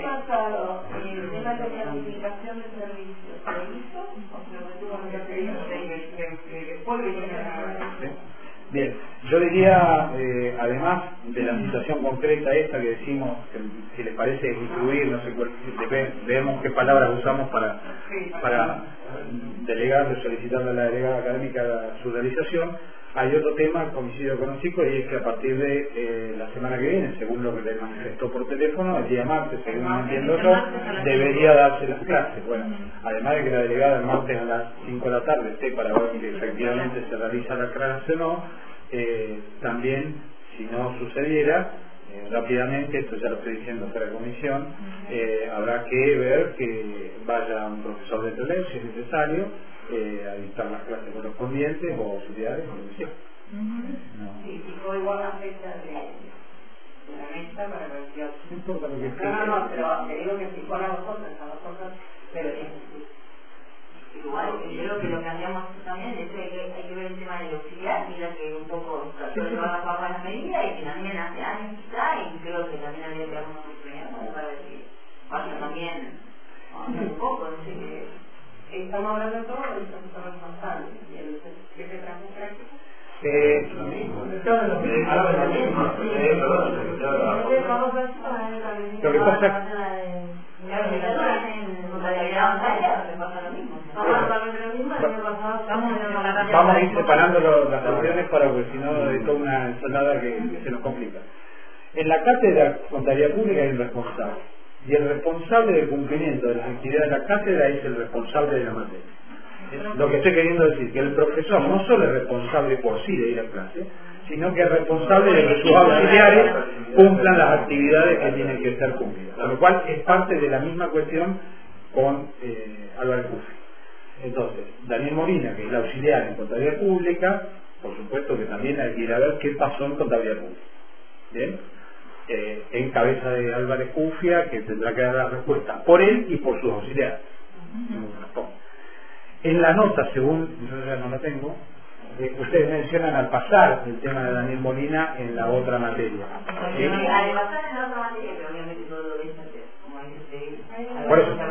Speaker 2: Bien, yo diría, eh, además de la situación concreta esta que decimos, que, si les parece incluir, no sé cuál, vemos qué palabras usamos para, para delegarle, solicitarle a la delegada académica su realización. Hay otro tema, el homicidio económico, y es que a partir de eh, la semana que viene, según lo que le manifestó por teléfono, el día martes, según me entiendo yo, debería darse las clases. Bueno, además de que la delegada el martes a las cinco de la tarde esté para ver si efectivamente se realiza la clase o no, eh, también, si no sucediera, eh, rápidamente, esto ya lo estoy diciendo para la comisión, eh, habrá que ver que vaya un profesor de Toledo, si es necesario, eh, a dictar las clases correspondientes o auxiliares o lo que sea.
Speaker 3: No. Sí, fijó igual la fecha de, de la mesa para ver si...
Speaker 2: No importa lo que
Speaker 3: No, no, no, pero te digo que fijó las dos cosas, las dos cosas, pero
Speaker 10: igual, yo creo que lo cambiamos también, es que hay que ver el tema del auxiliar, mira que un poco trató de llevar a cabo las medidas y que también hace años está, y creo que también habría que dar una oportunidad para decir, vaya también, un poco, no sé qué.
Speaker 3: Estamos hablando de todo el profesor responsable y el jefe de trabajo práctico.
Speaker 2: Eh,
Speaker 3: lo mismo.
Speaker 2: Lo que pasa vamos a ir separando lo, las cuestiones para que si no es toda una ensalada que, que se nos complica. En la cátedra de contabilidad pública hay un responsable. Y el responsable del cumplimiento de las actividades de la cátedra es el responsable de la materia. Es lo que estoy queriendo decir, que el profesor no solo es responsable por sí de ir a clase, sino que es responsable de que sus auxiliares cumplan las actividades que tienen que ser cumplidas. Con lo cual es parte de la misma cuestión con eh, Álvarez Cuffi. Entonces, Daniel Molina, que es la auxiliar en contabilidad pública, por supuesto que también hay que ir a ver qué pasó en contabilidad pública. ¿Bien? Eh, en cabeza de Álvarez Cufia, que tendrá que dar la respuesta por él y por sus auxiliares. En la nota, según, yo ya no la tengo, eh, ustedes mencionan al pasar el tema de Daniel Molina en la otra materia. ¿Sí?
Speaker 10: Al pasar en la otra materia, pero obviamente todo lo dice como dice
Speaker 2: Por eso,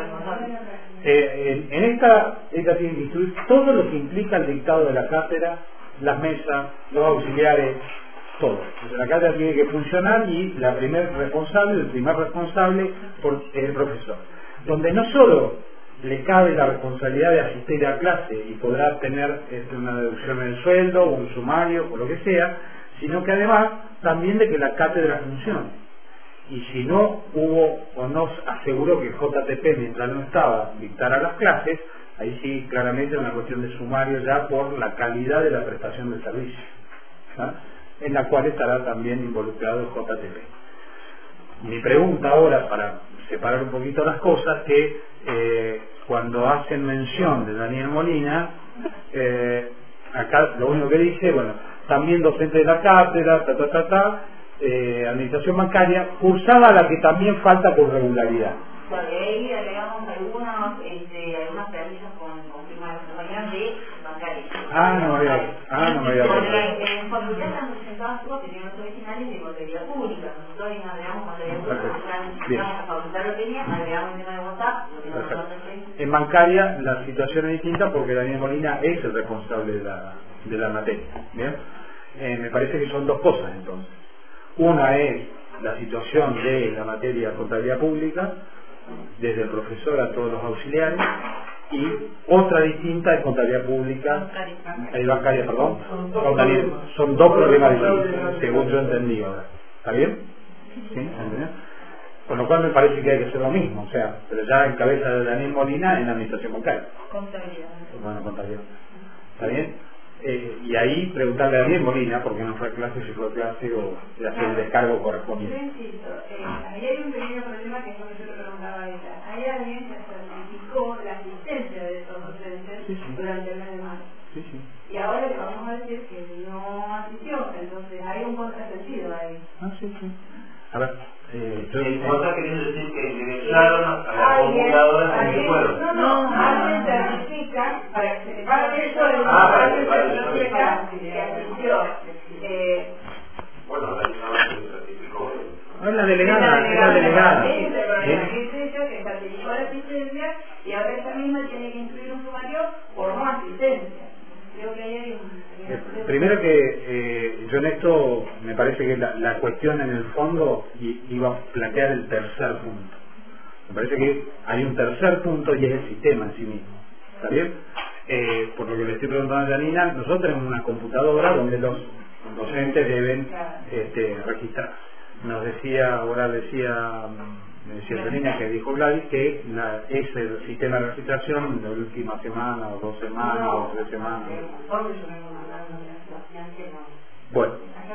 Speaker 2: eh, en, en esta, ella tiene que instruir todo lo que implica el dictado de la cátedra, las mesas, los auxiliares, todo. La cátedra tiene que funcionar y la primer responsable, el primer responsable por el profesor. Donde no solo le cabe la responsabilidad de asistir a clase y podrá tener este, una deducción en el sueldo o un sumario o lo que sea, sino que además también de que la cátedra funcione. Y si no hubo o no aseguró que J T P mientras no estaba dictara las clases, ahí sí claramente es una cuestión de sumario ya por la calidad de la prestación del servicio, ¿sí? En la cual estará también involucrado el J T P. Mi pregunta ahora, para separar un poquito las cosas, que eh, cuando hacen mención de Daniel Molina, eh, acá lo único que dice, bueno, también docente de la cátedra, ta, ta, ta, ta, eh, administración bancaria, cursada la que también falta por regularidad.
Speaker 10: Bueno, y ahí agregamos algunas, este, algunas planillas con, con firma de compañías de bancarias.
Speaker 2: Ah, no me había, ah, no me había
Speaker 10: Porque en facultad están presentadas todas que tienen los originales de contabilidad pública. Nosotros ahí agregamos contabilidad pública, la facultad lo tenía, agregamos el tema de WhatsApp, lo que nosotros
Speaker 2: en bancaria la situación es distinta porque Daniel Molina es el responsable de la, de la materia. ¿Bien? Eh, me parece que son dos cosas entonces. Una es la situación de la materia contabilidad pública, desde el profesor a todos los auxiliares, y otra distinta es contabilidad pública, eh, bancaria, perdón, con Daniel. Son dos problemas distintos, según yo entendí ahora. ¿Está bien? ¿Sí? ¿Entendió? Con lo cual me parece que hay que hacer lo mismo, o sea, pero ya en cabeza de Daniel Molina en la administración bancaria.
Speaker 9: Contabilidad.
Speaker 2: Bueno, contabilidad. ¿Está bien? Eh, y ahí preguntarle a Daniel Molina, porque no fue a clase, si fue a clase, o le hace el descargo correspondiente.
Speaker 8: Yo insisto, eh, ahí hay un pequeño problema que es lo que yo le preguntaba a ella. Hay alguien que certificó la asistencia de esos docentes sí, sí. durante el mes de marzo.
Speaker 2: Sí, sí.
Speaker 8: Y ahora le vamos a decir que no asistió, entonces hay un contrasentido ahí.
Speaker 2: Ah, sí, sí. A ver, eh, yo...
Speaker 7: El contra queriendo decir que ingresaron a la computadora y se fueron.
Speaker 8: No, no, alguien certifica para que se para que eso es
Speaker 7: ah, para
Speaker 8: alguien
Speaker 7: que
Speaker 8: certifica que asistió. Eh,
Speaker 7: bueno, la se certificó.
Speaker 2: No es la delegada, es la delegada.
Speaker 8: Es ella que certificó la asistencia y ahora ella misma tiene que incluir un sumario por no asistencia. Creo que ahí hay un...
Speaker 2: Eh, primero que eh, yo en esto me parece que la, la cuestión en el fondo i, iba a plantear el tercer punto. Me parece que hay un tercer punto y es el sistema en sí mismo. ¿Está bien? Eh, por lo que le estoy preguntando a Janina, nosotros tenemos una computadora donde los docentes deben este, registrar. Nos decía, ahora decía, me decía Janina que dijo Gladys que la, es el sistema de registración de la última semana o dos semanas o tres semanas. Bueno.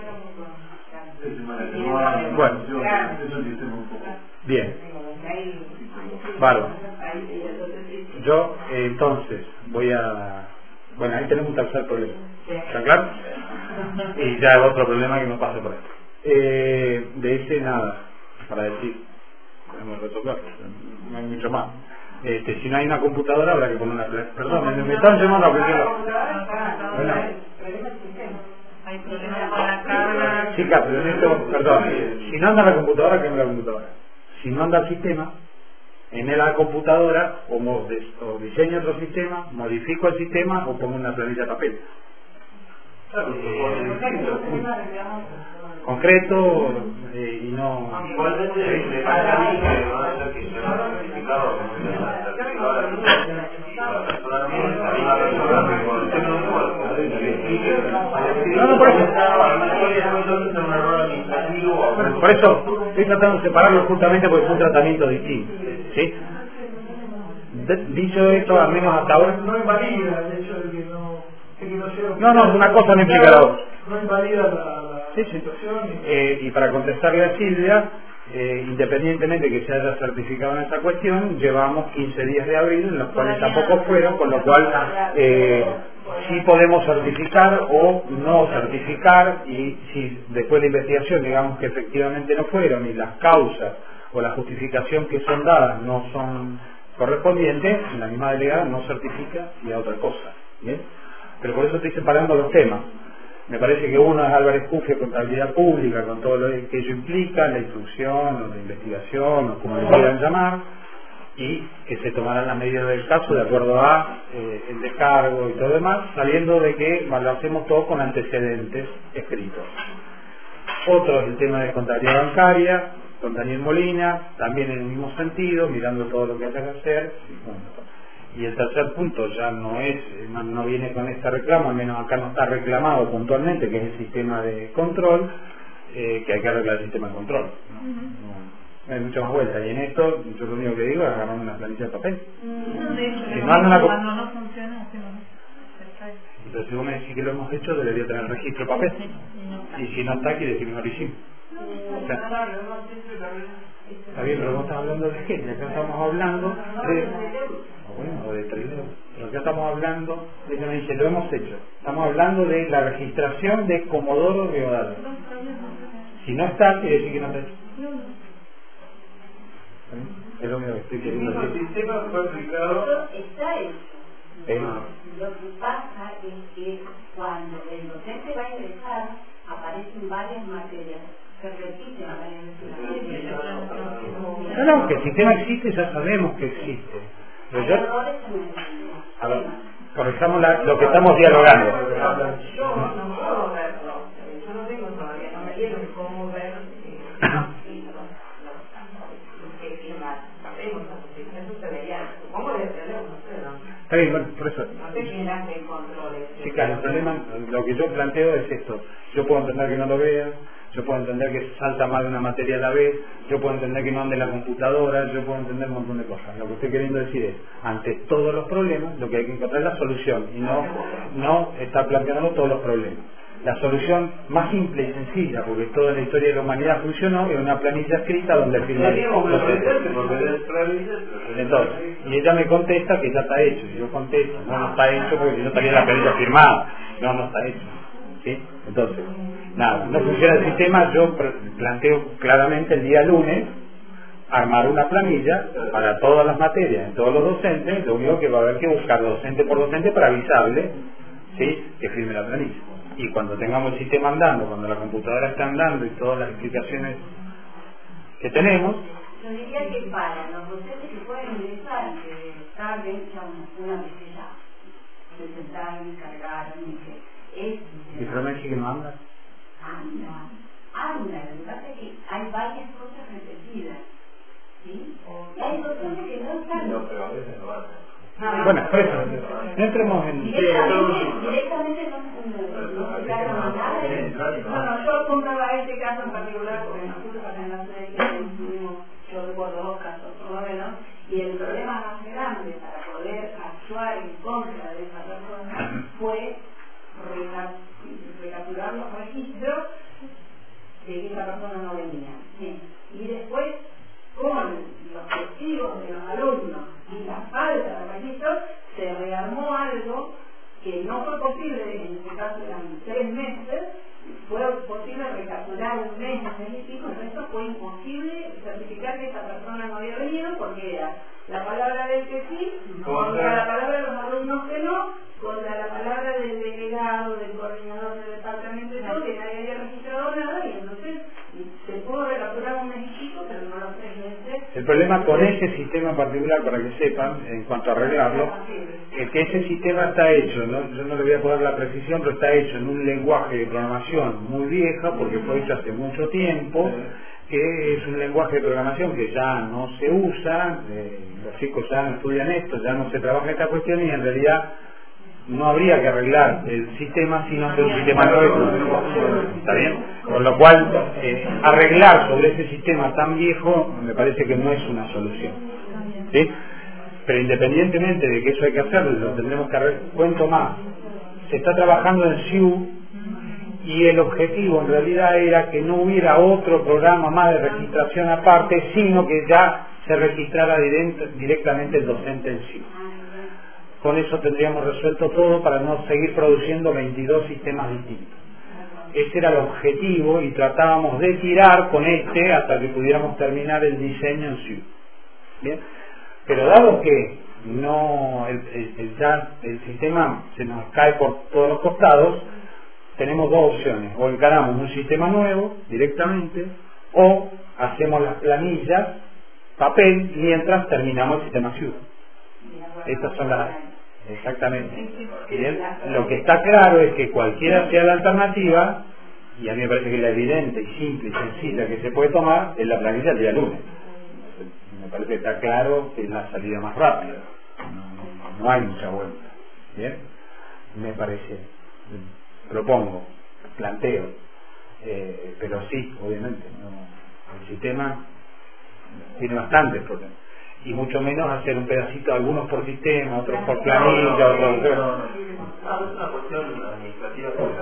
Speaker 2: Bueno. Bien. Bárbaro. Yo eh, entonces voy a... Bueno, ahí tenemos un tercer problema. ¿Está claro? Y ya otro problema que no pase por esto. Eh, de ese nada, para decir, podemos resolver, no hay mucho más. Este, si no hay una computadora habrá que poner una... Perdón, me, me están llamando a la bueno.
Speaker 9: Hay problemas con la carga.
Speaker 2: Chicas, pero en esto, perdón, si no anda la computadora, que no la computadora. Si no anda el sistema, en la computadora, o, o diseño otro sistema, modifico el sistema o pongo una planilla de papel. Eh, concreto eh, y no...
Speaker 7: Igualmente, me parece a mí que va a ser que se ha certificado, certificado la licencia, la persona, la misma persona que con el tema de cuerpo,
Speaker 2: no, no, por eso. Por eso estoy tratando de separarlo justamente porque es un tratamiento distinto. ¿Sí? De, dicho esto, al menos hasta ahora...
Speaker 11: No invalida el hecho de que no... De que no, sea
Speaker 2: no, no, una cosa no implica la otra.
Speaker 11: No invalida la, la
Speaker 2: sí, sí.
Speaker 11: situación. Y...
Speaker 2: Eh, y para contestarle a Silvia, Eh, independientemente que se haya certificado en esa cuestión, llevamos quince días de abril en los cuales tampoco fueron, con lo cual eh, sí podemos certificar o no certificar, y si después de la investigación digamos que efectivamente no fueron y las causas o la justificación que son dadas no son correspondientes, la misma delegada no certifica y a otra cosa, ¿bien? Pero por eso estoy separando los temas. Me parece que uno es Álvarez Cufio, contabilidad pública, con todo lo que ello implica, la instrucción o la investigación o como le quieran llamar, y que se tomarán las medidas del caso de acuerdo a eh, el descargo y todo demás, sabiendo de que lo hacemos todo con antecedentes escritos. Otro es el tema de contabilidad bancaria, con Daniel Molina, también en el mismo sentido, mirando todo lo que haya que hacer. Y el tercer punto ya no es, no, no viene con este reclamo, al menos acá no está reclamado puntualmente, que es el sistema de control, eh, que hay que arreglar el sistema de control. ¿No? Uh-huh. No hay mucha más vuelta. Y en esto, yo lo único que digo es agarrar una planilla de papel.
Speaker 9: Uh-huh. De hecho,
Speaker 2: si no, no, co-
Speaker 9: cuando no funciona, sí, no.
Speaker 2: Entonces, si vos me decís que lo hemos hecho, debería tener registro de papel. Sí, no. Y si no está, quiere decir que no lo hicimos. O sea, está bien, pero vos estás hablando de qué? Acá estamos hablando de... Bueno, de trilero. Pero acá estamos hablando, de que me dice, lo hemos hecho. Estamos hablando de la registración de Comodoro Rivadavia. Si no está, quiere decir que no está hecho. Es lo único que estoy queriendo decir.
Speaker 7: El sistema fue aplicado.
Speaker 10: Está hecho.
Speaker 2: ¿Eh?
Speaker 10: Lo que pasa es que cuando el docente va a ingresar, aparecen varias materias. Se repiten varias materias.
Speaker 2: No, no, que el sistema existe, ya sabemos que existe. Pero yo, a ver, corrijamos la, lo que estamos dialogando.
Speaker 8: Yo no puedo verlo, yo no tengo todavía, no me dieron cómo ver qué firmar. Eso se veía, supongo que se ve, no sé, ¿no?
Speaker 2: Está bien, bueno, por eso.
Speaker 8: No sé quién hace el control.
Speaker 2: Chicas, el problema, lo que yo planteo es esto. Yo puedo entender que no lo vean, yo puedo entender que salta mal una materia a la vez, yo puedo entender que no ande la computadora, yo puedo entender un montón de cosas. Lo que estoy queriendo decir es, ante todos los problemas, lo que hay que encontrar es la solución y no, no estar planteando todos los problemas. La solución más simple y sencilla, porque toda la historia de la humanidad funcionó, es una planilla escrita donde firma el Entonces, y ella me contesta que ya está hecho, y yo contesto, no, no está hecho porque si no estaría la planilla firmada, no, no está hecho. ¿Sí? Entonces, nada, no funciona el sistema, yo planteo claramente el día lunes armar una planilla para todas las materias, en todos los docentes, lo único que va a haber que buscar docente por docente para avisarle, ¿sí?, que firme la planilla. Y cuando tengamos el sistema andando, cuando la computadora está andando y todas las explicaciones que tenemos...
Speaker 10: Yo diría que para los docentes que pueden ingresar, que está hecha una, una pesquisa, se sentaron, cargaron, es...
Speaker 2: ¿Y pero me dice que no anda?
Speaker 10: Anda, anda, lo que pasa es que hay varias cosas repetidas, ¿sí? Y hay docentes que no están...
Speaker 7: No, pero a veces no hacen.
Speaker 2: Ah, bueno, por eso, no entremos en...
Speaker 10: Directamente, directamente no, no se carga nada.
Speaker 8: No, no, yo compraba este caso en particular porque nosotros acá en la sede tuvimos, yo recuerdo dos casos por lo menos, y el problema más grande para poder actuar en contra de esa persona fue recapturar los registros de que esa persona no venía. ¿Sí? Y después, con los testigos de los alumnos y la falta de registros, se rearmó algo que no fue posible, en este caso eran tres meses, fue posible recapturar un mes, un mes y pico, el resto fue imposible certificar que esa persona no había venido porque era la palabra del que sí, contra la palabra de los alumnos que no, contra la palabra del delegado, del coordinador del departamento y todo, que nadie había registrado nada, y entonces se pudo recapturar un mes y pico, pero no los tres meses.
Speaker 2: El problema con ese sistema en particular, para que sepan, en cuanto a arreglarlo, es que ese sistema está hecho, ¿no? Yo no le voy a poner la precisión, pero está hecho en un lenguaje de programación muy vieja, porque fue hecho hace mucho tiempo, que es un lenguaje de programación que ya no se usa, eh, los chicos ya no estudian esto, ya no se trabaja esta cuestión y en realidad no habría que arreglar el sistema sino hacer un sistema nuevo. ¿Está bien? Con lo cual, eh, arreglar sobre ese sistema tan viejo me parece que no es una solución. ¿Sí? Pero independientemente de que eso hay que hacerlo, lo tendremos que arreglar. Cuento más. Se está trabajando en S I U y el objetivo en realidad era que no hubiera otro programa más de registración aparte, sino que ya se registrara direct, directamente el docente en sí. Con eso tendríamos resuelto todo para no seguir produciendo veintidós sistemas distintos. Ese era el objetivo y tratábamos de tirar con este hasta que pudiéramos terminar el diseño en sí. ¿Bien? Pero dado que no el, el, el, ya el sistema se nos cae por todos los costados, tenemos dos opciones: o encaramos un sistema nuevo directamente, o hacemos las planillas papel mientras terminamos el sistema ciudad. Estas son las... Exactamente. Bien. Lo que está claro es que cualquiera sea la alternativa, y a mí me parece que la evidente y simple y sencilla que se puede tomar es la planilla del día lunes. Me parece que está claro que es la salida más rápida. No, no hay mucha vuelta. Bien. Me parece. Propongo, planteo, eh, pero sí, obviamente. No, el sistema tiene bastantes problemas. Y mucho menos hacer un pedacito, algunos por sistema, otros por planilla, otros...
Speaker 7: No, es una cuestión administrativa que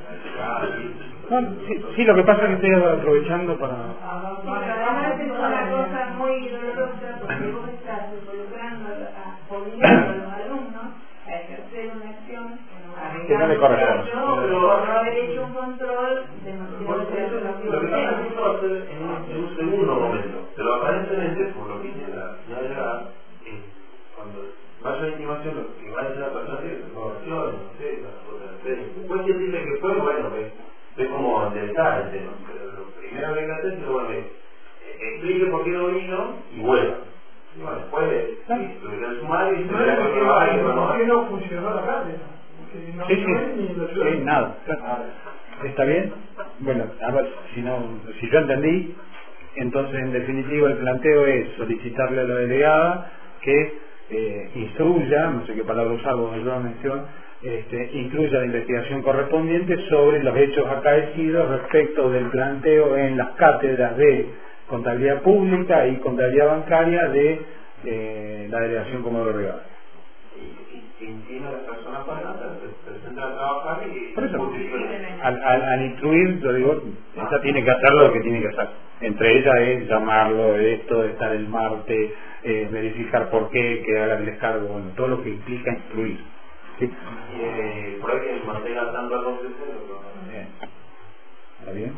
Speaker 7: la...
Speaker 2: No, sí, sí, lo que pasa es que estoy aprovechando para...
Speaker 8: Sí, pero además es una cosa muy dolorosa porque vos estás involucrando, obligando a los alumnos a ejercer una acción
Speaker 2: que no le corresponde.
Speaker 8: por no haber hecho un control de
Speaker 7: Lo que pasa es que esto va a ser en un, en un segundo momento, pero aparentemente, por lo que dice la señora Delgada, eh, cuando vaya la intimación, lo que vaya a ser la persona que se conversión, no sé, las cosas, después si él dice que fue, bueno, ve, ve como enderezar el tema, pero lo primero que hay que hacer es, bueno, ve, eh, explique por qué no vino y vuelva. Y bueno, después, sí, lo que el sumario y se verá que va y bueno.
Speaker 11: ¿Por qué no funcionó la cátedra?
Speaker 2: Sí, sí, sí, nada. ¿Está bien? Bueno, a ver, si no, si yo entendí, entonces en definitiva el planteo es solicitarle a la delegada que eh, instruya, no sé qué palabra usar, vos ayuda a mención, este, instruya la investigación correspondiente sobre los hechos acaecidos respecto del planteo en las cátedras de contabilidad pública y contabilidad bancaria de eh, la delegación Comodoro Rivadavia.
Speaker 7: Entiendo a las personas para se presentan a trabajar y...
Speaker 2: Por eso, al, al, al instruir, yo digo, ella tiene que hacer lo que tiene que hacer. Entre ellas es llamarlo, esto, estar el martes, eh, verificar por qué, que haga el descargo, bueno, todo lo que implica instruir. ¿Sí?
Speaker 7: Eh, por ahí que mantenga tanto a los de
Speaker 2: Bien. ¿Está bien?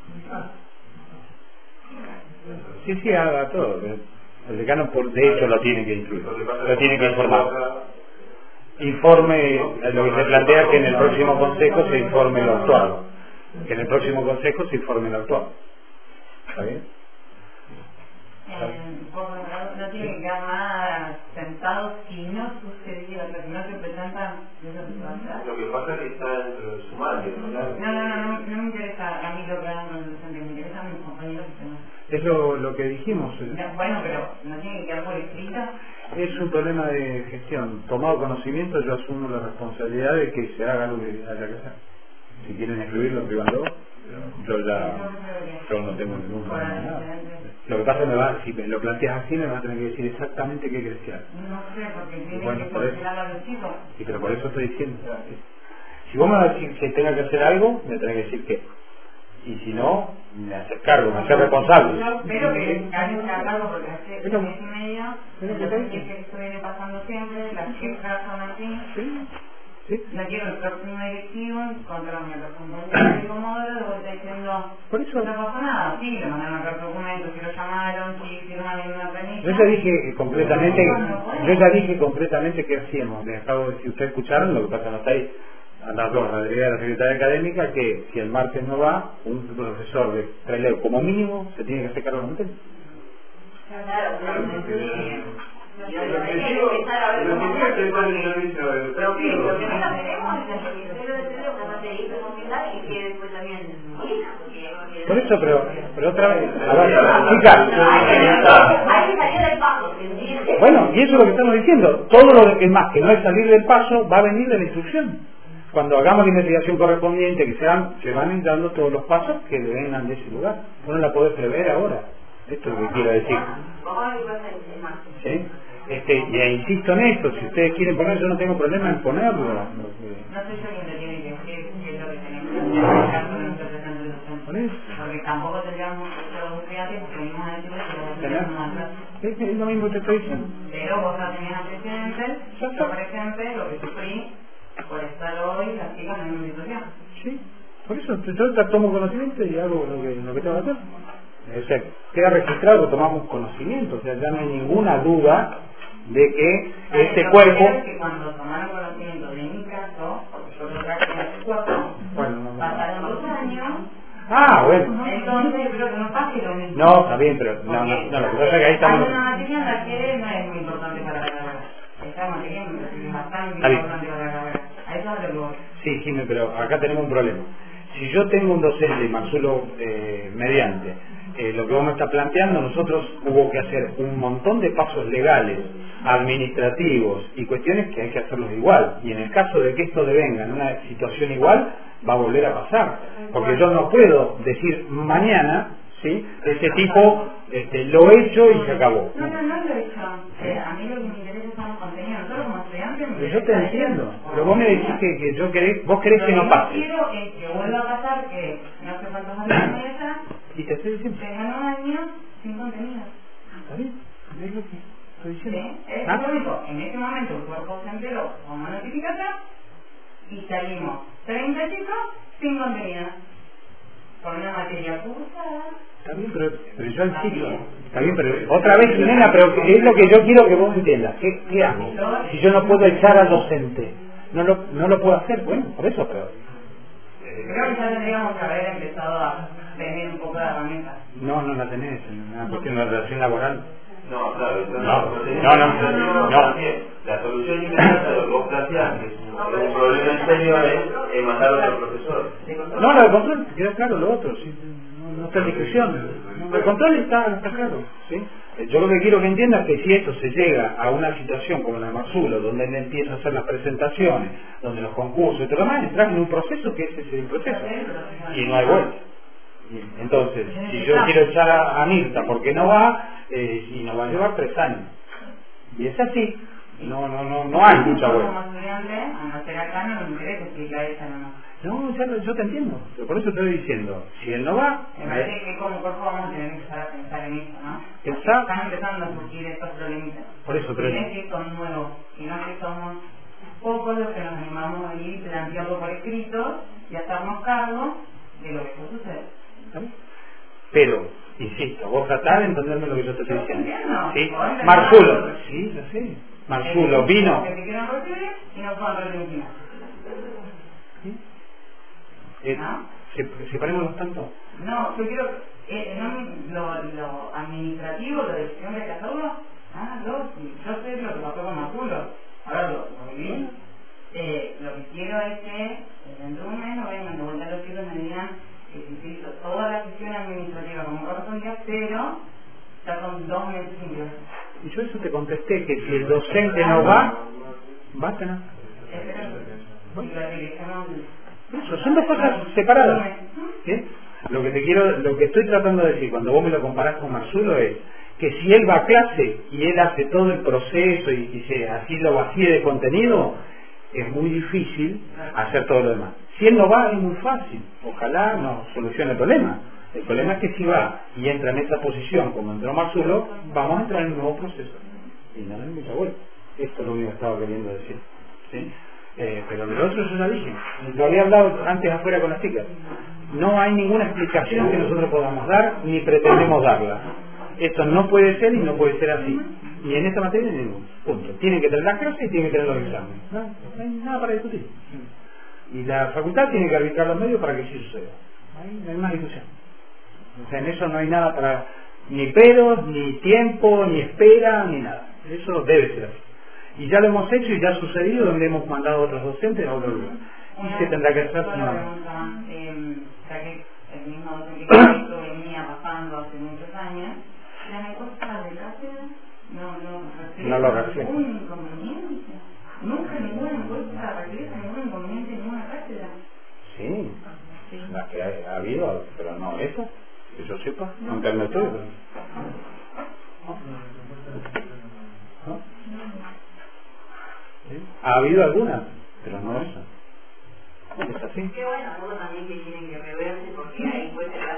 Speaker 2: Sí, sí, haga todo. El decano, por, de hecho, lo tiene que instruir, lo tiene que informar. Informe, lo que se plantea que en el próximo consejo se informe lo actual, que en el próximo consejo se informe lo actual. ¿Está bien?
Speaker 12: Eh, no tiene que quedar nada sentado si no sucedió, si no se presentan
Speaker 7: lo que pasa es que está dentro del sumario.
Speaker 12: No, no, no, no, no me interesa a mí lo que hagan los docentes, me interesa a mis compañeros que no.
Speaker 2: Es lo, lo que dijimos.
Speaker 12: Bueno, pero no tiene que quedar por escrito.
Speaker 2: Es un problema de gestión. Tomado conocimiento, yo asumo la responsabilidad de que se haga lo que haya que hacer. Si quieren excluirlo, escríbanlo. Yo ya yo no tengo ningún problema. Lo que pasa es que me va, si me lo planteas así, me vas a tener que decir exactamente qué querés que haga.
Speaker 12: No sé, porque tiene
Speaker 2: bueno,
Speaker 12: que
Speaker 2: funcionar
Speaker 12: a los chicos.
Speaker 2: Sí, pero por eso estoy diciendo. Si vos me vas a decir que tenga que hacer algo, me tenés que decir qué. Y si no, me haces cargo, me haces responsable.
Speaker 12: Pero que alguien se haga cargo porque hace un mes y medio, entonces es que esto viene pasando siempre, las cifras son así.
Speaker 2: Sí, sí.
Speaker 12: No quiero el próximo directivo encontrarme a los compañeros de Comodoro de vuelta diciendo
Speaker 2: por eso
Speaker 12: no pasó nada. Sí, le mandaron acá documentos, si lo llamaron, si firman en una planilla.
Speaker 2: Yo ya dije completamente, yo ya dije completamente qué hacíamos. Les acabo de, si ustedes escucharon, lo que pasa no está ahí. A las dos, a la delegada de la Secretaría Académica, que si el martes no va, un profesor de treleo como mínimo se tiene que hacer cargo de la materia.
Speaker 10: Claro, claro.
Speaker 7: Y el objetivo es estar en el servicio del
Speaker 10: pero sí, lo que no tenemos es el ministerio de Treleo con materialista social y que después también porque...
Speaker 2: Por eso, pero, pero otra vez, a ver, chicas.
Speaker 10: Hay que salir del paso, ¿entiendes?
Speaker 2: Bueno, y eso es lo que estamos diciendo. Todo lo que más que no es salir del paso va a venir de la instrucción. Cuando hagamos la investigación correspondiente, que se van, se van dando todos los pasos que vengan de ese lugar. Vos no la podés prever ahora. Esto es lo que quiero decir. ¿Sí? Este, y insisto en esto, si ustedes quieren poner, yo no tengo problema en ponerlo.
Speaker 12: No sé yo quién le tiene que decir qué es lo que tenemos que hacer. Porque tampoco tendríamos los estudiantes porque venimos a decirles que los estudiantes no dan clase.
Speaker 2: Es lo mismo que te estoy diciendo.
Speaker 12: Pero vos ya tenías antecedentes, yo por ejemplo, lo que sufrí por estar hoy las chicas en una institución.
Speaker 2: Sí, por eso yo tomo conocimiento y hago lo que, lo que tengo que hacer. O sea, queda registrado que tomamos conocimiento, o sea, ya no hay ninguna duda de que este cuerpo...
Speaker 12: que cuando tomaron conocimiento de mi caso, porque yo lo traje hace cuatro,
Speaker 2: bueno, no, no.
Speaker 12: pasaron dos años.
Speaker 2: Ah, bueno.
Speaker 12: Entonces creo que no pase lo mismo.
Speaker 2: No, está bien, pero no, no, no, lo que pasa es que ahí estamos...
Speaker 12: Hay una materia en la que no es muy importante para la carrera. Esta materia es bastante importante para la carrera. A eso es lo que voy.
Speaker 2: Sí, Jimmy, pero acá tenemos un problema. Si yo tengo un docente, Marzulo eh, mediante, eh, lo que vos me estás planteando, nosotros hubo que hacer un montón de pasos legales, administrativos y cuestiones que hay que hacerlos igual. Y en el caso de que esto devenga en una situación igual, va a volver a pasar. Porque yo no puedo decir mañana, ¿sí? Ese tipo este, lo he hecho y se acabó.
Speaker 12: No, no, no lo he hecho. Eh, a mí lo que me interesa son los contenidos. Nosotros como estudiantes...
Speaker 2: Pero yo te entiendo. Pero vos me decís que, que yo querés, vos querés que no pase.
Speaker 12: Yo quiero que, que vuelva a pasar que no sé cuántos años me ella,
Speaker 2: y te estoy diciendo.
Speaker 12: se ganó un año sin contenido.
Speaker 2: ¿Está bien? Es lo que estoy diciendo.
Speaker 12: ¿Sí? Es
Speaker 2: ¿Ah?
Speaker 12: lo único. En este momento el cuerpo se enteró como notificación y salimos treinta chicos sin contenido. Con una materia cursada.
Speaker 2: Está bien, pero, pero yo al ciclo. Está bien, pero otra vez, nena, pero es lo que yo quiero que vos entiendas. ¿Qué, qué hago? Si yo no puedo echar al docente, no lo, no lo puedo hacer, bueno, por eso, pero...
Speaker 12: Creo que ya tendríamos que haber empezado a tener un poco de herramientas.
Speaker 2: No, no la tenés, en una cuestión de relación laboral.
Speaker 7: No, claro, eso
Speaker 2: No,
Speaker 7: no,
Speaker 2: no, no, no.
Speaker 7: La solución inmediata de lo que vos planteás, que es un problema en serio, es, es mandar a otro profesor.
Speaker 2: No, lo de control, queda claro lo otro, sí, no, no está en discusión. El control está, está claro, ¿sí? Yo lo que quiero que entiendas es que si esto se llega a una situación como la de Marzulo, donde él empieza a hacer las presentaciones, donde los concursos y todo lo demás, entras en un proceso que ese es el proceso, y no hay vuelta. Entonces, si yo quiero echar a, a Mirta porque no va, eh, y nos va a llevar tres años. Y es así, no no no no hay mucha vuelta.
Speaker 12: Como estudiante, a no ser acá, no me interesa si la echan o no.
Speaker 2: No, ya, yo te entiendo, pero por eso te estoy diciendo, si él no va...
Speaker 12: Me parece que como cuerpo vamos a tener que empezar a pensar en eso, ¿no?
Speaker 2: Está,
Speaker 12: Están empezando a surgir estos problemitas.
Speaker 2: por eso, pero...
Speaker 12: Y no es que son nuevos, sino que somos pocos los que nos animamos a ir planteando por escrito y hacernos cargo de lo que esto sucede.
Speaker 2: Pero, insisto, vos tratás de entenderme lo que yo te estoy diciendo.
Speaker 12: Entiendo.
Speaker 2: ¿Sí? Marzulo, sí, ya sé. Marzulo vino.
Speaker 12: Que te quieran recibir y no puedan recibir.
Speaker 2: ¿Sí? Eh,
Speaker 12: ¿No?
Speaker 2: Separémonos tanto.
Speaker 12: No, yo quiero, eh, no, lo, lo administrativo, lo de gestión de hacerlo, ah, no, yo sé lo que pasó con Marzulo, ahora lo, lo viví. Eh, lo que quiero es que dentro de un mes no vengan de vuelta los chicos y me digan que se hizo toda la gestión administrativa como correspondía, pero ya son dos meses sin clase.
Speaker 2: Y yo eso te contesté, que si el docente no va, va a tener.
Speaker 12: Y la dirección...
Speaker 2: Eso, son dos cosas separadas. ¿Sí? Lo que te quiero, lo que estoy tratando de decir cuando vos me lo comparás con Marzulo es que si él va a clase y él hace todo el proceso y, y se, así lo vacíe de contenido, es muy difícil hacer todo lo demás. Si él no va, es muy fácil. Ojalá nos solucione el problema. El problema es que si va y entra en esa posición como entró Marzulo, vamos a entrar en un nuevo proceso. Y no hay mucha vuelta. Esto es lo único que estaba queriendo decir. ¿Sí? Eh, pero de lo otro yo ya dije. Lo había hablado antes afuera con las chicas. No hay ninguna explicación que nosotros podamos dar, ni pretendemos darla. Esto no puede ser y no puede ser así. Y en esta materia ningún. Punto. Tienen que tener las clases y tienen que tener los exámenes. No, no hay nada para discutir. Y la facultad tiene que arbitrar los medios para que sí suceda. No hay más discusión. O sea, en eso no hay nada para... Ni peros, ni tiempo, ni espera, ni nada. Eso debe ser así. Y ya lo hemos hecho y ya ha sucedido donde hemos mandado a otros docentes a otro lugar. Y se tendrá que hacer...
Speaker 12: Una pregunta, eh, ya que el mismo docente que esto venía pasando hace muchos años, ¿las encuestas de cátedra no, no,
Speaker 2: no lo recibe?
Speaker 12: ¿Ningún inconveniente? ¿Nunca ninguna encuesta regresa ningún inconveniente en ninguna cátedra?
Speaker 2: Sí, sí. Las que ha, ha habido, pero no esa, que yo sepa, no. Nunca me estoy. ¿No? ¿Sí? Ha habido algunas, pero no esa. Es así.
Speaker 10: Qué bueno, algunos también que tienen que reverse porque hay encuestas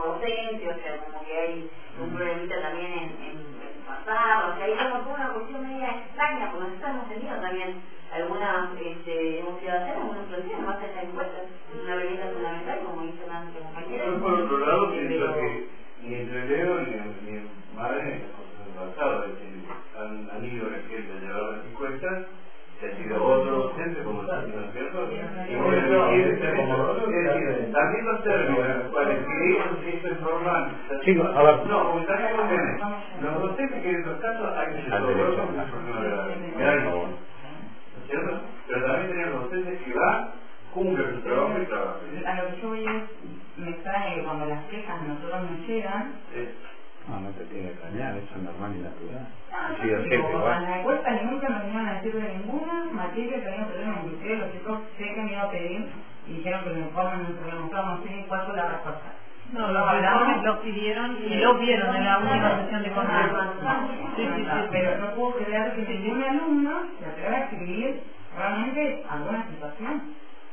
Speaker 10: como docente, o sea, como que hay un problemita también en, en, en pasar, o sea, hay como toda una cuestión media extraña, porque nosotros hemos tenido también algunas, este, hemos ido a hacer algunas soluciones más allá de encuestas, es una herramienta fundamental, como dice una compañera.
Speaker 2: Pero por otro lado, pienso que ni entre Leo ni, ni Madre ni las cosas han pasado, es decir, han, han ido recientes a llevar las encuestas, se ha sido otro docente como está haciendo el cierto, y voy a elegir como docente, es decir, también los términos en los cuales creemos que esto es normal.
Speaker 13: Chicos, a ver.
Speaker 2: No, porque también los docentes que en estos casos hay que ser dolorosos con las personas graves, ¿cierto? Pero también tenemos docentes que van, cumplen su trabajo y trabajan.
Speaker 12: A lo que yo voy es, me extraña que cuando las quejas a nosotros nos llegan,
Speaker 2: sí.
Speaker 13: No, no te tiene que extrañar, eso es normal y natural.
Speaker 12: Ah,
Speaker 13: sí, el jefe,
Speaker 12: a la encuesta nunca nos iban a decir de ninguna materia que había problema, inclusive los chicos sé que me iban a pedir y dijeron que el informe no se lo mostramos, no sé cuál fue la respuesta.
Speaker 9: No, los informes los pidieron y lo vieron en la última sesión de control.
Speaker 12: Sí, sí, sí, pero no puedo creer que ningún alumno se atreva a escribir realmente alguna situación.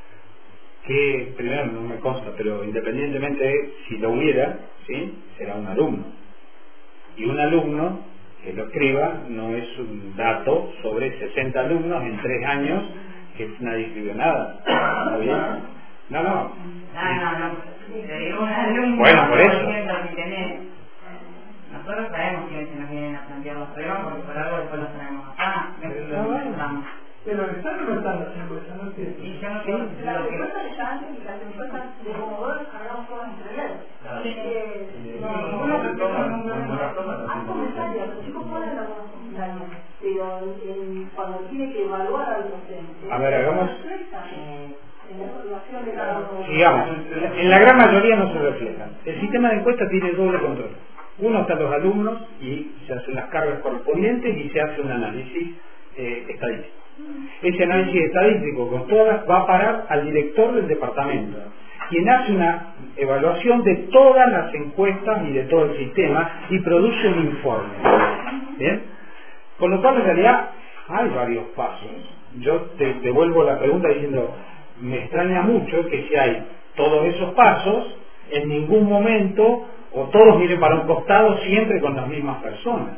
Speaker 13: Que primero no me consta, pero independientemente de si lo hubiera, ¿sí? Será un alumno. Y un alumno que lo escriba no es un dato sobre sesenta alumnos en tres años que nadie escribió nada. ¿Está bien? No, no.
Speaker 12: No, no, no. Te digo un alumno.
Speaker 13: Bueno, por eso.
Speaker 12: Nosotros sabemos quiénes se nos vienen a plantear los problemas porque por algo después los tenemos acá.
Speaker 11: Pero están o no están las encuestas, no entiendo.
Speaker 12: Y yo no sé.
Speaker 10: Las encuestas de ya antes y las encuestas de Comodoro las cargamos todas entre ellas. No, ninguna se toma, ninguna toma. Hay comentarios, los chicos ponen algunos comentarios, pero cuando tiene que evaluar al docente.
Speaker 13: A ver, hagamos.
Speaker 10: En la evaluación de cada uno.
Speaker 13: Digamos, en la gran mayoría no se reflejan. El sistema de encuestas tiene doble control. Uno está los alumnos y se hacen las cargas correspondientes y se hace un análisis eh, estadístico. Ese análisis estadístico con todas va a parar al director del departamento, quien hace una evaluación de todas las encuestas y de todo el sistema y produce un informe. ¿Bien? Con lo cual en realidad hay varios pasos. Yo te devuelvo la pregunta diciendo, me extraña mucho que si hay todos esos pasos, en ningún momento o todos miren para un costado siempre con las mismas personas.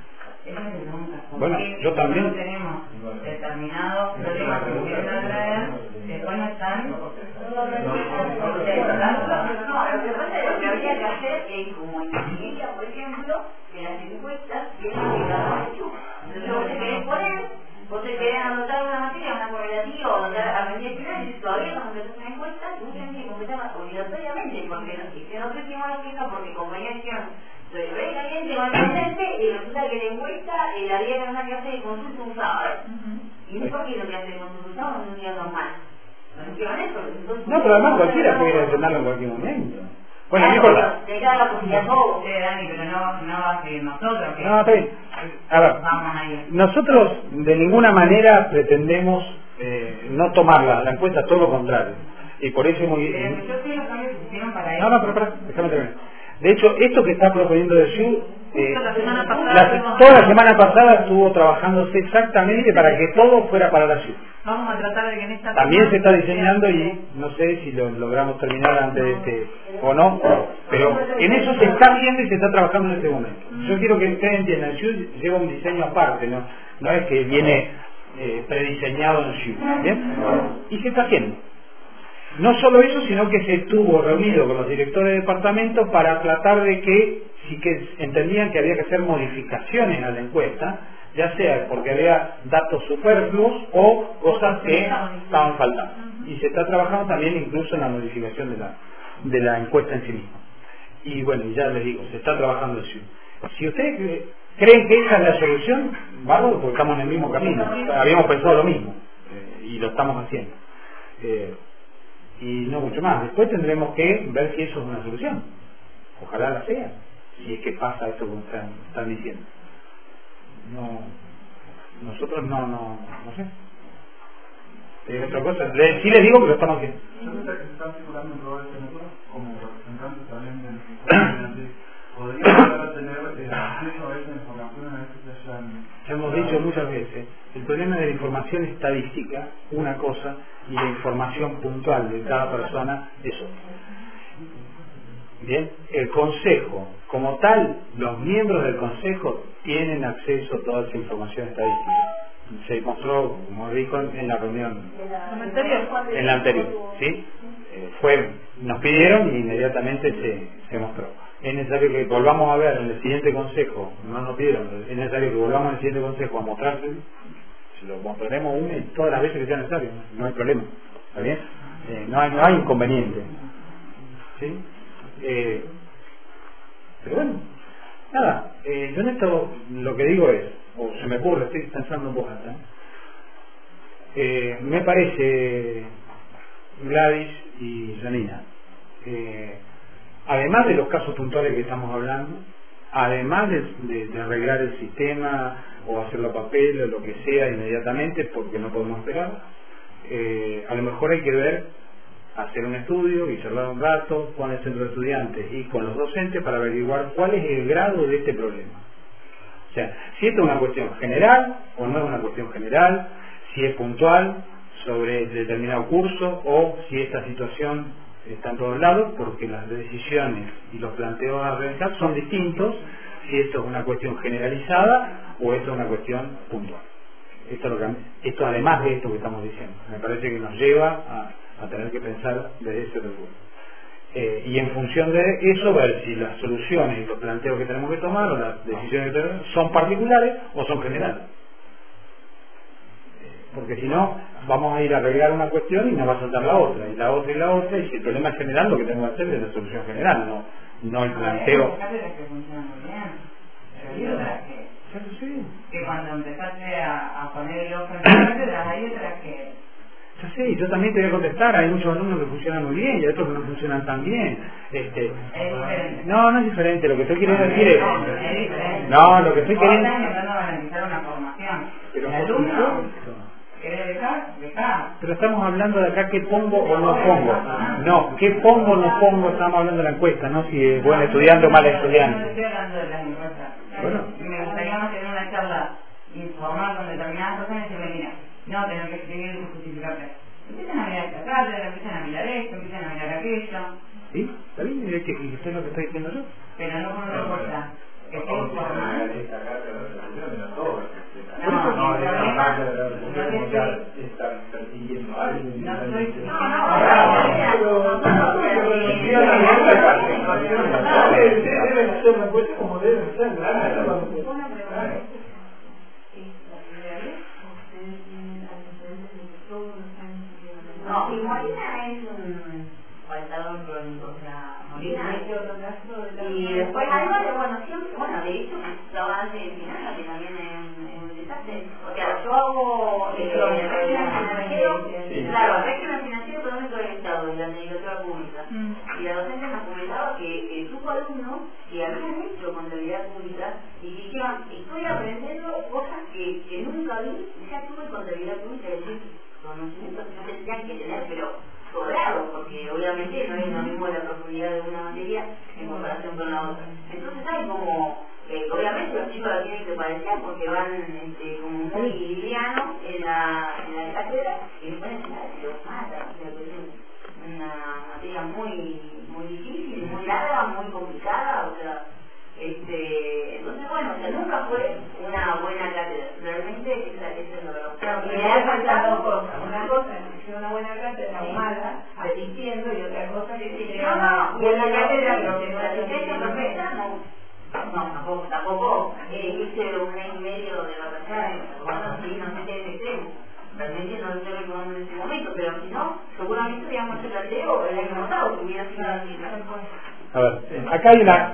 Speaker 13: Bueno, yo también.
Speaker 12: No tenemos determinados problemas que quieren traer, después no están.
Speaker 10: No, lo que pasa es que habría que hacer es como en ingeniería, por ejemplo, que las encuestas vienen de cada hecho. Entonces vos te querés poner, vos te querés anotar una materia, una correlativa o anotar a medida final, y todavía no completas una encuesta, y vos tenés que completarla obligatoriamente, porque no, y que no se firmó la queja porque compañeros dijeron, soy re caliente con el docente y resulta que la encuesta eh, la había que una clase de consulta un sábado. Y no porque lo que hace de consulta un sábado es un día normal.
Speaker 13: No, pero además cualquiera puede llenarlo en cualquier momento. Bueno,
Speaker 10: no
Speaker 13: importa.
Speaker 10: Te da la posibilidad todo.
Speaker 12: Sí, Dani, pero no, no va a ser nosotros que
Speaker 13: No, está bien. A ver,
Speaker 12: vamos a ir.
Speaker 13: nosotros de ninguna manera pretendemos eh, no tomar la, la encuesta, todo lo contrario. Y por eso hemos...
Speaker 12: Pero yo sé los cambios que se hicieron para eso.
Speaker 13: No, no, pero para, déjame terminar. De hecho, esto que está proponiendo de S U, eh,
Speaker 9: la semana pasada
Speaker 13: la, toda la semana pasada estuvo trabajándose exactamente para que todo fuera para la S U.
Speaker 9: Vamos a tratar de que en esta
Speaker 13: También se está diseñando y no sé si lo logramos terminar antes de este o no, pero en eso se está viendo y se está trabajando en este momento. Yo quiero que ustedes entiendan, S U lleva un diseño aparte, no, no es que viene eh, prediseñado en S U, ¿bien? Y se está haciendo. No solo eso, sino que se estuvo reunido con los directores de departamento para tratar de que, si que entendían que había que hacer modificaciones a la encuesta, ya sea porque había datos superfluos o cosas que estaban faltando. Y se está trabajando también incluso en la modificación de la, de la encuesta en sí misma. Y bueno, ya les digo, se está trabajando en S U. Si ustedes creen que esa es la solución, bárbaro, porque estamos en el mismo camino. Habíamos pensado lo mismo eh, y lo estamos haciendo. Eh, y no mucho más. Después tendremos que ver si eso es una solución. Ojalá la sea, si es que pasa esto como están, están diciendo. No, nosotros no, no, no sé. Es otra cosa. Le, sí les digo que lo estamos haciendo.
Speaker 7: Yo creo que se están circulando en todo este mundo como representantes también del podría llegar a tener acceso a esa información a veces que hayan...
Speaker 13: Ya hemos dicho muchas veces, el problema de la información estadística, una cosa, y la información puntual de cada persona es otra. Bien, el Consejo, como tal, los miembros del Consejo tienen acceso a toda esa información estadística. Se mostró, como dijo, en la reunión, en la anterior, ¿sí? Eh, fue, nos pidieron y inmediatamente se, se mostró. Es necesario que volvamos a ver en el siguiente Consejo, no nos pidieron, es necesario que volvamos en el siguiente Consejo a mostrarse, si lo mostraremos una y todas las veces que sea necesario, no, no hay problema, ¿está bien? Eh, no, hay, no hay inconveniente, ¿sí? Eh, pero bueno, nada, eh, yo en esto lo que digo es, o se me ocurre, estoy pensando en voz alta, eh, me parece, Gladys y Janina, eh, además de los casos puntuales que estamos hablando, además de, de, de arreglar el sistema o hacerlo a papel o lo que sea inmediatamente porque no podemos esperar, eh, a lo mejor hay que ver, hacer un estudio y charlar un rato con el centro de estudiantes y con los docentes para averiguar cuál es el grado de este problema. O sea, si esto es una cuestión general o no es una cuestión general, si es puntual sobre determinado curso o si esta situación está en todos lados, porque las decisiones y los planteos a realizar son distintos, si esto es una cuestión generalizada o esto es una cuestión puntual. Esto, es lo que, esto además de esto que estamos diciendo, me parece que nos lleva a a tener que pensar desde ese recurso. Eh, y en función de eso, ver si las soluciones y los planteos que tenemos que tomar o las decisiones que tenemos son particulares o son generales. Eh, porque si no, vamos a ir a arreglar una cuestión y nos va a saltar la otra, y la otra y la otra, y si el problema es general, lo que tenemos que hacer es la solución general, no, no el planteo.
Speaker 12: Que cuando empezaste a, a poner el ojo en las cátedras, hay otras que...
Speaker 13: Yo sé, yo también te voy a contestar, hay muchos alumnos que funcionan muy bien y otros que no funcionan tan bien. Este,
Speaker 12: es diferente.
Speaker 13: No, no es diferente, lo que estoy queriendo decir es... No, lo que estoy queriendo...
Speaker 12: Estás intentando garantizar una formación.
Speaker 13: Pero
Speaker 12: el alumno quiere dejar, dejar.
Speaker 13: Pero estamos hablando de acá qué pongo o no pongo. No, qué pongo o no pongo, estamos hablando de la encuesta, no si es buen estudiante o mal estudiante.
Speaker 12: No estoy hablando de las encuestas.
Speaker 13: Bueno.
Speaker 12: Me gustaría más tener una charla informal con determinadas personas y decirle, mira, no tener que escribir y justificarte. Empiezan a mirar esta cátedra, empiezan a mirar esto, empiezan a mirar aquello.
Speaker 13: ¿Sí? ¿Está bien? ¿Y que esto es lo que estoy diciendo yo?
Speaker 12: Pero no con una cosa. Que esté informal.
Speaker 7: No, no, no, el problema está persiguiendo a alguien.
Speaker 12: No estoy...
Speaker 7: No, no, deben ser una cosa como deben ser.
Speaker 10: No, y Molina es un faltador crónico, o sea, Molina y después además de, bueno, siempre, bueno, de hecho, la base de finanzas que también es un desastre, o sea, yo hago eh, régimen financiero, claro, régimen financiero económico del Estado y la Administración Pública, mm. y la docente nos comentaba que el grupo de alumnos que habían hecho contabilidad pública y dijeron, estoy aprendiendo cosas que, que nunca vi, ya tuve contabilidad pública, es decir, conocimientos que no tendrían que tener, pero sobrados, porque obviamente no es lo mismo la profundidad de una materia en comparación con la otra. Entonces hay como, eh, obviamente los chicos la tienen que padecer porque van este, como muy livianos en la, en la cátedra y después en la se los mata, o sea, que es una materia muy, muy difícil, muy larga, muy complicada, o sea, este, entonces bueno, o sea, nunca fue una buena cátedra, realmente esa, esa es la verdad. Claro,
Speaker 8: y me ha faltado dos cosas, una cosa es que una buena cátedra mala, asistiendo, y otra cosa es que
Speaker 10: no, no,
Speaker 8: buena
Speaker 10: y
Speaker 8: cátedra,
Speaker 10: pero
Speaker 8: pero que
Speaker 10: la asistencia perfecta no, no, tampoco, tampoco eh, hice un mes y medio de vacaciones, bueno, sí, no sé qué es extremo, realmente no lo estoy recordando en este momento, pero si no, seguramente habíamos hecho el planteo el año pasado, que hubiera sido así.
Speaker 13: A ver, acá hay una...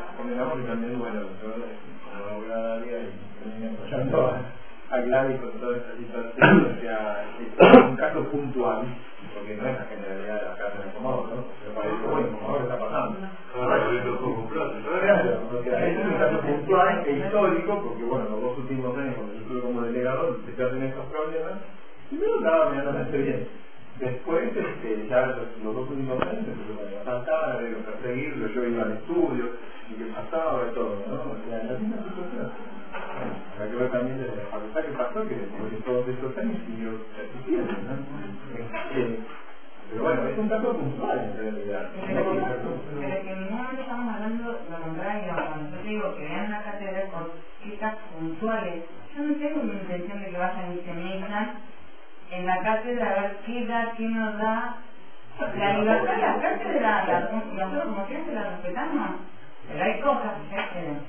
Speaker 7: A Gladys con toda esta situación, o sea, es un caso puntual, porque no es la generalidad de las casas de Comodoro, ¿no? Me parece, bueno, Comodoro está pasando. Claro, o sea, es un caso puntual e histórico, porque bueno, los dos últimos años, cuando yo estuve como delegado, empezaron a tener estos problemas, primero estaba medianamente bien. Después, este, ya los, los dos últimos años, me faltaba de perseguirlo, yo iba al estudio, y qué pasaba y todo, ¿no? O sea, la misma situación. Hay que ver también desde la facultad que pasó, que después de todos estos años siguió existiendo, ¿no? Eh, Pero bueno, es un caso puntual en realidad.
Speaker 12: Pero, pero que en ningún momento estamos hablando lo contrario. Cuando yo te digo que vean la cátedra por citas puntuales, yo no tengo una intención de que vayan y se metan en la cátedra a ver qué da, qué no da. La libertad de la cátedra, la, nosotros como clientes la respetamos, pero hay cosas que se exceden.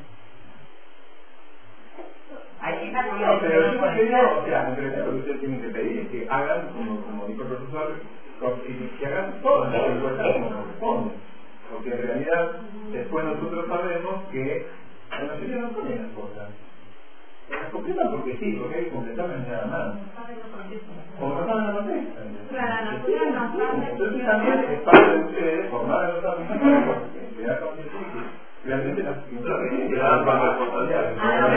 Speaker 12: Hay
Speaker 7: no, no, pero yo te digo, o sea, en realidad lo que ustedes tienen que pedir es que hagan, como, como dijo el profesor, que hagan todas las encuestas como corresponde. Porque en realidad, después nosotros sabemos que la mayoría no ponen las cosas. Las completan porque sí, porque hay que completarlas nada más. Como no saben la contesta. Entonces también es parte de ustedes formar a los alumnos para que da realmente las que dan para responsabilidad.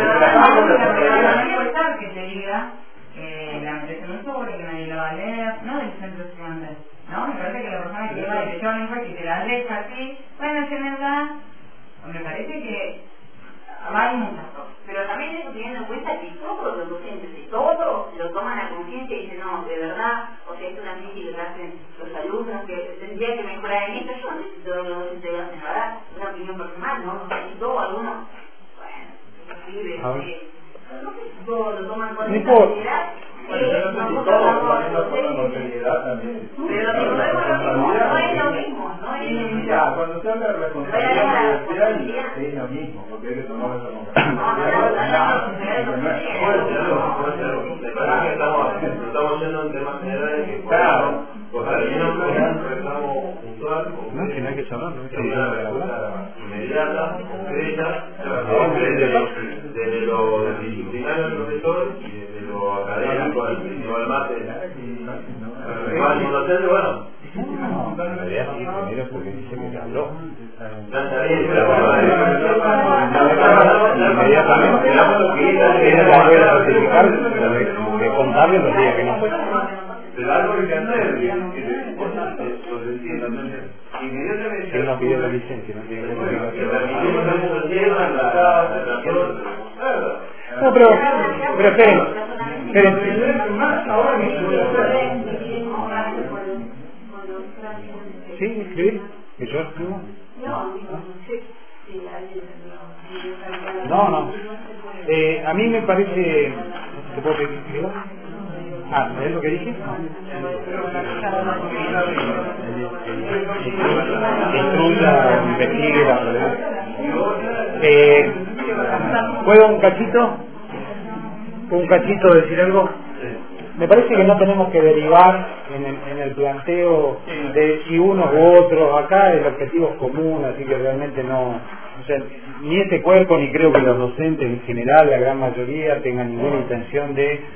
Speaker 12: No que te diga que la empresa no sobre, que nadie lo va a leer, no del centro estudiantil. No, me parece que la persona que lleva y te lleva la encuesta y te la deja así, bueno, se me da, me parece que hay muchas cosas.
Speaker 10: Pero también eso teniendo en cuenta que todos los docentes y todos lo toman a conciencia y dicen, no, de verdad, o sea, es una crítica que hacen los alumnos, que tendría que mejorar en esto. Yo no sé si todos los docentes lo hacen, la verdad, una opinión personal, no, no sé si todos, algunos, bueno, escribe, no sé si todos lo toman con esta seriedad.
Speaker 7: Bueno, yo no sé si todos lo toman con seriedad también.
Speaker 10: Pero no es lo mismo, no es lo mismo, no es lo mismo.
Speaker 7: Ya, cuando se habla de responsabilidad universitaria es lo mismo, porque hay que tomar esa responsabilidad. Puede serlo, puede serlo. Me parece que estamos, estamos yendo en temas generales que claro, pues al menos un reclamo puntual,
Speaker 2: no, que no hay que saber, no hay que saber
Speaker 7: una respuesta inmediata, concreta, desde lo disciplinario del profesor y desde lo académico al principal máster. Al docente, bueno,
Speaker 2: en realidad sí, primero porque dice que te habló. Inmediatamente tiene la de certificar de contarle los días que no fue.
Speaker 7: Pero algo que hacer, que lo entiendo, inmediatamente.
Speaker 2: Él no pidió la licencia, no tiene
Speaker 13: No, pero, pero esperen, esperen.
Speaker 7: Ahora que
Speaker 2: ¿Sí? ¿Escribir? ¿Que yo escribo? No, no. Eh, a mí me parece... ¿Te puedo pedir que escriba? Ah, ¿es lo que dije? Instruya, investigue la problemática. Eh, ¿Puedo un cachito? ¿Un cachito decir algo? Me parece que no tenemos que derivar en el, en el planteo de si unos u otros. Acá el objetivo es común, así que realmente no, o sea, ni este cuerpo ni creo que los docentes en general, la gran mayoría, tengan ninguna intención de, eh,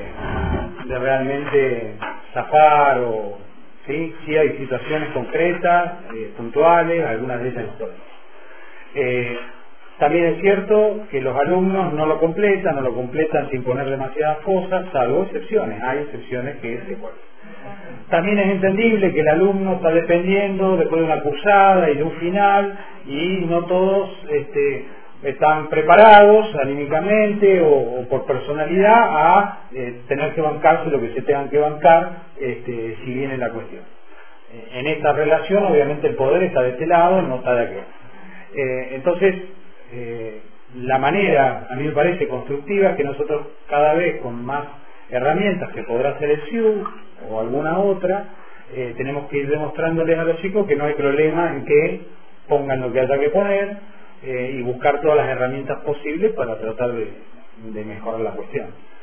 Speaker 2: de realmente zafar o sí, sí hay situaciones concretas, eh, puntuales, algunas de ellas históricas. Eh, También es cierto que los alumnos no lo completan, no lo completan sin poner demasiadas cosas, salvo excepciones. Hay excepciones que se pueden. También es entendible que el alumno está dependiendo después de una cursada y de un final, y no todos este, están preparados anímicamente o, o por personalidad a eh, tener que bancarse lo que se tengan que bancar este, si viene la cuestión. En esta relación, obviamente, el poder está de este lado, no está de aquel. Eh, entonces, Eh, la manera, a mí me parece constructiva, es que nosotros cada vez con más herramientas que podrá hacer el S I U o alguna otra, eh, tenemos que ir demostrándoles a los chicos que no hay problema en que pongan lo que haya que poner eh, y buscar todas las herramientas posibles para tratar de, de mejorar la cuestión.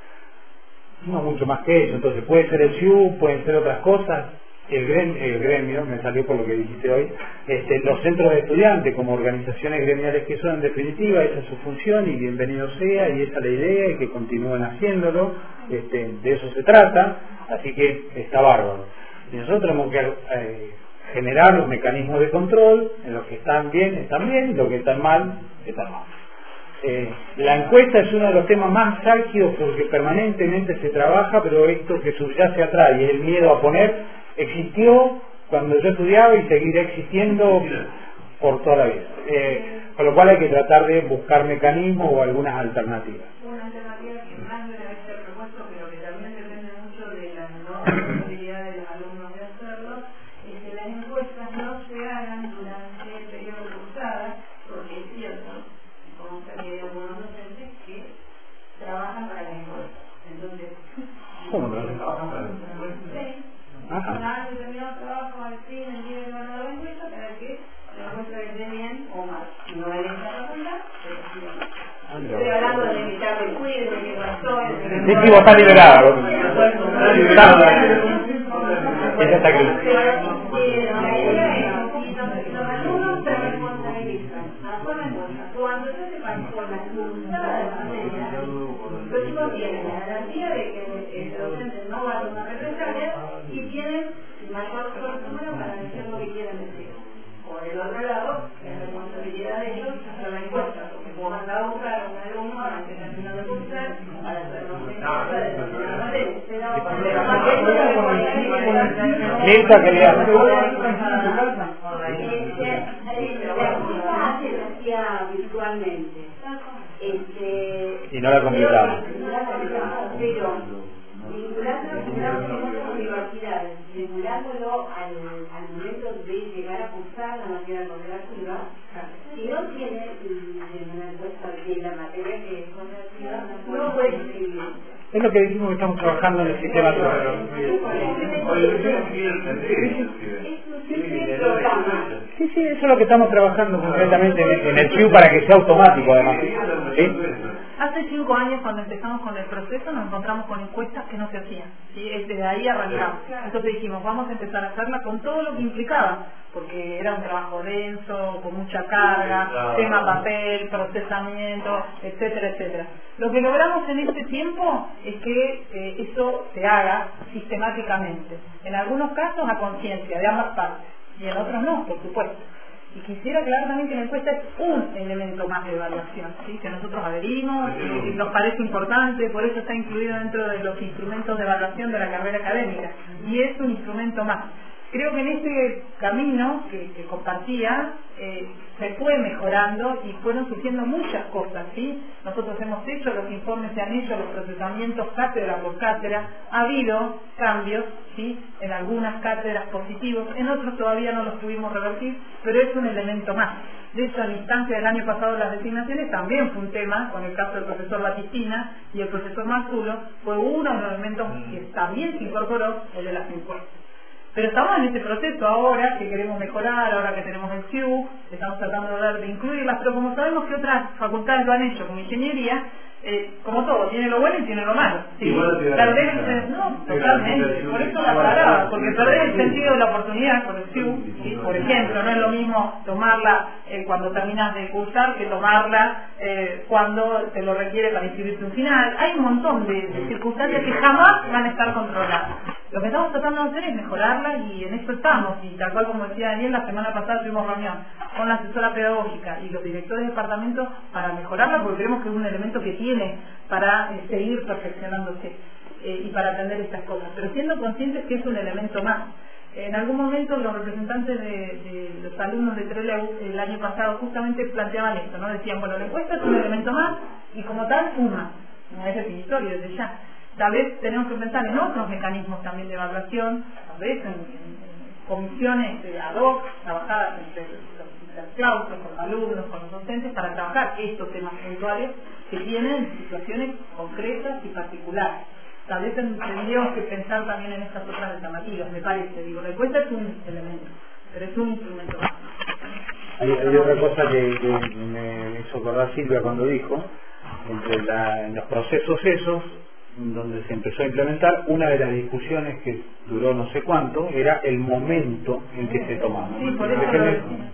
Speaker 2: No mucho más que eso. Entonces puede ser el S I U, pueden ser otras cosas. El gremio, el gremio, me salió por lo que dijiste hoy, este, los centros de estudiantes como organizaciones gremiales que son, en definitiva, esa es su función y bienvenido sea, y esa es la idea, y que continúen haciéndolo, este, de eso se trata, así que está bárbaro. Y nosotros tenemos que eh, generar los mecanismos de control, en los que están bien, están bien, y los que están mal, están mal. Eh, la encuesta es uno de los temas más álgidos porque permanentemente se trabaja, pero esto que subyace atrás y es el miedo a poner, existió cuando yo estudiaba y seguirá existiendo por toda la vida. Eh, con lo cual hay que tratar de buscar mecanismos o algunas alternativas.
Speaker 8: Una alternativa que más debe ser propuesto, pero que también depende mucho de la no posibilidad de los alumnos de hacerlo,
Speaker 13: ¿Cómo no? Ajá.
Speaker 8: Una determinado trabajo al fin, el día de la encuesta, para que la encuesta esté bien o mal. No va a elegir la ronda, pero sí o no. Estoy hablando de limitar el cuide, de mis razones.
Speaker 13: Sí, sí, vos estás liberada. Ella está aquí.
Speaker 8: Cuando yo te con la cursada de materia, los chicos tienen la garantía de que el docente no va a tomar represalias y tienen mayor fortuna para decir lo que quieren decir. Por el otro lado, es responsabilidad de ellos hacer la encuesta, porque vos andás a buscar a un alumno antes de terminar de cursar para hacer una encuesta de determinada materia.
Speaker 13: Mirta, quería.
Speaker 8: Virtualmente. Este,
Speaker 13: y no la completamos.
Speaker 8: Pero vinculándolo con otras universidades, vinculándolo al, al momento de llegar a cursar la materia cooperativa, si no tiene una encuesta de la materia que es cooperativa, no puede escribir.
Speaker 13: Es lo que decimos que estamos trabajando en el sistema educativo. Sí, sí, eso es lo que estamos trabajando concretamente en el C I U para que sea automático además. ¿Sí?
Speaker 9: Hace cinco años cuando empezamos con el proceso nos encontramos con encuestas que no se hacían, ¿sí? Desde ahí arrancamos. Entonces dijimos, vamos a empezar a hacerla con todo lo que implicaba, porque era un trabajo denso, con mucha carga, tema papel, procesamiento, etcétera, etcétera. Lo que logramos en este tiempo es que eh, eso se haga sistemáticamente, en algunos casos a conciencia de ambas partes, y en otros no, por supuesto. Y quisiera aclarar también que la encuesta es un elemento más de evaluación, ¿sí? Que nosotros adherimos, y nos parece importante, por eso está incluido dentro de los instrumentos de evaluación de la carrera académica, y es un instrumento más. Creo que en este camino que, que compartía eh, se fue mejorando y fueron surgiendo muchas cosas, ¿sí? Nosotros hemos hecho, los informes se han hecho, los procesamientos cátedra por cátedra, ha habido cambios, ¿sí? En algunas cátedras positivos, en otros todavía no los pudimos revertir, pero es un elemento más. De hecho, en la instancia del año pasado de las designaciones también fue un tema, con el caso del profesor Batistina y el profesor Marzulo, fue uno de los elementos que también se incorporó, el de las encuestas. Pero estamos en este proceso ahora, que queremos mejorar, ahora que tenemos el C I U, estamos tratando de, ver, de incluirlas, pero como sabemos que otras facultades lo han hecho, como ingeniería, eh, como todo, tiene lo bueno y tiene lo malo. ¿Sí? Perdés, eh, no, totalmente, por eso la paraba, porque perdés el sentido de la oportunidad con el C I U, ¿sí? Por ejemplo, no es lo mismo tomarla eh, cuando terminas de cursar que tomarla eh, cuando te lo requiere para inscribirte un final. Hay un montón de, de circunstancias que jamás van a estar controladas. Lo que estamos tratando de hacer es mejorarla y en eso estamos, y tal cual como decía Daniel, la semana pasada tuvimos reunión con la asesora pedagógica y los directores de departamento para mejorarla, porque creemos que es un elemento que tiene para eh, seguir perfeccionándose eh, y para atender estas cosas, pero siendo conscientes que es un elemento más. En algún momento los representantes de, de los alumnos de Trelew el año pasado justamente planteaban esto, ¿no? Decían, bueno, la encuesta es un elemento más y como tal suma, no es definitorio desde ya. Tal vez tenemos que pensar en otros mecanismos también de evaluación, tal vez en, en, en comisiones de ad hoc, trabajadas entre los claustros, con los alumnos, con los docentes, para trabajar estos temas puntuales que tienen situaciones concretas y particulares. Tal vez tendríamos que pensar también en estas otras alternativas, me parece. Digo, la encuesta es un elemento, pero es un instrumento más.
Speaker 13: Hay, hay otra cosa que, que me hizo acordar Silvia cuando dijo, entre la, en los procesos esos, donde se empezó a implementar, una de las discusiones que duró no sé cuánto era el momento en que se tomaba.
Speaker 9: Sí, por eso lo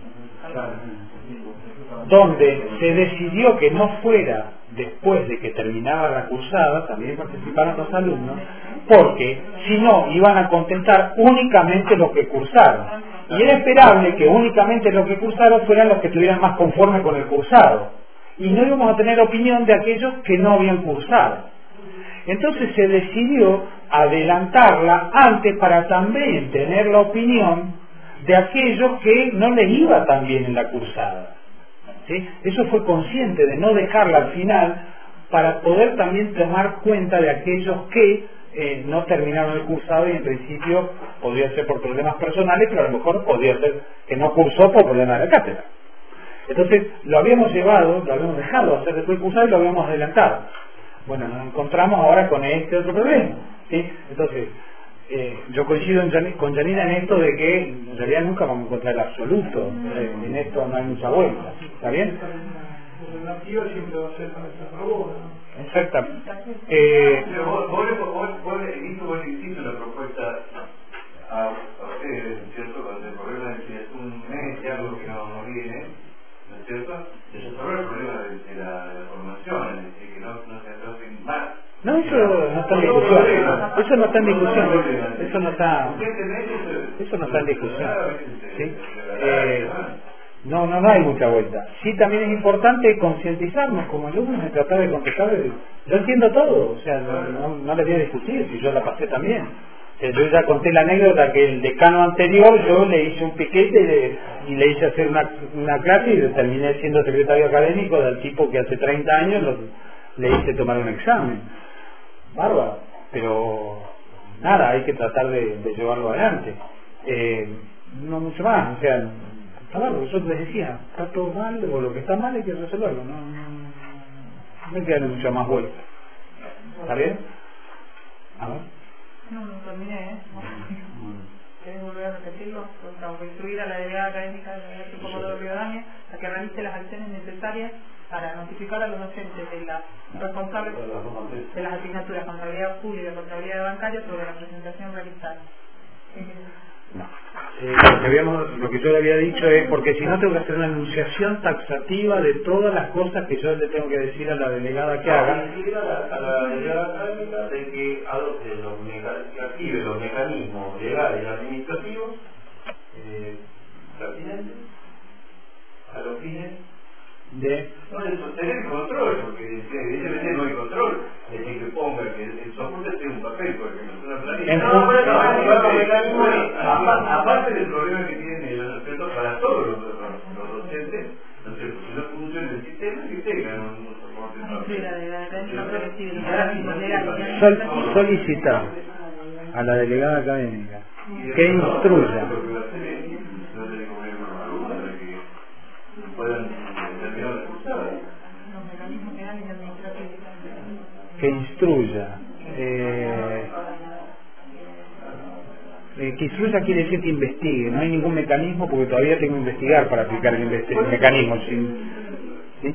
Speaker 13: donde se decidió que no fuera después de que terminaba la cursada, también participaron los alumnos, porque si no iban a contentar únicamente los que cursaron. Y era esperable que únicamente los que cursaron fueran los que estuvieran más conformes con el cursado. Y no íbamos a tener opinión de aquellos que no habían cursado. Entonces se decidió adelantarla antes para también tener la opinión de aquellos que no les iba tan bien en la cursada. ¿Sí? Eso fue consciente de no dejarla al final para poder también tomar cuenta de aquellos que eh, no terminaron el cursado y en principio podría ser por problemas personales, pero a lo mejor podría ser que no cursó por problemas de la cátedra. Entonces lo habíamos llevado, lo habíamos dejado hacer después del cursado y lo habíamos adelantado. Bueno, nos encontramos ahora con este otro problema, ¿sí? Entonces, eh, yo coincido en Jan- con Janina en esto de que en realidad nunca vamos a encontrar el absoluto, eh, en esto no hay mucha vuelta, ¿está bien?
Speaker 11: El nativo siempre va a ser para esa favor, ¿no?
Speaker 13: Exactamente. Eh,
Speaker 7: Pero vos, vos, vos, vos le hiciste, vos le hiciste una propuesta a, a ustedes, ¿cierto? Cuando el problema es que es un mes y algo que no, no viene, ¿no es cierto? De resolver el problema de, de, la, de la formación, es decir, que no, no se atrasen más.
Speaker 13: no, eso no está en discusión. Eso no está en discusión. Eso no está, eso no está en discusión. ¿Sí? Eh, no, no, no hay mucha vuelta. Sí, también es importante concientizarnos como alumnos y tratar de contestar. El, yo entiendo todo, o sea, no, no, no les voy a discutir, si yo la pasé también. O sea, yo ya conté la anécdota que el decano anterior, yo le hice un piquete y le, y le hice hacer una, una clase y terminé siendo secretario académico del tipo que hace treinta años lo, le hice tomar un examen. Bárbaro, pero nada, hay que tratar de, de llevarlo adelante. Eh, no mucho más, o sea, claro, yo les decía, está todo mal, o lo que está mal hay que resolverlo, no, no, no hay que darle mucha más vuelta. ¿Está bien? A ver.
Speaker 9: No, no terminé, ¿eh? ¿Querés volver a repetirlo? Porque instruir a la delegada académica de la Universidad Comodoro Rivadavia a que realice las acciones necesarias para notificar a los docentes de las responsables de las asignaturas contabilidad pública y contabilidad bancaria sobre la presentación realizada.
Speaker 13: No. Eh, lo, que habíamos, lo que yo le había dicho es porque si no tengo que hacer una enunciación taxativa de todas las cosas que yo le tengo que decir a la delegada que haga.
Speaker 7: A la delegada académica de que adopte los, meca active los mecanismos legales y administrativos eh, pertinentes a los fines
Speaker 13: de
Speaker 7: no de sostener el control, porque evidentemente no hay control, es decir, que ponga que el soporte esté en un papel, por ejemplo, es una planilla. No, no, no, no, aparte del problema que tiene el respeto para todos los, los docentes, no sé, si no funciona el sistema, que tengan un soporte.
Speaker 13: Sol, solicitar a la delegada académica que instruya que instruya eh, eh, que instruya quiere decir que investigue, no hay ningún mecanismo porque todavía tengo que investigar para aplicar el, el mecanismo. ¿Sí? ¿Sí?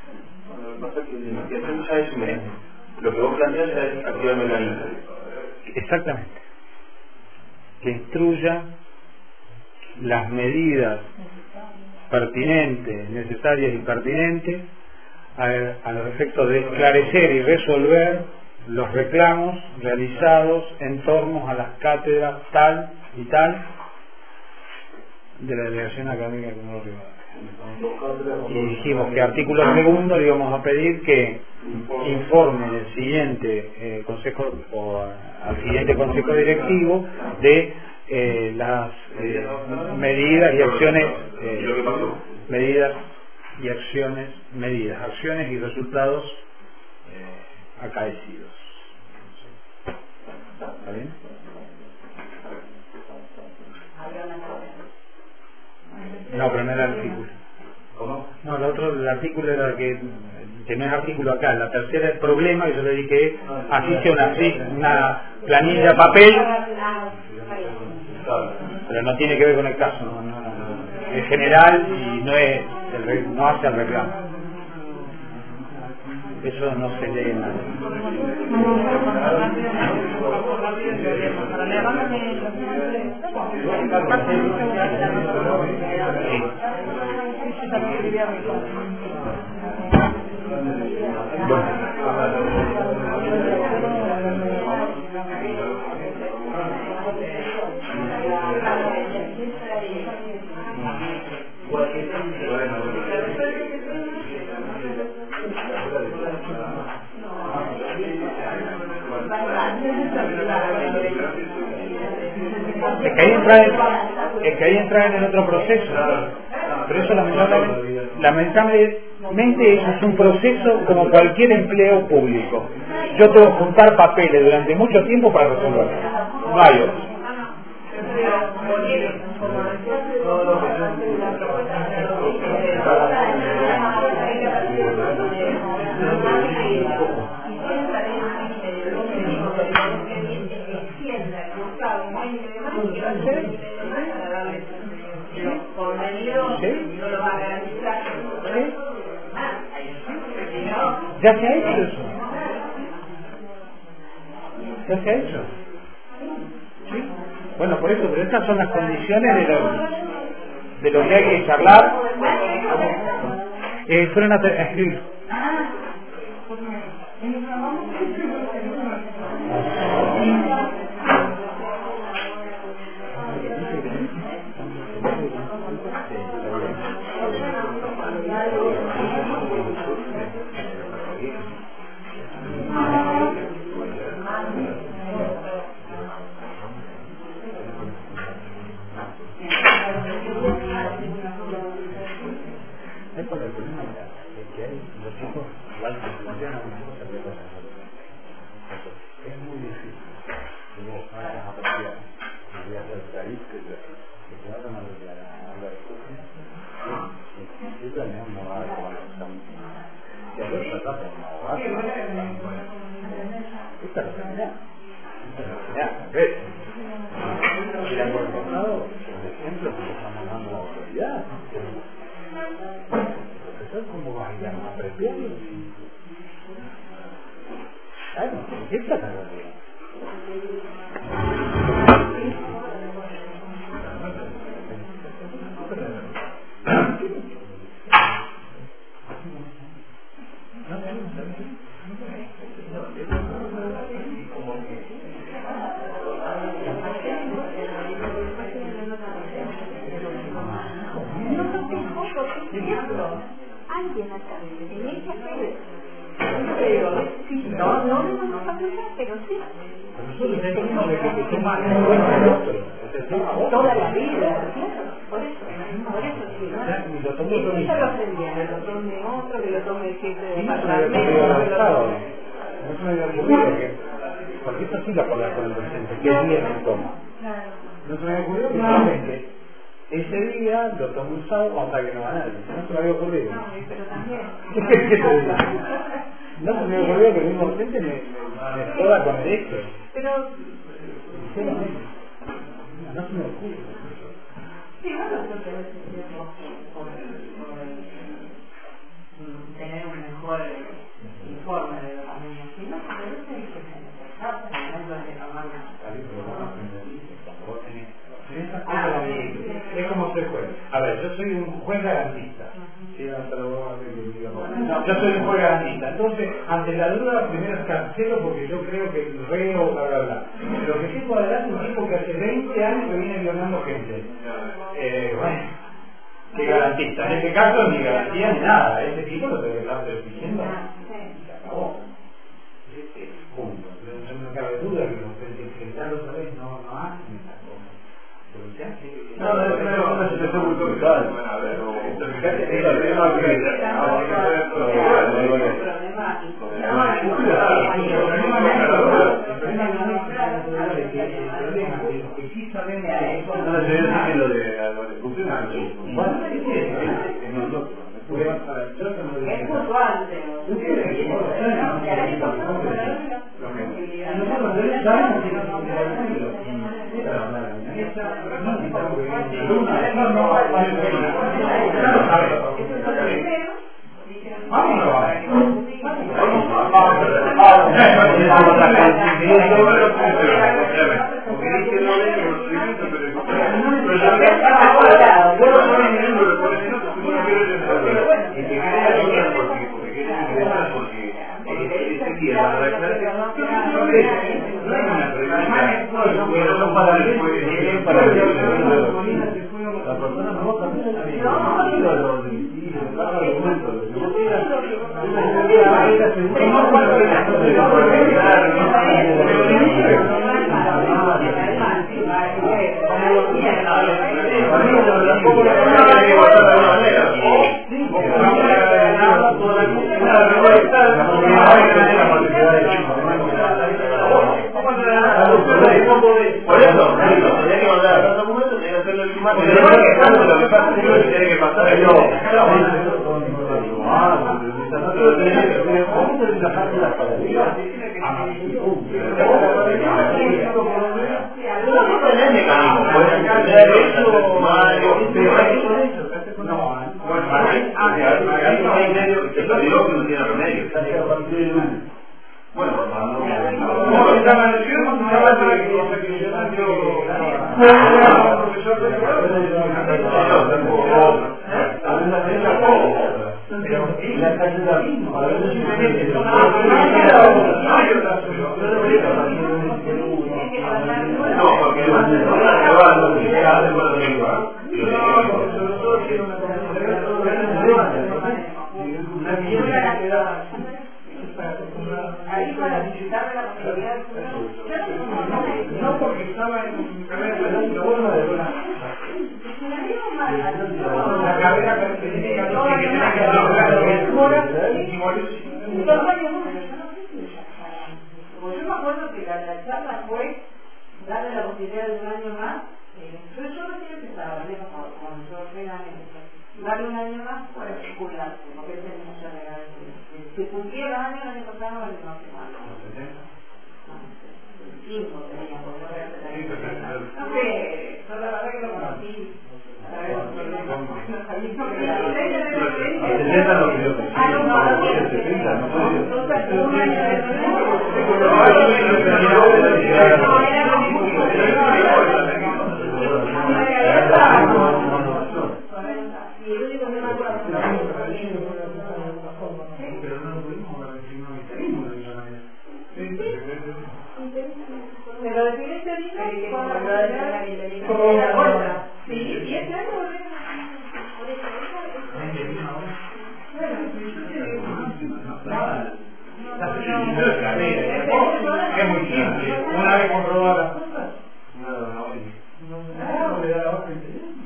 Speaker 7: Lo que vos planteas es activar el mecanismo.
Speaker 13: Exactamente. Que instruya las medidas pertinentes, necesarias y pertinentes a, a los efectos de esclarecer y resolver los reclamos realizados en torno a las cátedras tal y tal de la Delegación Académica de Comodoro Rivadavia. Y dijimos que artículo segundo le íbamos a pedir que informe el siguiente eh, consejo o al siguiente consejo directivo de eh, las eh, medidas y acciones eh, medidas y acciones medidas, acciones y resultados eh, acaecidos. ¿Está bien? No, pero no era el artículo.
Speaker 7: ¿Cómo?
Speaker 13: No, el otro, el artículo era que, que no es artículo acá. La tercera es problema, y yo le dije, así sea una, una planilla, papel, pero no tiene que ver con el caso, no, no, no. Es general y no es el, no hace el reclamo. Eso no se lee nada. Es que ahí entra en, es que ahí entra en el otro proceso, pero eso lamentablemente, lamentablemente eso es un proceso como cualquier empleo público. Yo tengo que juntar papeles durante mucho tiempo para resolverlo, no hay otro. Ya se ha hecho eso. Ya se ha hecho. ¿Sí? Bueno, por eso, pero estas son las condiciones de lo, de lo que hay que charlar. Eh, fueron a, a escribir.
Speaker 8: Toda la vida, por eso, por eso sí, ¿no? Ella lo aprendía, que lo tome otro, que lo tome el jefe de departamento, que lo tome...
Speaker 13: No se me había ocurrido que, porque esto sí lo acuerdas con el docente, que el día se toma. No se me había ocurrido que solamente ese día lo tomó un sábado hasta que no va nadie. No se me había ocurrido.
Speaker 8: No, pero también.
Speaker 13: No se me había ocurrido que el mismo docente me, me joda con el esto.
Speaker 8: Pero...
Speaker 13: No se me ocurre.
Speaker 8: Sí, bueno, creo que a veces tenemos tener un mejor informe de la familia. Si no, a veces hay que necesitar, no hay que tomar
Speaker 13: Ah, es como ser juez. A ver, yo soy un juez garantista. No, yo soy un juez garantista. Entonces, ante la duda, primero cancelo porque yo creo que el reo, bla, bla, bla. Lo que tengo adelante es un tipo que hace veinte años que viene violando gente. Eh, bueno, ¿qué garantista? En este caso, ni garantía ni nada. Ese tipo lo que está diciendo y se acabó. Punto. Yo no cabe duda que los que ya lo sabéis no, no hacen esa cosa.
Speaker 7: No, no, es una situación muy complicada. A ver, es el tema que
Speaker 8: es puntual,
Speaker 7: la persona no va a cambiar. Por eso, tenía que mandar los documentos, tenía que hacerlo el clima, pero no es que tanto lo que pasa, sino que tiene que pasar el lobo. No tenés mecanismo, bueno, Margarita no hay medio, que se dio que no tiene remedio. Bueno, no, esta mansión no va a ser que profesor de pero la calidad misma, simplemente no hay otra solución. No, porque no se va a utilizar de buena lengua.
Speaker 8: Ahí para visitar la posibilidad de
Speaker 13: no, porque estaba en carrera de la buena de buena. La carrera característica no tiene que tener que
Speaker 8: yo me acuerdo que la, la charla fue darle la posibilidad de un año más. Eh, yo, yo recién empezaba, el año pasado, cuando yo era darle un año más para jubilarse, porque él tenía mucha regala. Se cumplía el año, el año pasado, el año pasado. Cinco tenía, porque no era el no sé, yo la verdad que lo conocí. A ver,
Speaker 7: setenta no creo que sí.
Speaker 8: Ah, no, no, no.
Speaker 7: setenta no puede ser.
Speaker 8: Un año de y el único que me acuerdo
Speaker 13: pero no lo pudimos ver si no interino
Speaker 8: pero define este día con la realidad de la otra. Sí, y este año volvemos por eso.
Speaker 13: Es muy simple. Una vez comprobada las cosas, no le da la otra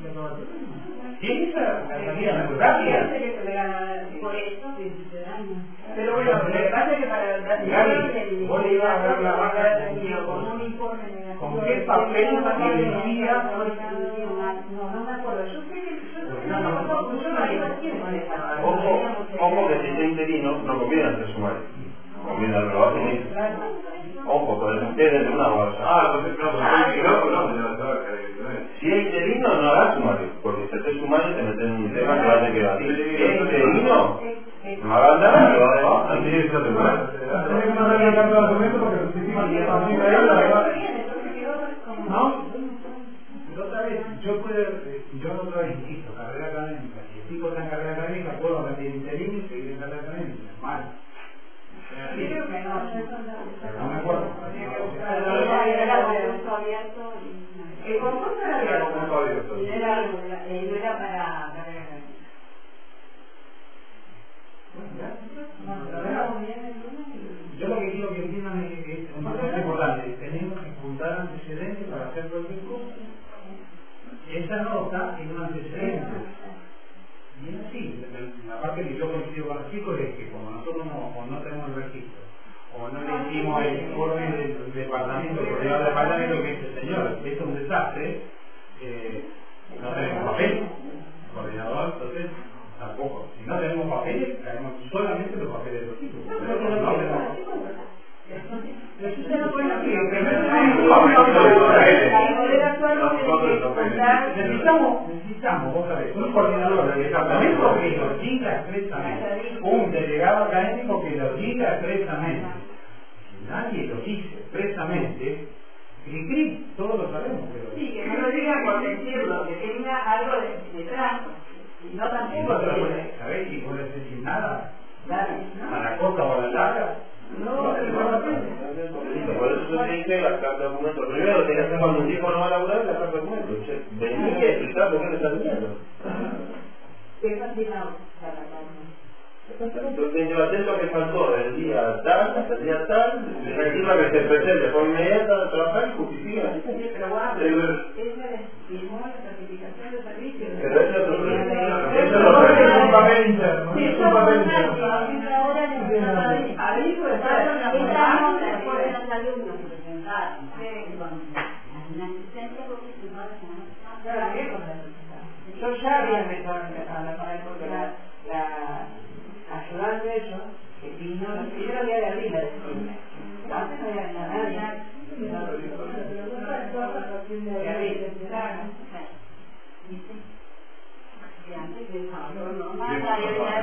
Speaker 13: y esa la salida natural.
Speaker 8: Por eso, pero bueno, lo que pasa es que para el
Speaker 13: vos le ibas a dar la vaca
Speaker 8: con un informe
Speaker 13: ¿con qué papel parecía?
Speaker 8: No, no me acuerdo. Yo sé que yo no no
Speaker 7: Ojo, ojo que si está interino no conviene hacer sumario. Conviene al trabajo mismo. Ojo, con ustedes de una bolsa. Ah, no sé, no, no, no. Si es interino no hagas sumario, porque si haces sumario te meten en un tema que va a tener que batir. Si es interino, no hagas nada, lo va a dejar. Así es, no te mueres.
Speaker 13: ¿No? Otra vez, yo puedo, yo otra vez insisto, carrera académica, si el tipo está en carrera académica, puedo meter interino y seguir en carrera académica. Mal. No me acuerdo.
Speaker 8: El concurso era abierto. No era, no era para carrera académica.
Speaker 13: Yo lo que quiero que entiendan es que es muy importante. Tenemos que juntar antecedentes para hacer cualquier cosa. Esa nota es un antecedente. Y es así. La parte que yo coincido con los chicos es que como nosotros no, o no tenemos el registro, o no le hicimos el informe del departamento, porque el departamento que dice, señor, esto es un desastre, eh, no tenemos papel, coordinador, entonces tampoco. Si no tenemos papeles, caemos solamente los papeles de los chicos. No tenemos. Necesitamos, necesitamos, vos sabés, un coordinador del departamento que lo diga expresamente, un delegado académico que lo diga expresamente. Si nadie lo dice expresamente, cri todos lo sabemos, pero...
Speaker 8: Sí, que no lo diga por decirlo, que tenga algo detrás. Y no tampoco.
Speaker 13: ¿Sabés? Y vos le decís nada.
Speaker 8: Claro.
Speaker 13: A la corta o a la larga. No, no,
Speaker 7: no, por eso yo te dije la carta de documento. Primero tenés que cuando un tipo no va a laburar la carta de documento. Venís a explicar por qué le estás diciendo.
Speaker 8: ¿Qué fascina la carta?
Speaker 7: Entonces yo atento que faltó del día tal hasta el día tal, le encima que se presente de forma inmediata a trabajar y justifica.
Speaker 8: Sí, pero bueno, ella firmó la certificación de servicio.
Speaker 7: Pero eso es otro problema. Eso
Speaker 13: es un papel interno. Es un papel interno.
Speaker 8: Ahí fue
Speaker 10: Estamos de los alumnos presentados una asistencia profesional.
Speaker 8: Yo ya había empezado a la pared porque la, la ayudante de ellos, que vino el primer día de abril a decirme, antes no había nadie. De abril, claro. semáforo normal, nadie había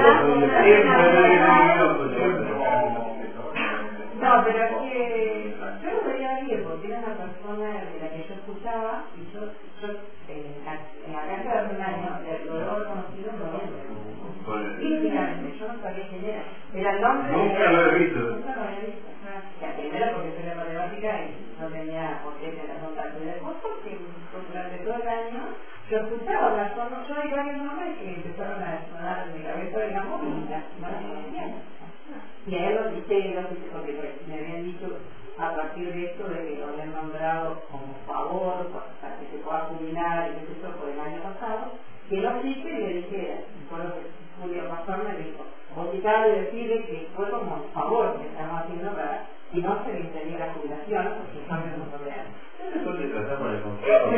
Speaker 8: no, pero es que yo lo veía bien porque era una persona de la que yo escuchaba y yo, yo en, la, en la casa de un año lo he conocido en noviembre. Físicamente, yo no sabía quién era. Era el nombre.
Speaker 7: Nunca lo he visto.
Speaker 8: Nunca lo había visto. La primera porque soy la matemática y no tenía por qué tener contacto. Y después porque durante todo el año yo escuchaba hablar con yo hay varios nombres que empezaron a sonar en mi cabeza, digamos, y las no las conocía. Y a él lo dice, lo dice porque me habían dicho a partir de esto de que lo habían nombrado como favor para que se pueda jubilar y eso por el año pasado, que lo dice y le dijera, por lo que Julio Pastor me dijo, o quitar y decirle que fue como un favor que estamos haciendo para que no se le interdiera la jubilación porque cambian los problemas.
Speaker 7: Eso te tratamos de confiar.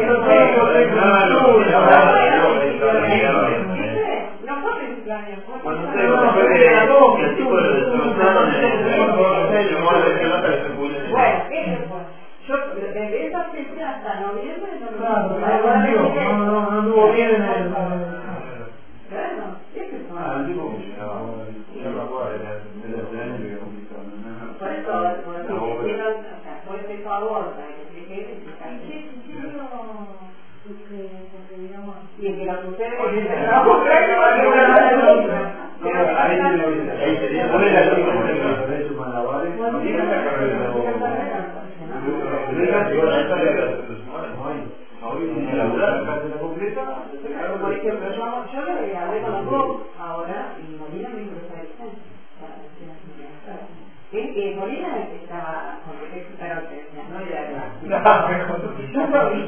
Speaker 8: No fue principalmente.
Speaker 7: Cuando usted ve que el tipo de destrozaron en el
Speaker 8: bueno, eso fue. Yo desde esa fecha hasta noviembre no me
Speaker 11: Claro, no, no, no anduvo bien en el...
Speaker 8: Claro, ese fue.
Speaker 7: Ah, el tipo funcionaba. Yo me acuerdo, era el año que complicado.
Speaker 8: Por eso, por eso, hicieron, o sea, por ese favor, para que se quede, se caiga.
Speaker 6: ¿Qué sentido porque, digamos...
Speaker 8: Y el que lo sucede
Speaker 7: Oye,
Speaker 8: es que
Speaker 7: se
Speaker 8: se
Speaker 7: va a buscar que va a
Speaker 8: buscar
Speaker 7: ahí sería la ley de derechos malabares. No tiene esa carrera.
Speaker 8: Por ejemplo, yo, yo le hablé con los dos ahora y Molina me dijo que está licencia. Es que Molina estaba con pretexto para que no era verdad. Yo lo vi,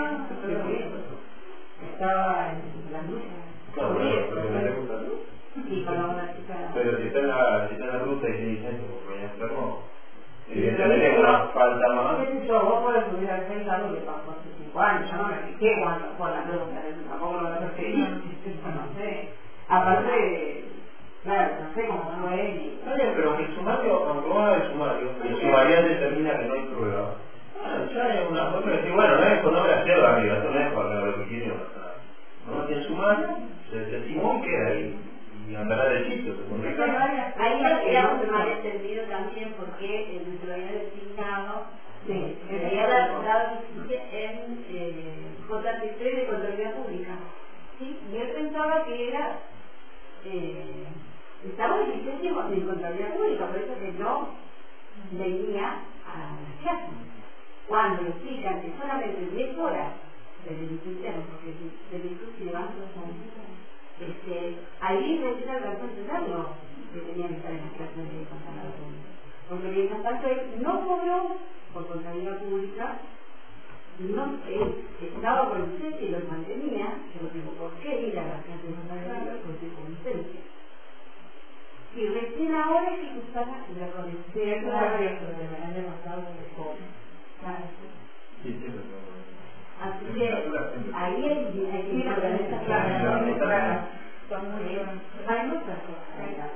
Speaker 8: estaba en las luces. Y con una chica.
Speaker 7: Pero si está en la, si está en la ruta y tiene licencia porque ya enfermó, evidentemente que no falta más.
Speaker 8: Yo, vos podés subir al seis algo que pasó hace cinco años, yo no me fijé cuando fue la pregunta, tampoco lo perseguí, no sé. Aparte, claro, no sé cómo no es y...
Speaker 7: Oye, pero el sumario, aunque vos hagas el sumario, el sumario determina que no hay prueba. Bueno, ya hay una forma de decir, bueno, no es con obra cierta arriba, esto no es para lo que quiere pasar. No tiene sumario, se desestimó y queda ahí. Y andará del sitio.
Speaker 10: Ahí habíamos mal entendido también porque el nuestro había designado
Speaker 8: sí,
Speaker 10: se había dado licencia en eh, J T C de Contabilidad Pública. ¿Sí? Y él pensaba que era eh, estaba en licencia de Contabilidad Pública, por eso que no venía a la clase. Cuando le explican que solamente diez horas de licenciaron, porque de licencia llevan dos años. Este, ahí necesita alcanzar a entenderlo que tenía que estar en las clases de contabilidad pública. Porque mientras tanto él no cobró por contabilidad pública, no, él estaba con licencia y los mantenía, yo no tengo por qué ir a las clases de contabilidad pública porque tengo licencia. Y recién ahora es que usaba la conexión.
Speaker 8: Sí, eso es lo que el año pasado se cobre.
Speaker 10: Claro.
Speaker 7: Sí, sí,
Speaker 10: Así que ahí hay que ir a esa clase. Hay muchas cosas.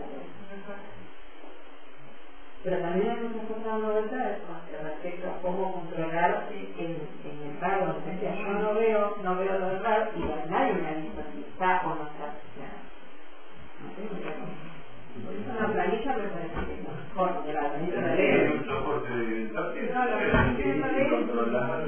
Speaker 8: Pero también hay muchas cosas novedades respecto a cómo controlar en, en el pago. O sea, yo no veo, no veo lo del R A R y nadie me ha dicho si está o no está. O sea, no sé, por eso una planilla me parece que es mejor que la planilla de ley.
Speaker 7: un soporte de
Speaker 8: No, la planilla de ley
Speaker 7: controlar.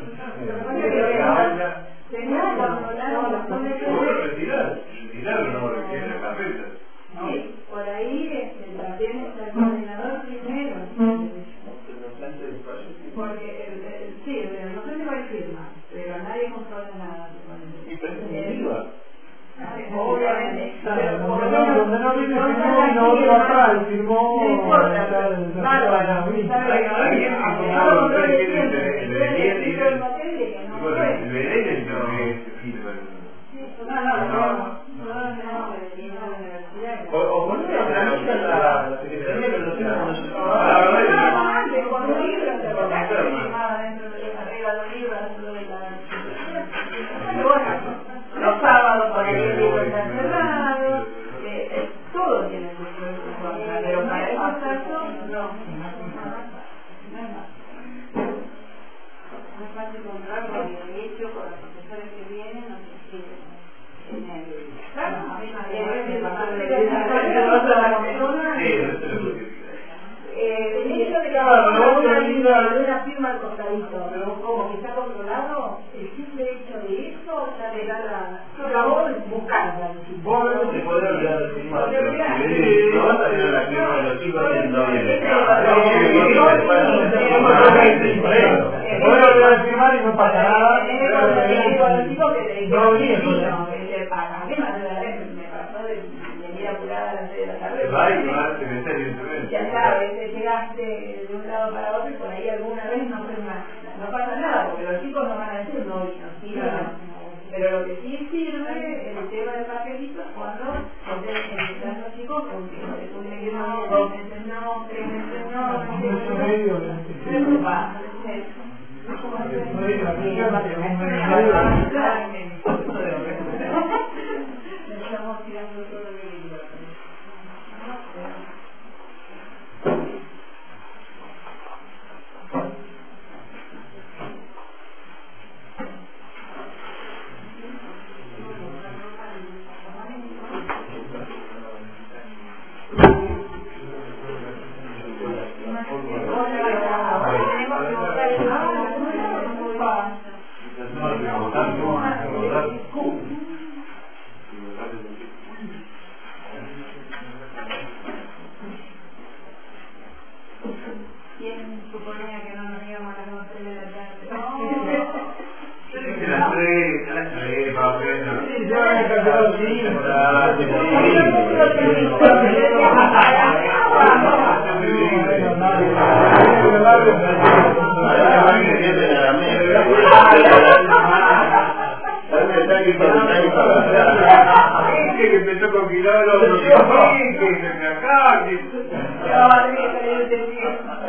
Speaker 8: tenía que controlar los
Speaker 7: poderes. Retirar, retirar no requiere la carpeta.
Speaker 8: Sí, por ahí este, también está el coordinador primero. Porque, el, el, sí, el docente va a firma, pero nadie controla nada.
Speaker 7: Y parece IVA.
Speaker 8: Obviamente.
Speaker 11: Pero donde no, donde no viene firmó y no otro atrás, y firmó...
Speaker 8: No importa, bárbaro.
Speaker 7: El B D
Speaker 8: No, no, no.
Speaker 7: O, o poner la planilla en la secretaría, pero no se la conoce.
Speaker 8: Cuando libros se firmaba dentro de la regla de los libros, dentro de la... Pero bueno, los sábados por ahí el libro está cerrado, todo tiene sus pros y sus contras, pero para esos casos, no. No es más.
Speaker 10: No es fácil controlar porque de hecho con los profesores que vienen no se quieren en el...
Speaker 8: Claro. de una firma al costadito, pero como que está controlado, el simple hecho de eso ya le da la... Yo acabo de buscarla.
Speaker 7: Vos no te podés olvidar de firmar, pero si ves, no vas a tener la firma de los chicos haciendo bien.
Speaker 13: Voy a olvidar de firmar y no pasa nada.
Speaker 8: Los chicos que te no bien, que te pagan. ¿Qué más me pasó de venir apurada a las seis de la tarde?
Speaker 7: Va y va a tener evidentemente.
Speaker 8: Ya sabes, llegaste de un lado para otro y por ahí alguna vez no firmaste. No pasa nada, porque los chicos no van a decir no vino, sí, no. Pero lo que sí sirve el tema del papelito cuando están los chicos con que tú le quieres dos meses no, tres meses no, no sé, no pasa. Estamos tirando todo el video. ¿Quién suponía que no nos íbamos a las dos tres de la tarde?
Speaker 7: Las tres, las tres, para aprender.
Speaker 11: Sí, yo me he cambiado sí.
Speaker 7: Que empezó con kilómetros, que se acá, que...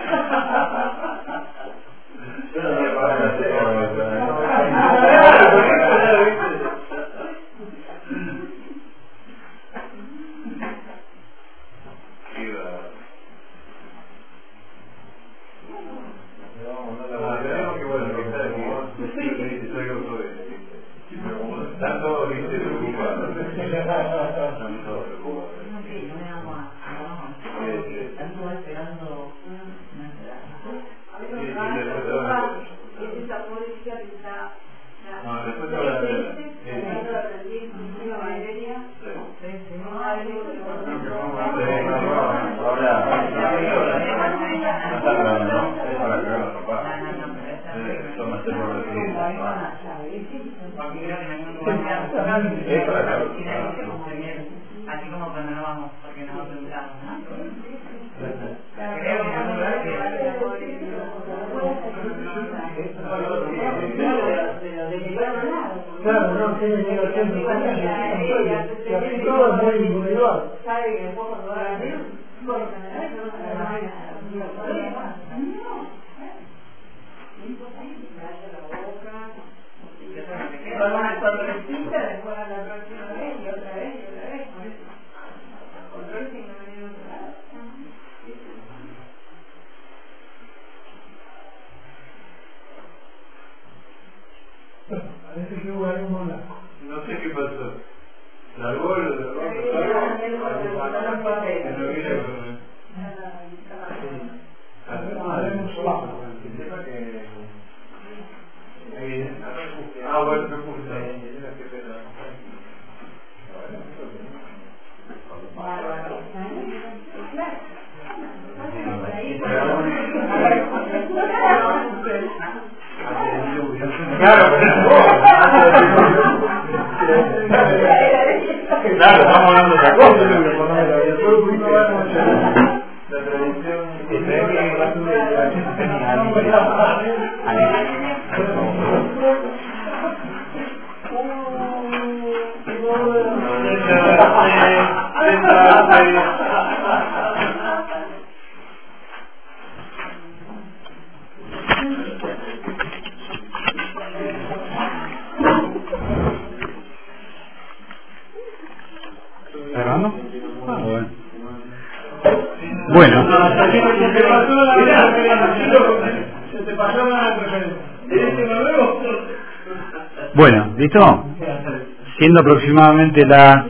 Speaker 12: Así como cuando no vamos, porque nos preguntamos,
Speaker 11: Claro, no tiene negación de cualquier que así todo es muy individual.
Speaker 8: ¿Sabe que después cuando va a venir? Bueno, cuando repita, después a la próxima vez y otra vez y otra vez, por eso. Control sin no venir a otro lado.
Speaker 11: Parece que hubo algún blanco.
Speaker 7: No sé qué pasó. Largó el... Ah, bueno, me puse. Claro, claro, estamos hablando de otra cosa. La tradición
Speaker 2: ¿Grabando? Ah, bueno. Bueno. Bueno, ¿listo? Siendo aproximadamente las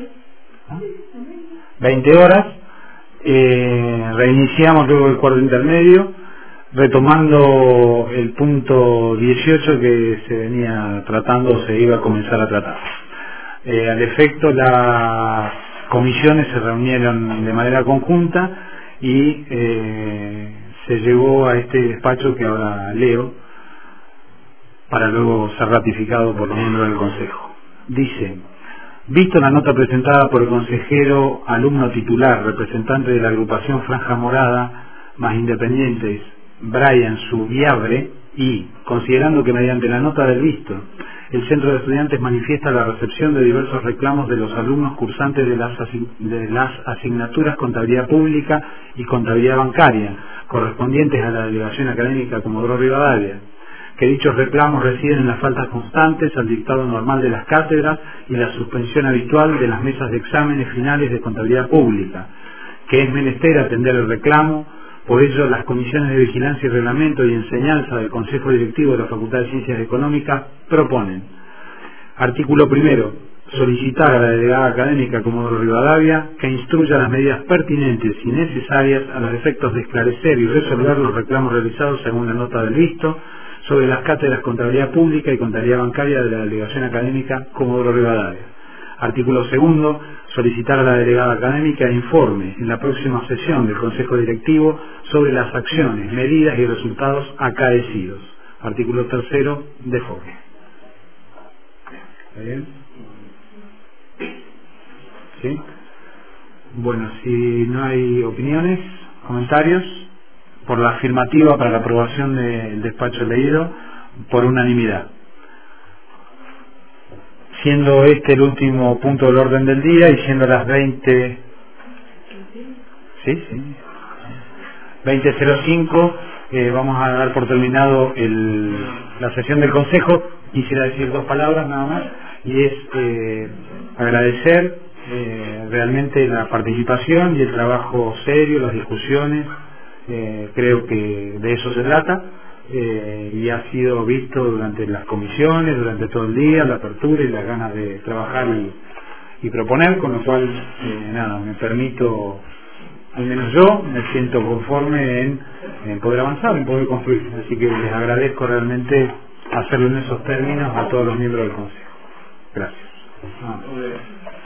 Speaker 2: veinte horas, eh, reiniciamos luego el cuarto intermedio. retomando el punto dieciocho que se venía tratando o se iba a comenzar a tratar. Eh, al efecto, las comisiones se reunieron de manera conjunta y eh, se llegó a este despacho que ahora leo para luego ser ratificado por los miembros del Consejo. Dice: visto la nota presentada por el consejero alumno titular, representante de la agrupación Franja Morada, más independientes, Brian Subiabre, y considerando que mediante la nota del visto, el Centro de Estudiantes manifiesta la recepción de diversos reclamos de los alumnos cursantes de las, de las asignaturas Contabilidad Pública y Contabilidad Bancaria, correspondientes a la Delegación Académica Comodoro Rivadavia, que dichos reclamos residen en las faltas constantes al dictado normal de las cátedras y la suspensión habitual de las mesas de exámenes finales de Contabilidad Pública, que es menester atender el reclamo. Por ello, las comisiones de vigilancia y reglamento y enseñanza del Consejo Directivo de la Facultad de Ciencias Económicas proponen: artículo primero, solicitar a la delegada académica Comodoro Rivadavia que instruya las medidas pertinentes y necesarias a los efectos de esclarecer y resolver los reclamos realizados según la nota del visto sobre las cátedras Contabilidad Pública y Contabilidad Bancaria de la Delegación Académica Comodoro Rivadavia. Artículo segundo, solicitar a la delegada académica informe en la próxima sesión del Consejo Directivo sobre las acciones, medidas y resultados acaecidos. Artículo tercero, deforme. ¿Está bien? ¿Sí? Bueno, si no hay opiniones, comentarios, por la afirmativa para la aprobación del despacho leído, por unanimidad. Siendo este el último punto del orden del día y siendo las veinte, sí, sí, veinte cero cinco, eh, vamos a dar por terminado el, la sesión del Consejo. Quisiera decir dos palabras nada más, y es eh, agradecer eh, realmente la participación y el trabajo serio, las discusiones. Eh, creo que de eso se trata. Eh, y ha sido visto durante las comisiones, durante todo el día, la apertura y las ganas de trabajar y, y proponer, con lo cual, eh, nada, me permito, al menos yo, me siento conforme en, en poder avanzar, en poder construir. Así que les agradezco realmente hacerlo en esos términos a todos los miembros del Consejo. Gracias. Ah.